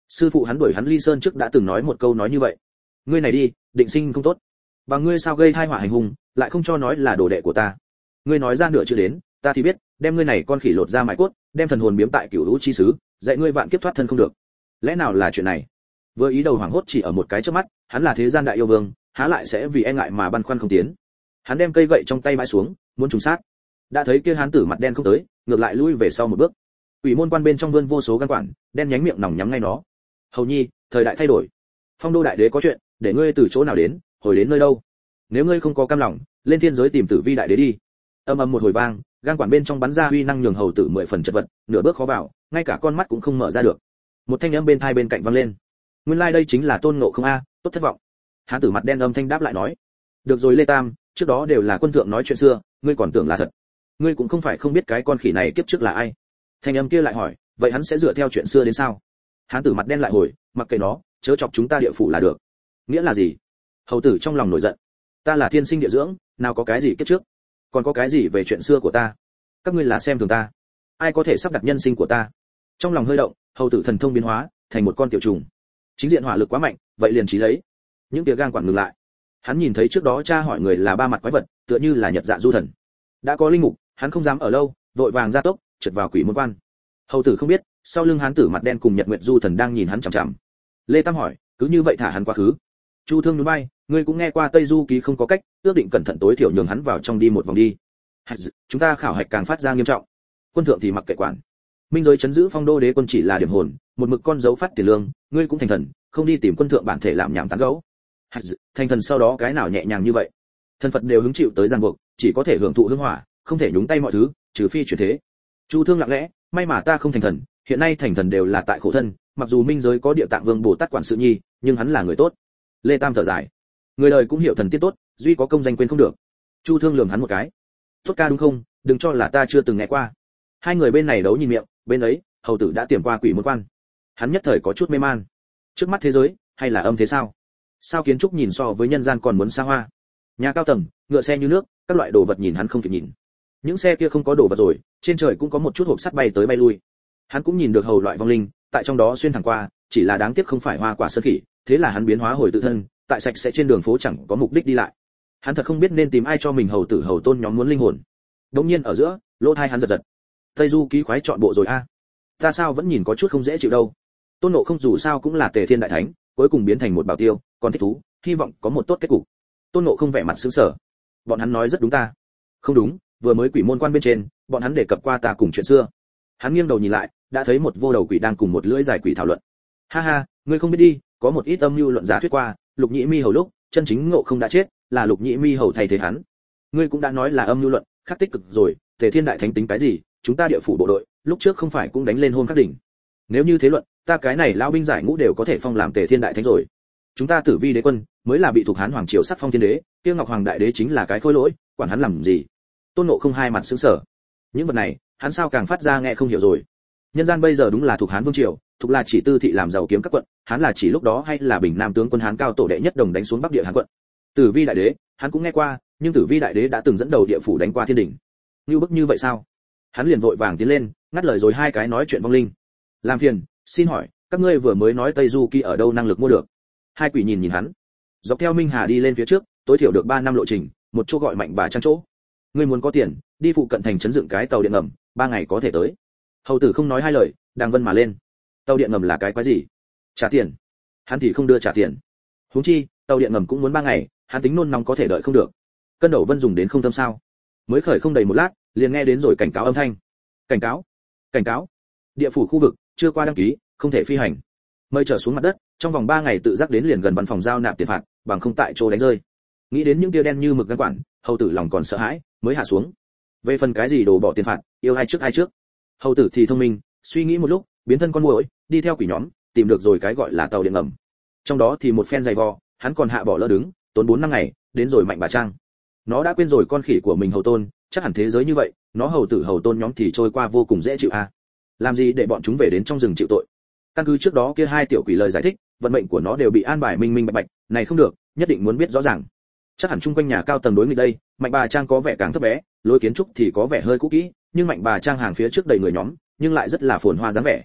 Speaker 1: Sư phụ hắn đuổi hắn ly sơn trước đã từng nói một câu nói như vậy. Ngươi này đi, định sinh không tốt. Bằng ngươi sao gây tai họa hành hung, lại không cho nói là đồ đệ của ta. Ngươi nói ra nửa chưa đến, ta thì biết, đem ngươi này con khỉ lột ra mài cốt, đem thần hồn biếm tại cửu lũ chi xứ, dạy ngươi vạn kiếp thoát thân không được. Lẽ nào là chuyện này? Vừa ý đầu hoảng hốt chỉ ở một cái chớp mắt, hắn là thế gian đại yêu vương, há lại sẽ vì e ngại mà băn khoăn không tiến. Hắn đem cây gậy trong tay bãi xuống, muốn trùng sát. Đã thấy kia hán tử mặt đen không tới, ngược lại lui về sau một bước. Quỷ môn quan bên trong vươn vô số gan quản, đen nhánh miệng nòng nhắm ngay nó. Hầu nhi, thời đại thay đổi. Phong đô đại đế có chuyện, để ngươi từ chỗ nào đến, hồi đến nơi đâu? Nếu ngươi không có cam lòng, lên thiên giới tìm Tử Vi đại đế đi. Âm ầm một hồi vang, gan quản bên trong bắn ra uy năng nhường hầu tử mười phần chật vật, nửa bước khó vào, ngay cả con mắt cũng không mở ra được. Một thanh âm bên tai bên cạnh vang lên. Nguyên lai like đây chính là Tôn Ngộ Không a, tốt thất vọng. Hán tử mặt đen âm thanh đáp lại nói. Được rồi Lê Tam, trước đó đều là quân thượng nói chuyện xưa, ngươi còn tưởng là thật. Ngươi cũng không phải không biết cái con khỉ này kiếp trước là ai. Thanh âm kia lại hỏi, vậy hắn sẽ dựa theo chuyện xưa đến sao? Hán tử mặt đen lại hồi, mặc kệ nó, chớ chọc chúng ta địa phủ là được. Nghĩa là gì? Hầu tử trong lòng nổi giận. Ta là thiên sinh địa dưỡng, nào có cái gì kiếp trước, còn có cái gì về chuyện xưa của ta? Các ngươi là xem thường ta, ai có thể sắp đặt nhân sinh của ta? Trong lòng hơi động, hầu tử thần thông biến hóa, thành một con tiểu trùng. Chính diện hỏa lực quá mạnh, vậy liền chí lấy. Những tia gang quản ngừng lại. Hắn nhìn thấy trước đó cha hỏi người là ba mặt quái vật, tựa như là nhật dạ du thần. Đã có linh mục, hắn không dám ở lâu, vội vàng ra tốc, trượt vào quỷ môn quan. Hầu tử không biết, sau lưng hắn tử mặt đen cùng nhật nguyệt du thần đang nhìn hắn chằm chằm. Lê Tam hỏi, cứ như vậy thả hắn quá khứ? Chu Thương nhún vai, ngươi cũng nghe qua Tây Du ký không có cách, ước định cẩn thận tối thiểu nhường hắn vào trong đi một vòng đi. Chúng ta khảo hạch càng phát ra nghiêm trọng. Quân thượng thì mặc kệ quản. Minh giới chấn giữ phong đô đế quân chỉ là điểm hồn, một mực con dấu phát tiền lương, ngươi cũng thành thần, không đi tìm quân thượng bản thể làm nhảm tán gẫu. Thành thần sau đó cái nào nhẹ nhàng như vậy? Thân Phật đều hứng chịu tới ràng buộc, chỉ có thể hưởng thụ hương hỏa, không thể nhúng tay mọi thứ, trừ phi chuyển thế. Chu Thương lặng lẽ, may mà ta không thành thần, hiện nay thành thần đều là tại khổ thân, mặc dù minh giới có địa tạng vương bồ tát quản sự nhi, nhưng hắn là người tốt. Lê Tam thở dài, người đời cũng hiểu thần tiên tốt, duy có công danh quên không được. Chu Thương lườm hắn một cái, tốt ca đúng không, đừng cho là ta chưa từng nghe qua. Hai người bên này đấu nhìn miệng, bên ấy hầu tử đã tiềm qua quỷ môn quan. Hắn nhất thời có chút mê man, trước mắt thế giới hay là âm thế sao? Sao kiến trúc nhìn so với nhân gian còn muốn xa hoa, nhà cao tầng, ngựa xe như nước, các loại đồ vật nhìn hắn không kịp nhìn. Những xe kia không có đồ vật rồi, trên trời cũng có một chút hộp sắt bay tới bay lui. Hắn cũng nhìn được hầu loại vong linh, tại trong đó xuyên thẳng qua, chỉ là đáng tiếc không phải hoa quả sơn khỉ, thế là hắn biến hóa hồi tự thân, tại sạch sẽ trên đường phố chẳng có mục đích đi lại. Hắn thật không biết nên tìm ai cho mình hầu tử hầu tôn nhóm muốn linh hồn. Đống nhiên ở giữa, lỗ tai hắn giật giật. Tây Du ký khoái chọn bộ rồi a. Ta sao vẫn nhìn có chút không dễ chịu đâu. Tôn Ngộ Không dù sao cũng là Tề Thiên đại thánh, cuối cùng biến thành một bảo tiêu, còn thích thú, hy vọng có một tốt kết cục. Tôn Ngộ Không vẻ mặt sững sờ. Bọn hắn nói rất đúng ta. Không đúng, vừa mới quỷ môn quan bên trên, bọn hắn đề cập qua ta cùng chuyện xưa. Hắn nghiêng đầu nhìn lại, đã thấy một vô đầu quỷ đang cùng một lưỡi dài quỷ thảo luận. Ha ha, ngươi không biết đi, có một ít âm mưu luận giá thuyết qua, Lục Nhĩ Mi hầu lúc, chân chính Ngộ Không đã chết, là Lục Nhĩ Mi hầu thay thế hắn. Ngươi cũng đã nói là âm mưu luận, khắc tích cực rồi, Tề Thiên đại thánh tính cái gì, chúng ta địa phủ bộ đội, lúc trước không phải cũng đánh lên hôn khắc đỉnh. Nếu như thế luận, ta cái này lão binh giải ngũ đều có thể phong làm Tề Thiên đại thánh rồi. Chúng ta Tử Vi đế quân mới là bị thuộc Hán hoàng triều sắc phong thiên đế, kia Ngọc hoàng đại đế chính là cái khôi lỗi, quản hắn làm gì? Tôn Ngộ Không hai mặt sững sờ. Những vật này, hắn sao càng phát ra nghe không hiểu rồi. Nhân gian bây giờ đúng là thuộc Hán vương triều, thuộc là chỉ tư thị làm giàu kiếm các quận, hắn là chỉ lúc đó hay là Bình Nam tướng quân Hán cao tổ đệ nhất đồng đánh xuống Bắc địa Hán quận. Tử Vi đại đế, hắn cũng nghe qua, nhưng Tử Vi đại đế đã từng dẫn đầu địa phủ đánh qua thiên đỉnh. Như bức như vậy sao? Hắn liền vội vàng tiến lên, ngắt lời rồi hai cái nói chuyện vong linh. Làm phiền, xin hỏi, các ngươi vừa mới nói Tây Du Ký ở đâu năng lực mua được? Hai quỷ nhìn nhìn hắn. Dọc theo Minh Hà đi lên phía trước, tối thiểu được ba năm lộ trình, một chỗ gọi Mạnh Bà Trang chỗ. Ngươi muốn có tiền, đi phụ cận thành trấn dựng cái tàu điện ngầm, ba ngày có thể tới. Hầu tử không nói hai lời, đang vân mà lên. Tàu điện ngầm là cái quái gì? Trả tiền. Hắn thì không đưa trả tiền. Huống chi, tàu điện ngầm cũng muốn ba ngày, hắn tính nôn nóng có thể đợi không được. Cân Đầu Vân dùng đến không thâm sao? Mới khởi không đầy một lát, liền nghe đến rồi cảnh cáo âm thanh. Cảnh cáo, cảnh cáo. Địa phủ khu vực chưa qua đăng ký, không thể phi hành. Mời trở xuống mặt đất, trong vòng ba ngày tự giác đến liền gần văn phòng giao nạp tiền phạt, bằng không tại chỗ đánh rơi. Nghĩ đến những tia đen như mực ngăn quản, hầu tử lòng còn sợ hãi, mới hạ xuống. Về phần cái gì đồ bỏ tiền phạt, yêu ai trước ai trước. Hầu tử thì thông minh, suy nghĩ một lúc, biến thân con muỗi, đi theo quỷ nhóm, tìm được rồi cái gọi là tàu điện ngầm. Trong đó thì một phen dày vò, hắn còn hạ bỏ lỡ đứng, tốn bốn năm ngày, đến rồi Mạnh Bà Trang. Nó đã quên rồi con khỉ của mình hầu tôn, chắc hẳn thế giới như vậy, nó hầu tử hầu tôn nhóm thì trôi qua vô cùng dễ chịu a. À. Làm gì để bọn chúng về đến trong rừng chịu tội? Căn cứ trước đó kia hai tiểu quỷ lời giải thích, vận mệnh của nó đều bị an bài minh minh bạch bạch, này không được, nhất định muốn biết rõ ràng. Chắc hẳn chung quanh nhà cao tầng đối nghịch đây, Mạnh Bà Trang có vẻ càng thấp bé, lối kiến trúc thì có vẻ hơi cũ kỹ, nhưng Mạnh Bà Trang hàng phía trước đầy người nhóm, nhưng lại rất là phồn hoa dáng vẻ.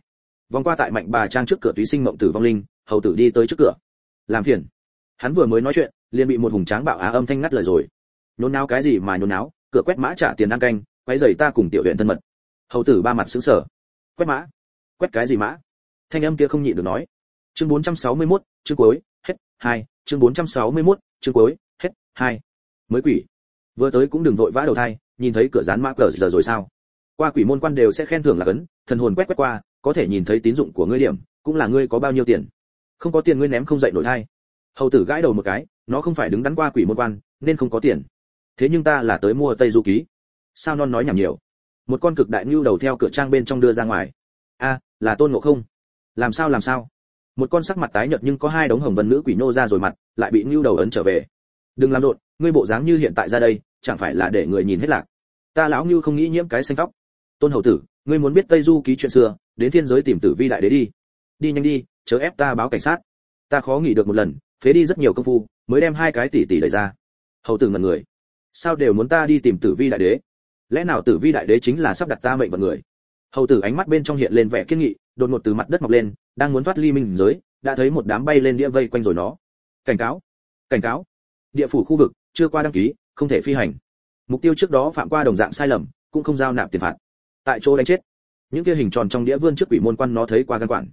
Speaker 1: Vòng qua tại Mạnh Bà Trang trước cửa Túy Sinh Mộng Tử vong linh, hầu tử đi tới trước cửa. Làm phiền. Hắn vừa mới nói chuyện, liền bị một hùng tráng bạo á âm thanh ngắt lời rồi. Nhốn náo cái gì mà nhốn náo, cửa quét mã trả tiền ăn canh, quấy rầy ta cùng tiểu huyện thân mật. Hầu tử ba mặt sững sờ. Quét mã? Quét cái gì mã? Thanh âm kia không nhịn được nói. Chương bốn trăm sáu mươi mốt, chương cuối, hết, hai, chương bốn trăm sáu mươi mốt, chương cuối, hết, hai. Mới quỷ. Vừa tới cũng đừng vội vã đầu thai, nhìn thấy cửa dán mã cờ giờ rồi sao? Qua quỷ môn quan đều sẽ khen thưởng là cấn, thần hồn quét quét qua, có thể nhìn thấy tín dụng của ngươi điểm, cũng là ngươi có bao nhiêu tiền. Không có tiền ngươi ném không dậy nổi thai. Hầu tử gãi đầu một cái, nó không phải đứng đắn qua quỷ môn quan, nên không có tiền. Thế nhưng ta là tới mua Tây Du ký. Sao non nói nhảm nhiều. Một con cực đại nưu đầu theo cửa trang bên trong đưa ra ngoài. A, là Tôn Ngộ Không. Làm sao làm sao? Một con sắc mặt tái nhợt nhưng có hai đống hồng vân nữ quỷ nô ra rồi mặt, lại bị nưu đầu ấn trở về. Đừng làm rộn, ngươi bộ dáng như hiện tại ra đây, chẳng phải là để người nhìn hết lạc. Ta lão nưu không nghĩ nhiễm cái xanh tóc. Tôn hầu tử, ngươi muốn biết Tây Du ký chuyện xưa, đến thiên giới tìm Tử Vi đại đế đi. Đi nhanh đi, chớ ép ta báo cảnh sát. Ta khó nghỉ được một lần, phế đi rất nhiều công phu, mới đem hai cái tỷ tỷ đẩy ra. Hầu tử ngẩn người. Sao đều muốn ta đi tìm Tử Vi đại đế? Lẽ nào Tử Vi đại đế chính là sắp đặt ta mệnh vận người? Hầu tử ánh mắt bên trong hiện lên vẻ kiên nghị, đột ngột từ mặt đất mọc lên, đang muốn thoát ly minh giới, đã thấy một đám bay lên đĩa vây quanh rồi nó. Cảnh cáo, cảnh cáo, địa phủ khu vực chưa qua đăng ký, không thể phi hành. Mục tiêu trước đó phạm qua đồng dạng sai lầm, cũng không giao nạp tiền phạt. Tại chỗ đánh chết. Những kia hình tròn trong đĩa vươn trước quỷ môn quan nó thấy qua gan quản.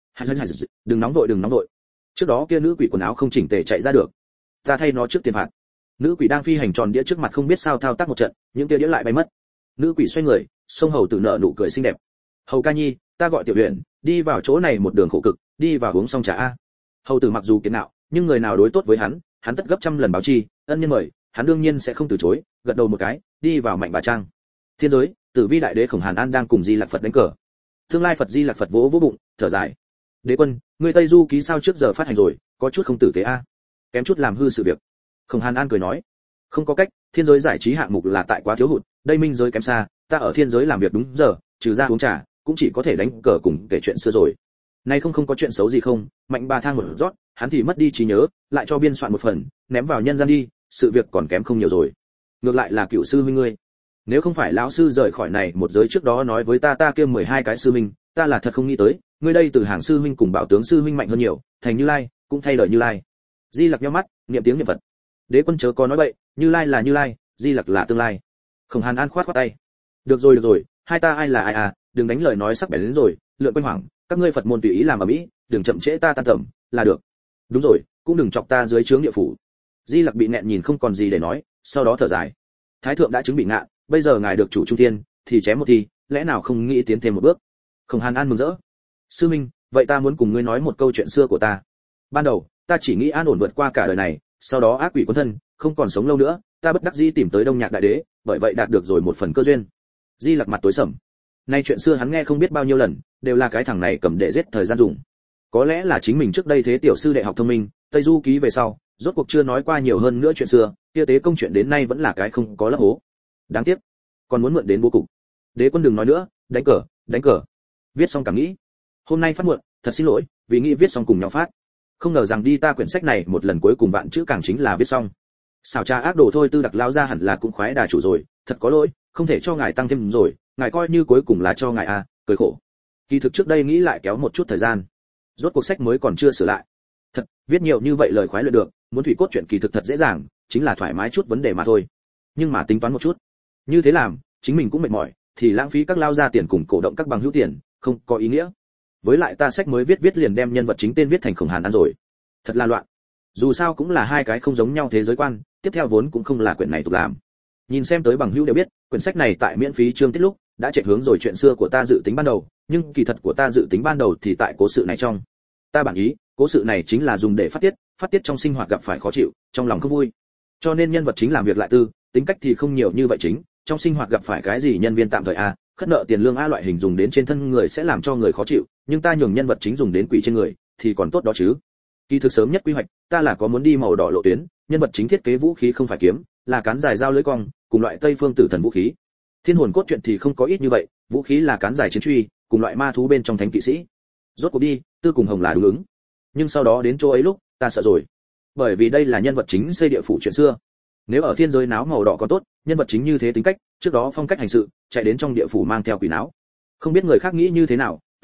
Speaker 1: Đừng nóng vội đừng nóng vội. Trước đó kia nữ quỷ quần áo không chỉnh tề chạy ra được, ta thay nó trước tiền phạt. Nữ quỷ đang phi hành tròn đĩa trước mặt không biết sao thao tác một trận, những kia đĩa lại bay mất. Nữ quỷ xoay người, sông hầu tử nợ nụ cười xinh đẹp. Hầu ca nhi, ta gọi tiểu huyện, đi vào chỗ này một đường khổ cực, đi vào uống xong trà a. Hầu tử mặc dù kiến nạo, nhưng người nào đối tốt với hắn, hắn tất gấp trăm lần báo chi, ân nhân mời, hắn đương nhiên sẽ không từ chối, gật đầu một cái, đi vào Mạnh Bà Trang. Thiên giới, Tử Vi đại đế Khổng Hàn An đang cùng Di Lặc Phật đánh cờ. Tương lai Phật Di Lặc Phật vỗ vỗ bụng, thở dài. Đế quân, ngươi Tây Du ký sao trước giờ phát hành rồi, có chút không tử tế a. Kém chút làm hư sự việc. Khổng Hàn An cười nói, không có cách, thiên giới giải trí hạng mục là tại quá thiếu hụt, đây minh giới kém xa, ta ở thiên giới làm việc đúng giờ, trừ ra uống trà, cũng chỉ có thể đánh cờ cùng kể chuyện xưa rồi. Nay không không có chuyện xấu gì không, Mạnh Bà thang một rót, hắn thì mất đi trí nhớ, lại cho biên soạn một phần, ném vào nhân gian đi, sự việc còn kém không nhiều rồi. Ngược lại là cựu sư huynh ngươi, nếu không phải lão sư rời khỏi này một giới trước đó nói với ta ta kia mười hai cái sư huynh, ta là thật không nghĩ tới, ngươi đây từ hàng sư huynh cùng bảo tướng sư huynh mạnh hơn nhiều, thành Như Lai, cũng thay đổi Như Lai. Di Lặc nhíu mắt, niệm tiếng niệm Phật. Đế quân chớ có nói bậy, Như Lai là Như Lai, Di Lặc là tương lai. Khổng Hàn An khoát khoát tay. Được rồi được rồi, hai ta ai là ai à, đừng đánh lời nói sắc bén đến rồi, lượn quanh hoảng, các ngươi Phật môn tùy ý làm ở mỹ, đừng chậm trễ ta tan tầm, là được. Đúng rồi, cũng đừng chọc ta dưới trướng địa phủ. Di Lặc bị nẹn nhìn không còn gì để nói, sau đó thở dài. Thái thượng đã chứng bị ngạ, bây giờ ngài được chủ trung thiên, thì chém một thi, lẽ nào không nghĩ tiến thêm một bước? Khổng Hàn An mừng rỡ. Sư minh, vậy ta muốn cùng ngươi nói một câu chuyện xưa của ta. Ban đầu, ta chỉ nghĩ an ổn vượt qua cả đời này, sau đó ác quỷ cuốn thân, không còn sống lâu nữa, ta bất đắc dĩ tìm tới Đông Nhạc đại đế, bởi vậy đạt được rồi một phần cơ duyên. Di Lặc mặt tối sầm. Nay chuyện xưa hắn nghe không biết bao nhiêu lần, đều là cái thằng này cầm để giết thời gian dùng. Có lẽ là chính mình trước đây thế tiểu sư đại học thông minh, Tây Du ký về sau, rốt cuộc chưa nói qua nhiều hơn nữa chuyện xưa, kia tế công chuyện đến nay vẫn là cái không có lấp hố. Đáng tiếc, còn muốn mượn đến bố cục. Đế quân đừng nói nữa, đánh cờ, đánh cờ. Viết xong cảm nghĩ. Hôm nay phát muộn, thật xin lỗi, vì nghĩ viết xong cùng nhau phát. Không ngờ rằng đi ta quyển sách này một lần cuối cùng vạn chữ càng chính là viết xong. Xảo trá ác đồ thôi Tư Đặc lao ra hẳn là cũng khoái đà chủ rồi, thật có lỗi, không thể cho ngài tăng thêm rồi, ngài coi như cuối cùng là cho ngài a, cười khổ. Kỳ thực trước đây nghĩ lại kéo một chút thời gian. Rốt cuộc sách mới còn chưa sửa lại. Thật, viết nhiều như vậy lời khoái luyện được, muốn thủy cốt chuyện kỳ thực thật dễ dàng, chính là thoải mái chút vấn đề mà thôi. Nhưng mà tính toán một chút, như thế làm, chính mình cũng mệt mỏi, thì lãng phí các lao ra tiền cùng cổ động các bằng hữu tiền, không có ý nghĩa. Với lại ta sách mới viết viết liền đem nhân vật chính tên viết thành Khổng Hàn An rồi. Thật là loạn. Dù sao cũng là hai cái không giống nhau thế giới quan, tiếp theo vốn cũng không là quyển này tục làm. Nhìn xem tới bằng hữu đều biết, quyển sách này tại miễn phí chương tiết lúc đã chạy hướng rồi chuyện xưa của ta dự tính ban đầu, nhưng kỳ thật của ta dự tính ban đầu thì tại cố sự này trong. Ta bản ý, cố sự này chính là dùng để phát tiết, phát tiết trong sinh hoạt gặp phải khó chịu, trong lòng không vui. Cho nên nhân vật chính làm việc lại tư, tính cách thì không nhiều như vậy chính, trong sinh hoạt gặp phải cái gì nhân viên tạm thời a, khất nợ tiền lương a loại hình dùng đến trên thân người sẽ làm cho người khó chịu, nhưng ta nhường nhân vật chính dùng đến quỷ trên người thì còn tốt đó chứ. Kỳ thực sớm nhất quy hoạch, ta là có muốn đi màu đỏ lộ tuyến, nhân vật chính thiết kế vũ khí không phải kiếm, là cán dài dao lưỡi cong, cùng loại Tây phương tử thần vũ khí. Thiên hồn cốt truyện thì không có ít như vậy, vũ khí là cán dài chiến truy, cùng loại ma thú bên trong thánh kỵ sĩ. Rốt cuộc đi, Tư cùng Hồng là đúng ứng. Nhưng sau đó đến chỗ ấy lúc, ta sợ rồi. Bởi vì đây là nhân vật chính xây địa phủ chuyện xưa. Nếu ở thiên giới náo màu đỏ còn tốt, nhân vật chính như thế tính cách, trước đó phong cách hành sự, chạy đến trong địa phủ mang theo quỷ náo. Không biết người khác nghĩ như thế nào,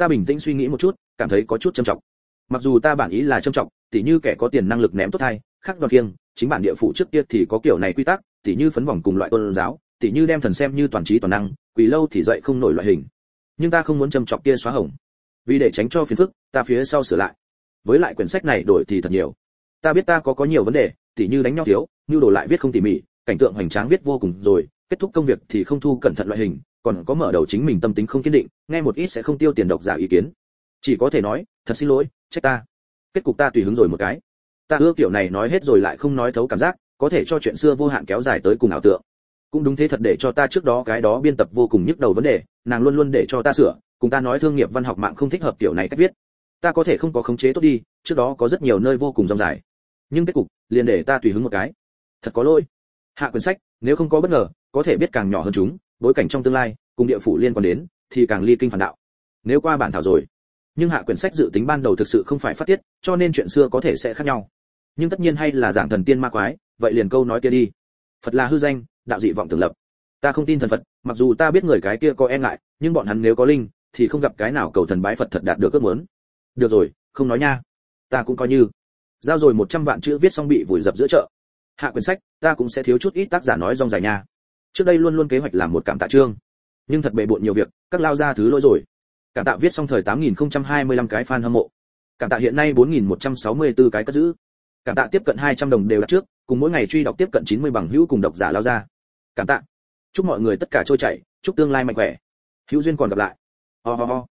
Speaker 1: Ta bình tĩnh suy nghĩ một chút, cảm thấy có chút trầm trọng. Mặc dù ta bản ý là trầm trọng, tỉ như kẻ có tiền năng lực ném tốt hay, khác đoạt kiêng, chính bản địa phủ trước kia thì có kiểu này quy tắc, tỉ như phấn vòng cùng loại tôn giáo, tỉ như đem thần xem như toàn trí toàn năng, quỳ lâu thì dậy không nổi loại hình. Nhưng ta không muốn trầm trọng kia xóa hỏng. Vì để tránh cho phiền phức, ta phía sau sửa lại. Với lại quyển sách này đổi thì thật nhiều. Ta biết ta có có nhiều vấn đề, tỉ như đánh nhau thiếu, như đồ lại viết không tỉ mỉ, cảnh tượng hoành tráng viết vô cùng rồi, kết thúc công việc thì không thu cẩn thận loại hình, còn có mở đầu chính mình tâm tính không kiên định, nghe một ít sẽ không tiêu tiền độc giả ý kiến. Chỉ có thể nói, thật xin lỗi, trách ta. Kết cục ta tùy hứng rồi một cái. Ta ưa kiểu này nói hết rồi lại không nói thấu cảm giác, có thể cho chuyện xưa vô hạn kéo dài tới cùng ảo tượng. Cũng đúng thế, thật để cho ta trước đó cái đó biên tập vô cùng nhức đầu vấn đề, nàng luôn luôn để cho ta sửa, cùng ta nói thương nghiệp văn học mạng không thích hợp kiểu này cách viết. Ta có thể không có khống chế tốt đi, trước đó có rất nhiều nơi vô cùng rong dài. Nhưng kết cục, liền để ta tùy hứng một cái. Thật có lỗi. Hạ quyển sách, nếu không có bất ngờ, có thể biết càng nhỏ hơn chúng, bối cảnh trong tương lai, cùng địa phủ liên quan đến, thì càng ly kinh phản đạo. Nếu qua bản thảo rồi, nhưng hạ quyển sách dự tính ban đầu thực sự không phải phát tiết, cho nên chuyện xưa có thể sẽ khác nhau. Nhưng tất nhiên hay là giảng thần tiên ma quái, vậy liền câu nói kia đi. Phật là hư danh, đạo dị vọng tưởng lập. Ta không tin thần Phật, mặc dù ta biết người cái kia có e ngại, nhưng bọn hắn nếu có linh, thì không gặp cái nào cầu thần bái Phật thật đạt được ước muốn. Được rồi, không nói nha. Ta cũng coi như giao rồi một trăm vạn chữ viết xong bị vùi dập giữa chợ. Hạ quyển sách, ta cũng sẽ thiếu chút ít tác giả nói rong dài nha. Trước đây luôn luôn kế hoạch làm một cảm tạ chương, nhưng thật bề bộn nhiều việc, các lao ra thứ lỗi rồi. Cảm tạ viết xong thời tám nghìn không trăm hai mươi lăm cái fan hâm mộ. Cảm tạ hiện nay bốn nghìn một trăm sáu mươi tư cái cất giữ. Cảm tạ tiếp cận hai trăm đồng đều đặt trước, cùng mỗi ngày truy đọc tiếp cận chín mươi bằng hữu cùng độc giả lao ra. Cảm tạ. Chúc mọi người tất cả trôi chảy, chúc tương lai mạnh khỏe. Hữu duyên còn gặp lại. Ho ho ho.